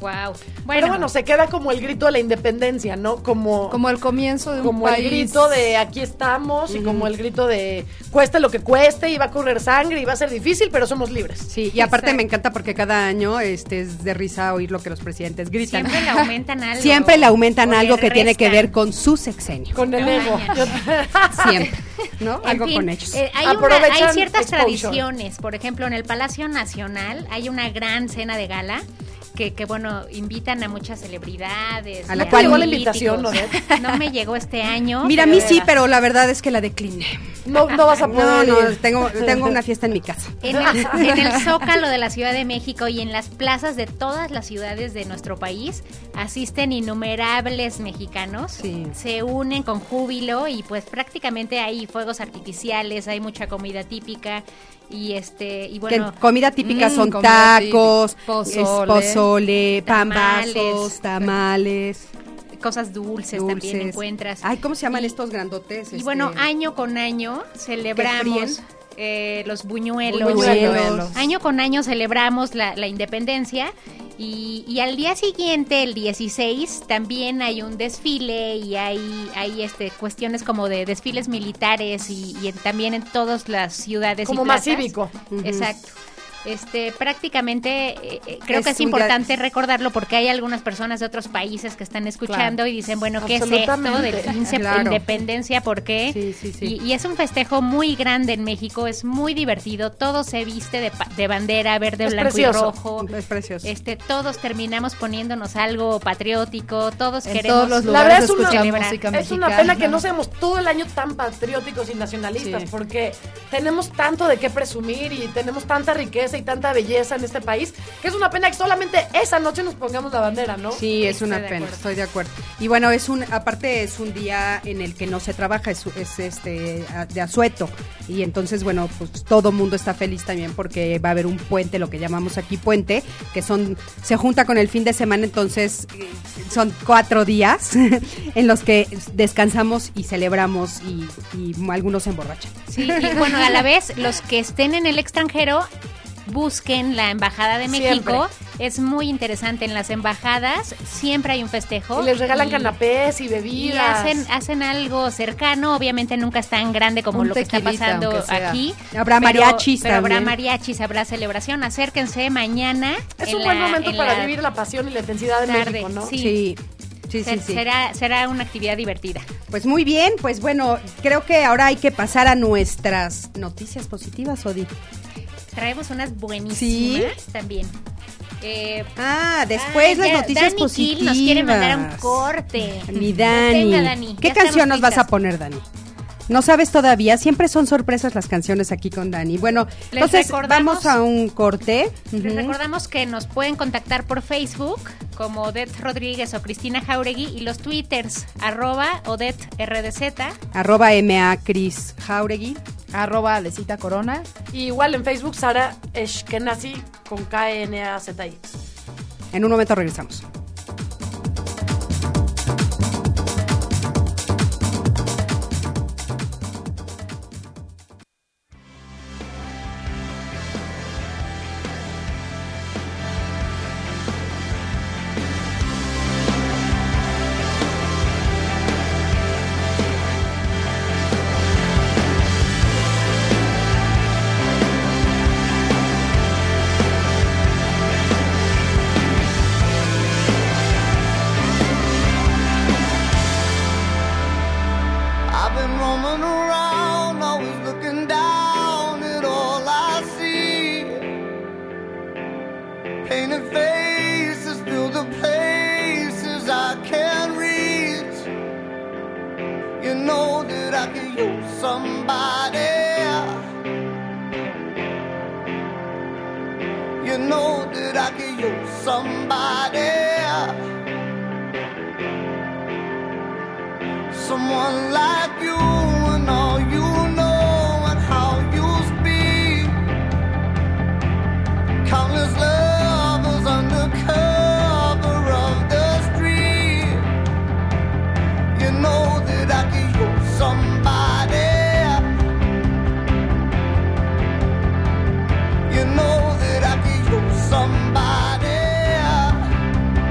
Wow. Pero bueno, se queda como el grito de la independencia, ¿no? Como, Como el comienzo de un como país. el grito de aquí estamos y como el grito de cueste lo que cueste y va a correr sangre y va a ser difícil, pero somos libres. Sí, y aparte me encanta porque cada año este es de risa oír lo que los presidentes gritan. Siempre le aumentan algo. Siempre le aumentan o le algo que tiene que restan. ver con su sexenio. Con el ego. Siempre, ¿no? En Algo fin, con ellos. eh, hay, una- Aprovechan hay ciertas exposure. tradiciones. Por ejemplo, en el Palacio Nacional hay una gran cena de gala que, que bueno, invitan a muchas celebridades. A la y cual- llegó la políticos. invitación, ¿no? No me llegó este año. Mira, a pero- mí sí, pero la verdad es que la decliné. No, no vas a No, poder no, ir. tengo, tengo una fiesta en mi casa. En el, en el Zócalo de la Ciudad de México y en las plazas de todas las ciudades de nuestro país asisten innumerables mexicanos, Sí. se unen con júbilo y pues prácticamente hay fuegos artificiales, hay mucha comida típica y este y bueno, Que comida típica Mm, son comida tacos, típica. es Pozole. pozole, Tamales. pambazos, tamales, cosas dulces, también dulces. encuentras. Ay, ¿cómo se llaman Y- estos grandotes? Y Este, bueno, año con año celebramos fríen? eh, los buñuelos. Buñuelos. Año con año celebramos la, la independencia y, y al día siguiente, el dieciséis, también hay un desfile y hay, hay este cuestiones como de desfiles militares y, y en- también en todas las ciudades Como y más plazas. cívico. Exacto. Este, prácticamente eh, eh, creo Es que es un importante día- recordarlo porque hay algunas personas de otros países que están escuchando y dicen, bueno, ¿qué es esto Absolutamente. del quince Claro. independencia? ¿Por qué? Sí, sí, sí. Y, y es un festejo muy grande en México, es muy divertido, todo se viste de, pa- de bandera verde, Es blanco precioso. y rojo. Es precioso. Este, todos terminamos poniéndonos algo patriótico, todos En queremos todos los La lugares verdad es una- escuchamos celebrar. música Es mexicana. una pena que no seamos todo el año tan patrióticos y nacionalistas, Sí. porque tenemos tanto de qué presumir y tenemos tanta riqueza y tanta belleza en este país, que es una pena que solamente esa noche nos pongamos la bandera, ¿no? Sí, es Estoy una de pena, acuerdo. estoy de acuerdo. Y bueno, es un, aparte es un día en el que no se trabaja, es, es este a- de asueto. Y entonces, bueno, pues todo mundo está feliz también porque va a haber un puente, lo que llamamos aquí puente, que son, se junta con el fin de semana, entonces eh, son cuatro días en los que descansamos y celebramos y, y algunos se emborrachan. Sí, y bueno, a la vez, los que estén en el extranjero, busquen la Embajada de México. Es muy interesante. En las embajadas siempre hay un festejo. Y les regalan Y- canapés y Y bebidas. hacen, hacen algo cercano, obviamente nunca es tan grande como Un lo que está tequilita, pasando aunque sea. aquí. Habrá mariachis pero habrá también. mariachis, habrá celebración. Acérquense mañana. Es en un buen la- momento en para la vivir la pasión y la intensidad de tarde. México, ¿no? Sí. Sí, sí, sí, Ser- sí. Será, será una actividad divertida. Pues muy bien, pues bueno, creo que ahora hay que pasar a nuestras noticias positivas, Odi. Traemos unas buenísimas también. Eh, Ah, después ah, las ya, noticias Dani positivas. Kill nos quiere mandar un corte. Mi Dani. Venga, Dani, ¿Qué ya canción estamos nos vas a listas. poner, Dani? ¿No sabes todavía? Siempre son sorpresas las canciones aquí con Dani. Bueno, Les entonces recordamos- vamos a un corte. Les Ujú. recordamos que nos pueden contactar por Facebook como Odette Rodríguez o Cristina Jauregui y los twitters arroba Odette R D Z. Arroba M A Cris Jauregui. Arroba Alecita Corona. Y igual en Facebook, Sara Eshkenazi con K N A Z I. En un momento regresamos. I've been roaming around, always looking down at all I see. Painted faces fill the places I can't reach. You know that I could use somebody. You know that I could use somebody. Someone like you and all you know and how you speak. Countless lovers under cover of the street. You know that I could use somebody. You know that I could use somebody.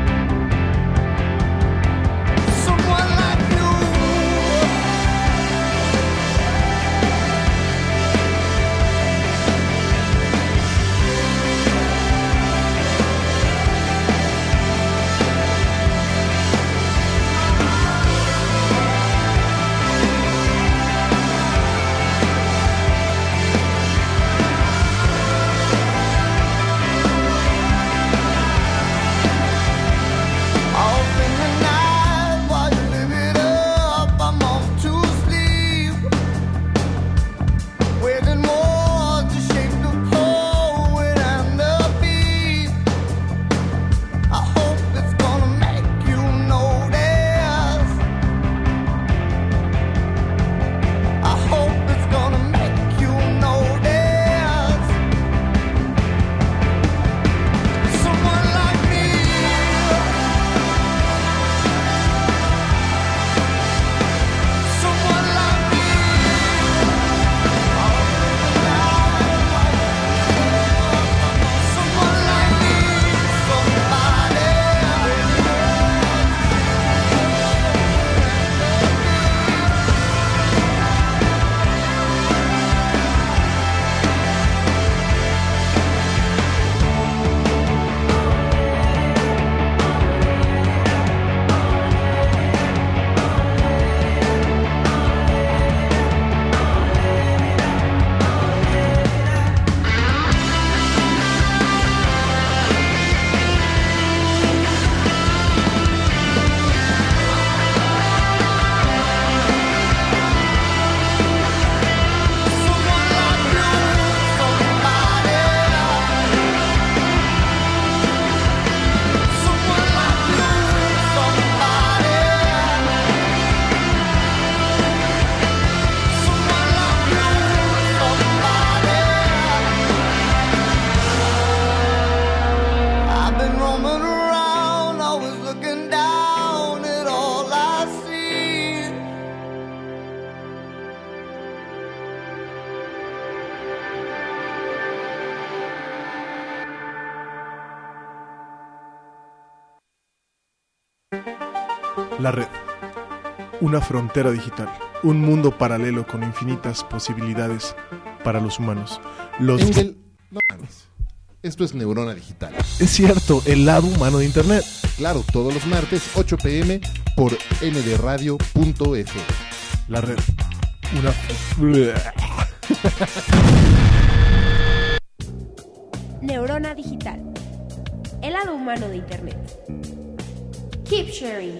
La red. Una frontera digital. Un mundo paralelo con infinitas posibilidades para los humanos. Los... Engel, no mames. Esto es Neurona Digital. Es cierto, el lado humano de Internet. Claro, todos los martes, ocho pm, por n d radio punto f. La red. Una... Neurona Digital. El lado humano de Internet. Keep sharing.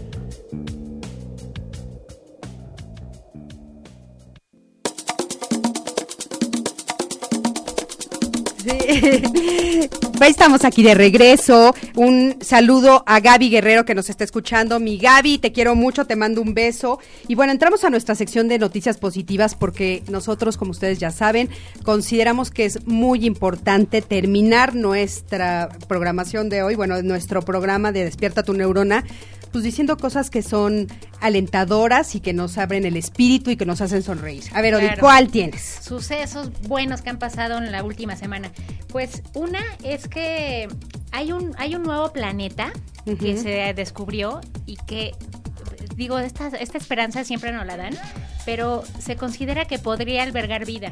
Sí. Estamos aquí de regreso. Un saludo a Gaby Guerrero que nos está escuchando. Mi Gaby, te quiero mucho, te mando un beso. Y bueno, entramos a nuestra sección de noticias positivas porque nosotros, como ustedes ya saben, consideramos que es muy importante terminar nuestra programación de hoy, bueno, nuestro programa de Despierta tu Neurona, pues diciendo cosas que son alentadoras y que nos abren el espíritu y que nos hacen sonreír. A ver, Odi, Claro. ¿cuál tienes? Sucesos buenos que han pasado en la última semana. Pues una es que hay un hay un nuevo planeta Ujú. que se descubrió y que, digo, esta, esta esperanza siempre nos la dan, pero se considera que podría albergar vida.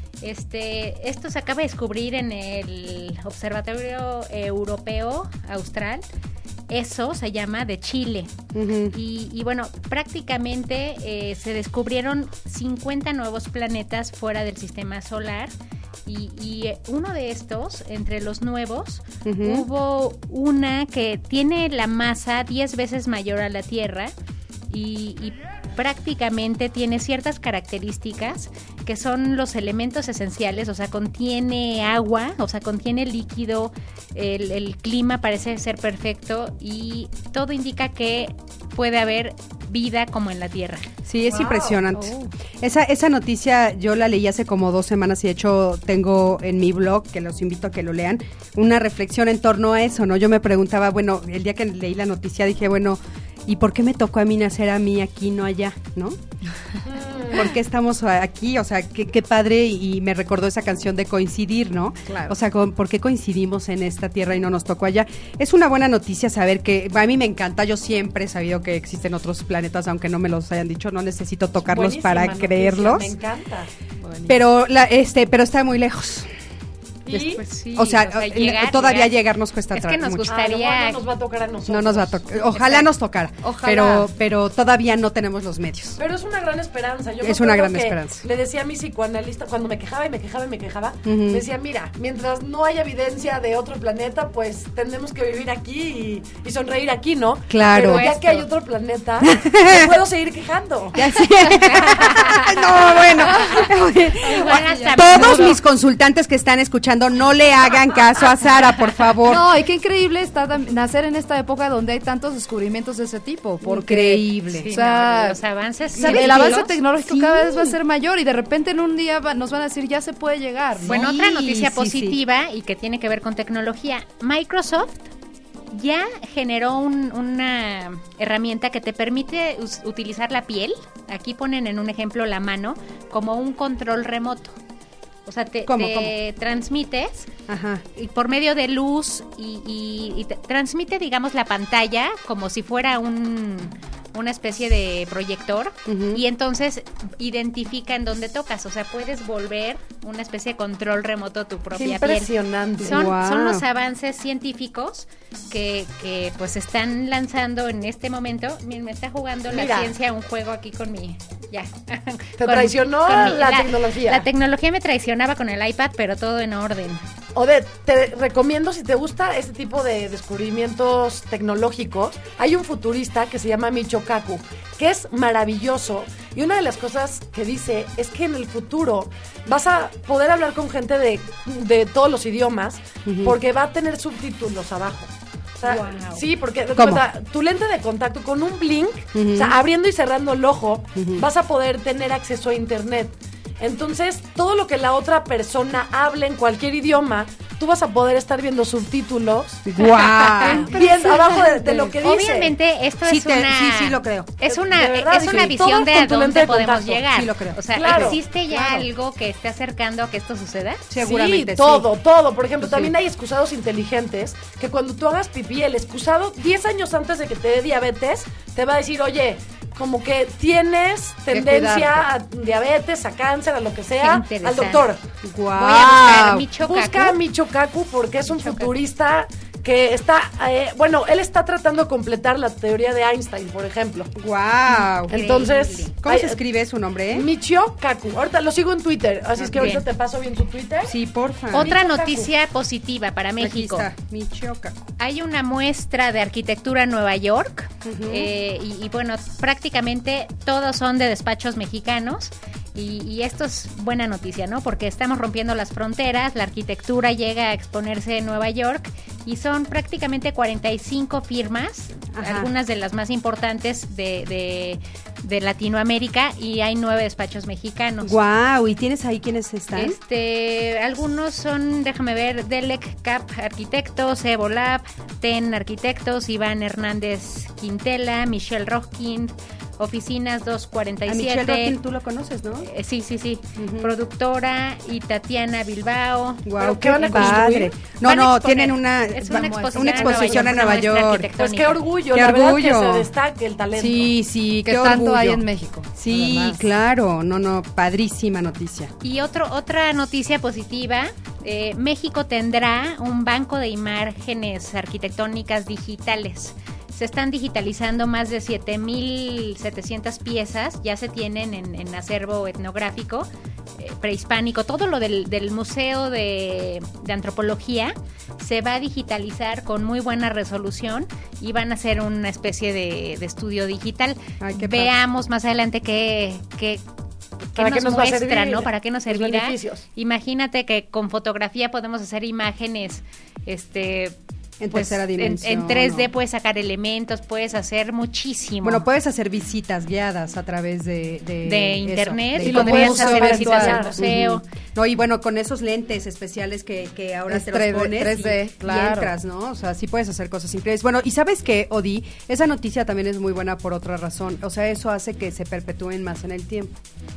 Este, esto se acaba de descubrir en el Observatorio Europeo Austral. Eso se llama de Chile. Uh-huh. Y, y bueno, prácticamente eh, se descubrieron cincuenta nuevos planetas fuera del sistema solar. Y, y eh, uno de estos, entre los nuevos, Uh-huh. hubo una que tiene la masa diez veces mayor a la Tierra y, y prácticamente tiene ciertas características que son los elementos esenciales, o sea, contiene agua, o sea, contiene líquido, el, el clima parece ser perfecto y todo indica que puede haber vida como en la Tierra. Sí, es Wow. impresionante. Oh. Esa, esa noticia yo la leí hace como dos semanas y de hecho tengo en mi blog, que los invito a que lo lean, una reflexión en torno a eso, ¿no? Yo me preguntaba, bueno, el día que leí la noticia dije, bueno, ¿y por qué me tocó a mí nacer a mí aquí, no allá, no? ¿Por qué estamos aquí? O sea, qué, qué padre, y me recordó esa canción de Coincidir, ¿no? Claro. O sea, con- ¿por qué coincidimos en esta tierra y no nos tocó allá? Es una buena noticia saber que, a mí me encanta, yo siempre he sabido que existen otros planetas, aunque no me los hayan dicho, no necesito tocarlos Buenísima para noticia, creerlos. Me encanta. Pero la, este, pero está muy lejos. Y Pues sí, o sea, o sea, eh, llegar, todavía llegar. llegar nos cuesta Es que tra- nos mucho. a lo mejor gustaría- no nos va a tocar a nosotros. No nos va a tocar. Ojalá Exacto. nos tocara. Ojalá. Pero, pero todavía no tenemos los medios. Pero es una gran esperanza. Yo me Es una acuerdo gran que esperanza. Le decía a mi psicoanalista, cuando me quejaba y me quejaba y me quejaba, Ujú. me decía, mira, mientras no haya evidencia de otro planeta, pues tenemos que vivir aquí y, y sonreír aquí, ¿no? Claro. Pero ya que hay otro planeta, me puedo seguir quejando. Ya sé. No, bueno. Igual hasta Todos menudo. mis consultantes que están escuchando, no le hagan caso a Sara, por favor. No, y qué increíble está tam- nacer en esta época donde hay tantos descubrimientos de ese tipo. Porque, Increíble. Sí, o sea, no, los avances sí, científicos. el avance tecnológico Sí. cada vez va a ser mayor y de repente en un día va- nos van a decir ya se puede llegar, ¿no? Bueno, otra Sí, noticia sí, positiva y que tiene que ver con tecnología. Microsoft ya generó un- una herramienta que te permite us- utilizar la piel, aquí ponen en un ejemplo la mano, como un control remoto. O sea, te, ¿Cómo, te transmites Ajá. y por medio de luz y, y- y te transmite, digamos, la pantalla como si fuera un, una especie de proyector Ujú. y entonces identifica en dónde tocas. O sea, puedes volver una especie de control remoto a tu Qué propia piel. impresionante. Son, Wow. son los avances científicos que, que pues están lanzando en este momento. Miren, me está jugando la Mira. ciencia un juego aquí con mi... Ya. Te traicionó la tecnología. La tecnología me traicionaba con el iPad, pero todo en orden. Odette, te recomiendo, si te gusta este tipo de descubrimientos tecnológicos, hay un futurista que se llama Michio Kaku, que es maravilloso, y una de las cosas que dice es que en el futuro vas a poder hablar con gente de, de todos los idiomas, porque va a tener subtítulos abajo. O sea, Wow. sí, porque de ¿Cómo? cuenta, tu lente de contacto con un blink, Ujú. o sea, abriendo y cerrando el ojo, Ujú. vas a poder tener acceso a internet. Entonces, todo lo que la otra persona hable en cualquier idioma, tú vas a poder estar viendo subtítulos. ¡Guau! Bien abajo de, de lo que dice. Obviamente esto Sí es te- una sí, sí lo creo. es una De verdad, es una sí. visión Todo de con a tu lente dónde de podemos contacto. llegar. Sí lo creo. O sea, Claro, ¿existe ya claro. algo que esté acercando a que esto suceda? Seguramente sí, sí. todo, todo. Por ejemplo, Sí. también hay excusados inteligentes que cuando tú hagas pipí, el excusado diez años antes de que te dé diabetes, te va a decir, oye, como que tienes tendencia a diabetes, a cáncer, a lo que sea, al Interesante. doctor. ¡Guau! Voy a buscar Micho Busca Kaku. a Micho Kaku porque es un futurista que está, eh, bueno, él está tratando de completar la teoría de Einstein, por ejemplo. ¡Guau! Entonces, ¿Cómo ay, se escribe su nombre, eh? Michio Kaku. Ahorita lo sigo en Twitter, así es que Bien. ahorita te paso bien su Twitter. Sí, porfa. Otra Micho noticia positiva para México. Aquí está, Michoacán. Hay una muestra de arquitectura en Nueva York eh, y, y bueno, prácticamente todos son de despachos mexicanos y, y esto es buena noticia, ¿no? Porque estamos rompiendo las fronteras, la arquitectura llega a exponerse en Nueva York y son prácticamente cuarenta y cinco firmas, Ajá. algunas de las más importantes de, de, de Latinoamérica y hay nueve despachos mexicanos. ¡Guau! ¿Y tienes ahí quiénes están? Este, algunos son, déjame ver, Delec Cap Arquitectos, Evolab, Ten Arquitectos, Iván Hernández Quintela, Michelle Rockin, Oficinas doscientos cuarenta y A siete. Michelle Rockin, tú lo conoces, ¿no? Eh, sí, sí, sí. Ujú. Productora y Tatiana Bilbao. ¡Guau! ¿Pero ¡Qué qué van a padre! construir? No, Van a no, exponer. tienen una, Es una va- exposición una en Nueva exposición York, en Nueva una muestra York. arquitectónica. Pues qué orgullo, Qué la verdad orgullo. que se destaque el talento. Sí, sí, Que qué tanto orgullo. hay en México. Sí, además. claro, no, no, padrísima noticia. Y otro, otra noticia positiva, eh, México tendrá un banco de imágenes arquitectónicas digitales. Se están digitalizando más de siete mil setecientas piezas, ya se tienen en, en acervo etnográfico, eh, prehispánico, todo lo del, del Museo de, de Antropología se va a digitalizar con muy buena resolución y van a hacer una especie de, de estudio digital. Ay, qué padre. Veamos más adelante qué... qué ¿Qué ¿Para nos qué nos va a muestra, servir? no? ¿Para qué nos Los servirá? beneficios. Imagínate que con fotografía podemos hacer imágenes, este... En pues, tercera en- dimensión. En, tres D ¿no? puedes sacar elementos, puedes hacer muchísimo. Bueno, puedes hacer visitas guiadas a través de... De, de eso, internet, de y lo internet. podrías hacer virtual. visitas al Ujú. museo. No, y bueno, con esos lentes especiales que, que ahora Es te los tres D, pones tres D, y, claro. y entras, ¿no? O sea, sí puedes hacer cosas increíbles. Bueno, y ¿sabes qué, Odi? Esa noticia también es muy buena por otra razón. O sea, eso hace que se perpetúen más en el tiempo.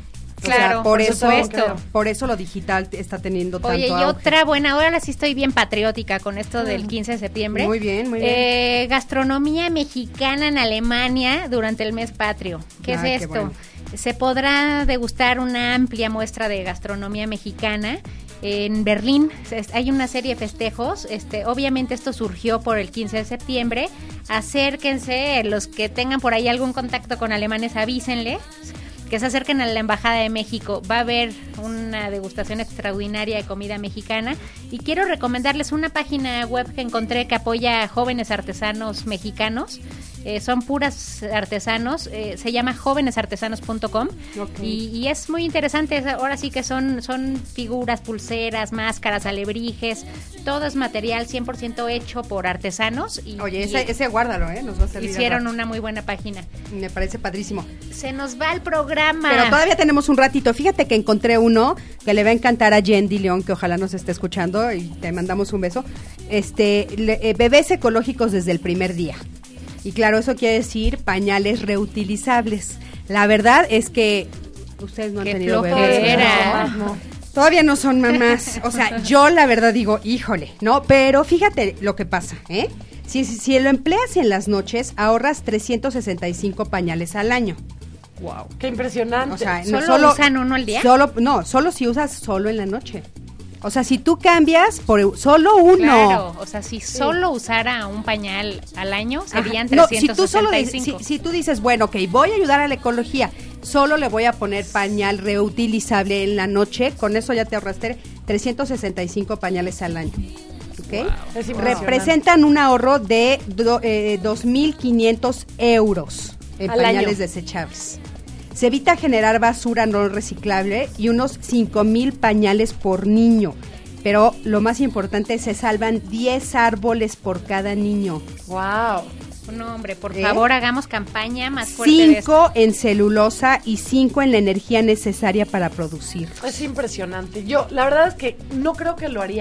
O sea, Claro, por, por eso, supuesto. por eso lo digital está teniendo tanto Oye, y auge. otra buena, ahora sí estoy bien patriótica con esto del quince de septiembre. Muy bien, muy bien. Eh, gastronomía mexicana en Alemania durante el mes patrio. ¿Qué Ay, qué es esto? bueno. Se podrá degustar una amplia muestra de gastronomía mexicana. En Berlín se- hay una serie de festejos, este, obviamente esto surgió por el quince de septiembre, acérquense, los que tengan por ahí algún contacto con alemanes, avísenles, que se acerquen a la Embajada de México, va a haber una degustación extraordinaria de comida mexicana y quiero recomendarles una página web que encontré que apoya a jóvenes artesanos mexicanos. Eh, son puras artesanos, eh, se llama jóvenes artesanos punto com Ok. y, y es muy interesante. Es- ahora sí que son, son figuras, pulseras, máscaras, alebrijes, todo es material cien por ciento hecho por artesanos y, Oye, y ese, ese guárdalo, ¿eh? Nos va a servir. al hicieron rato. una muy buena página. Me parece padrísimo. Se nos va el programa. Pero todavía tenemos un ratito. Fíjate que encontré uno que le va a encantar a Yendi León, que ojalá nos esté escuchando y te mandamos un beso. Este, le- eh, bebés ecológicos desde el primer día. Y claro, eso quiere decir pañales reutilizables. La verdad es que ustedes no han Qué tenido bebés. flojera. ¿verdad? No. Todavía no son mamás. O sea, yo la verdad digo, híjole, ¿no? Pero fíjate lo que pasa, ¿eh? Si, si, si lo empleas en las noches, ahorras trescientos sesenta y cinco pañales al año. Wow, qué impresionante. O sea, ¿Solo no solo usan uno al día? Solo, no, solo si usas solo en la noche. O sea, si tú cambias por solo uno. Claro, o sea, si solo usara un pañal al año serían Ajá. No, si trescientos tú solo sesenta y dices- cinco. si, si tú dices, bueno, ok, voy a ayudar a la ecología, solo le voy a poner pañal reutilizable en la noche, con eso ya te ahorraste trescientos sesenta y cinco pañales al año. ¿Ok? Es impresionante. Representan un ahorro de do- eh, dos mil quinientos euros en Al pañales año. desechables. Se evita generar basura no reciclable y unos cinco mil pañales por niño. Pero lo más importante, se salvan diez árboles por cada niño. Wow. No, hombre, por ¿Eh? favor, hagamos campaña más fuerte de esto. Cinco en celulosa y cinco en la energía necesaria para producir. Es impresionante. Yo, la verdad es que no creo que lo haría,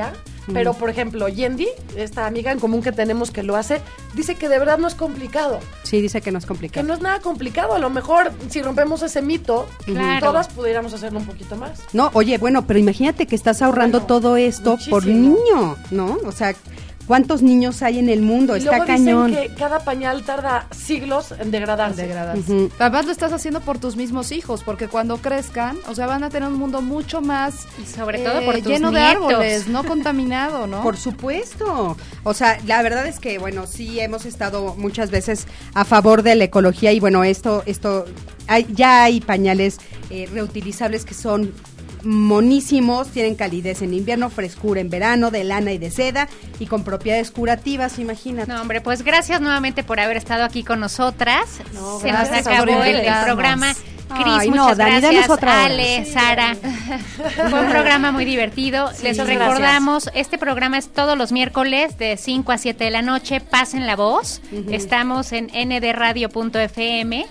Pero, por ejemplo, Yendi, esta amiga en común que tenemos que lo hace, dice que de verdad no es complicado. Sí, dice que no es Que complicado. no es nada complicado. A lo mejor, si rompemos ese mito, Claro. todas pudiéramos hacerlo un poquito más. No, oye, bueno, pero imagínate que estás ahorrando Bueno, todo esto por muchísimo. niño, ¿no? O sea, ¿cuántos niños hay en el mundo? Y Está luego cañón. dicen que cada pañal tarda siglos en degradarse. Degradarse. Ujú. Además lo estás haciendo por tus mismos hijos, porque cuando crezcan, o sea, van a tener un mundo mucho más Y sobre todo por tus lleno de nietos. árboles, no contaminado, ¿no? Por supuesto. O sea, la verdad es que, bueno, sí hemos estado muchas veces a favor de la ecología y, bueno, esto, esto, hay, ya hay pañales eh, reutilizables que son monísimos, tienen calidez en invierno, frescura en verano, de lana y de seda y con propiedades curativas, imagínate. No, hombre, pues gracias nuevamente por haber estado aquí con nosotras. No, Se nos gracias por acabó el, el invitarnos. programa. Cris, Ay, no, muchas Dani, gracias. danos otra hora. Ale, Sara. Fue un programa muy divertido. Les muchas recordamos, este programa es todos los miércoles de cinco a siete de la noche. Pasen la voz. Estamos en n d radio punto f m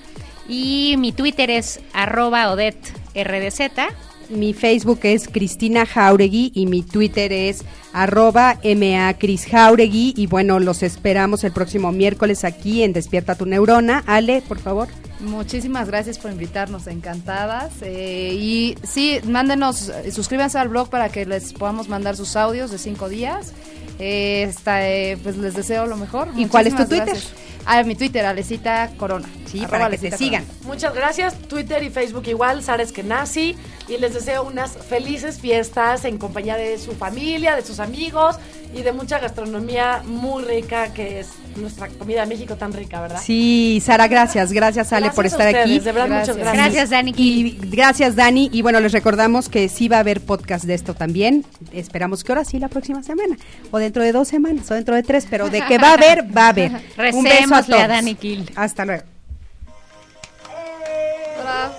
y mi Twitter es arroba Odette R D Z. Mi Facebook es Cristina Jauregui y mi Twitter es arroba ma Cris Jauregui y bueno, los esperamos el próximo miércoles aquí en Despierta tu Neurona. Ale, por favor. Muchísimas gracias por invitarnos, encantadas. Eh, y sí, mándenos, eh, suscríbanse al blog para que les podamos mandar sus audios de cinco días. Eh, está, eh, pues les deseo lo mejor. ¿Y cuál es tu Muchísimas Twitter? gracias. Ah, mi Twitter, Alecita Corona. Sí, Arroba para que Alecita te sigan. Corona. Muchas gracias. Twitter y Facebook igual, Sara Eskenazi. Y les deseo unas felices fiestas en compañía de su familia, de sus amigos y de mucha gastronomía muy rica, que es nuestra comida de México tan rica, ¿verdad? Sí, Sara, gracias, gracias Ale Gracias por a estar ustedes, aquí. de verdad, Gracias. muchas gracias. Gracias, Dani. Y gracias, Dani. Y bueno, les recordamos que sí va a haber podcast de esto también. Esperamos que ahora sí la próxima semana. O dentro de dos semanas, o dentro de tres. Pero de que va a haber, va a haber. Un beso a Recémosle a todos. Dani Kill. Hasta luego. Hola.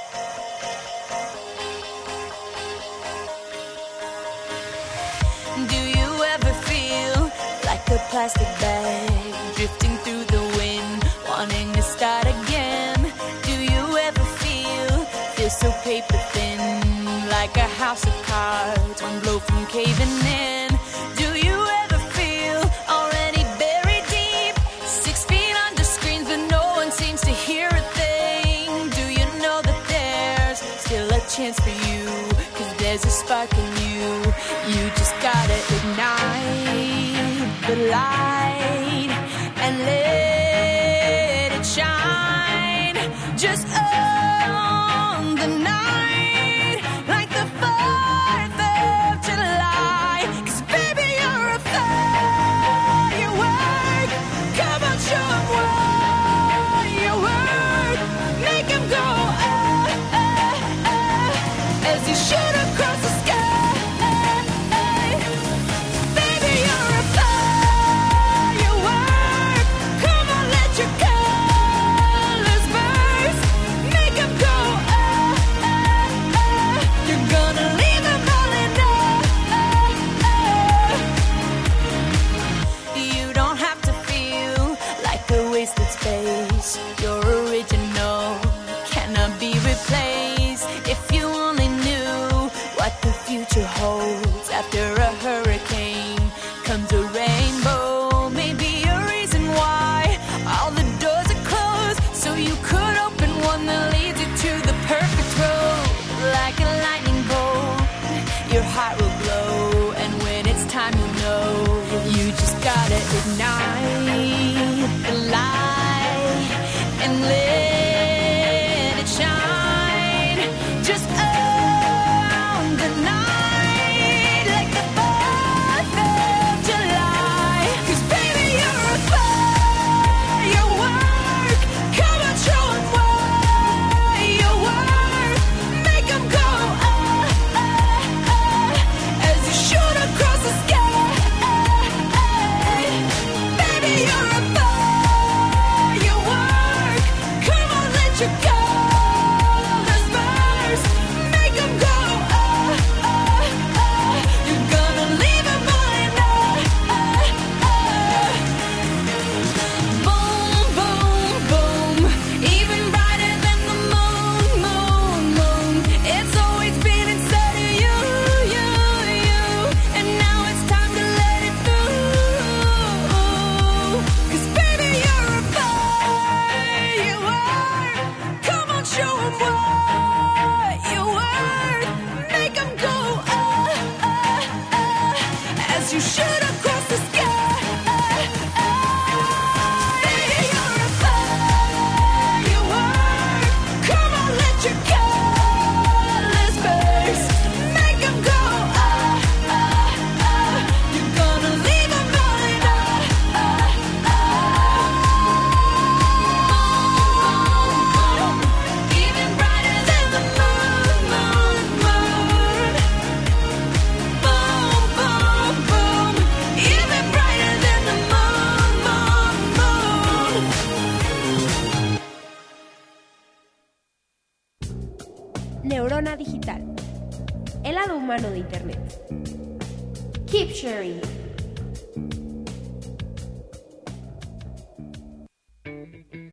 Do you ever feel like a plastic bag drifting through the wind, wanting to start again? Do you ever feel, feel so paper thin, like a house of cards, one blow from caving in? Do you ever feel already buried deep, six feet under screens but no one seems to hear a thing? Do you know that there's still a chance for you, 'cause there's a spark in you? You just gotta ignite the light and let it shine. Just own the night like the fourth of July. 'Cause baby, you're a firework. Come on, show 'em what you work. Make 'em go, oh, oh, oh, as you shoot across the sky. Baby, you're a firework. Neurona Digital. El lado humano de Internet. Keep sharing.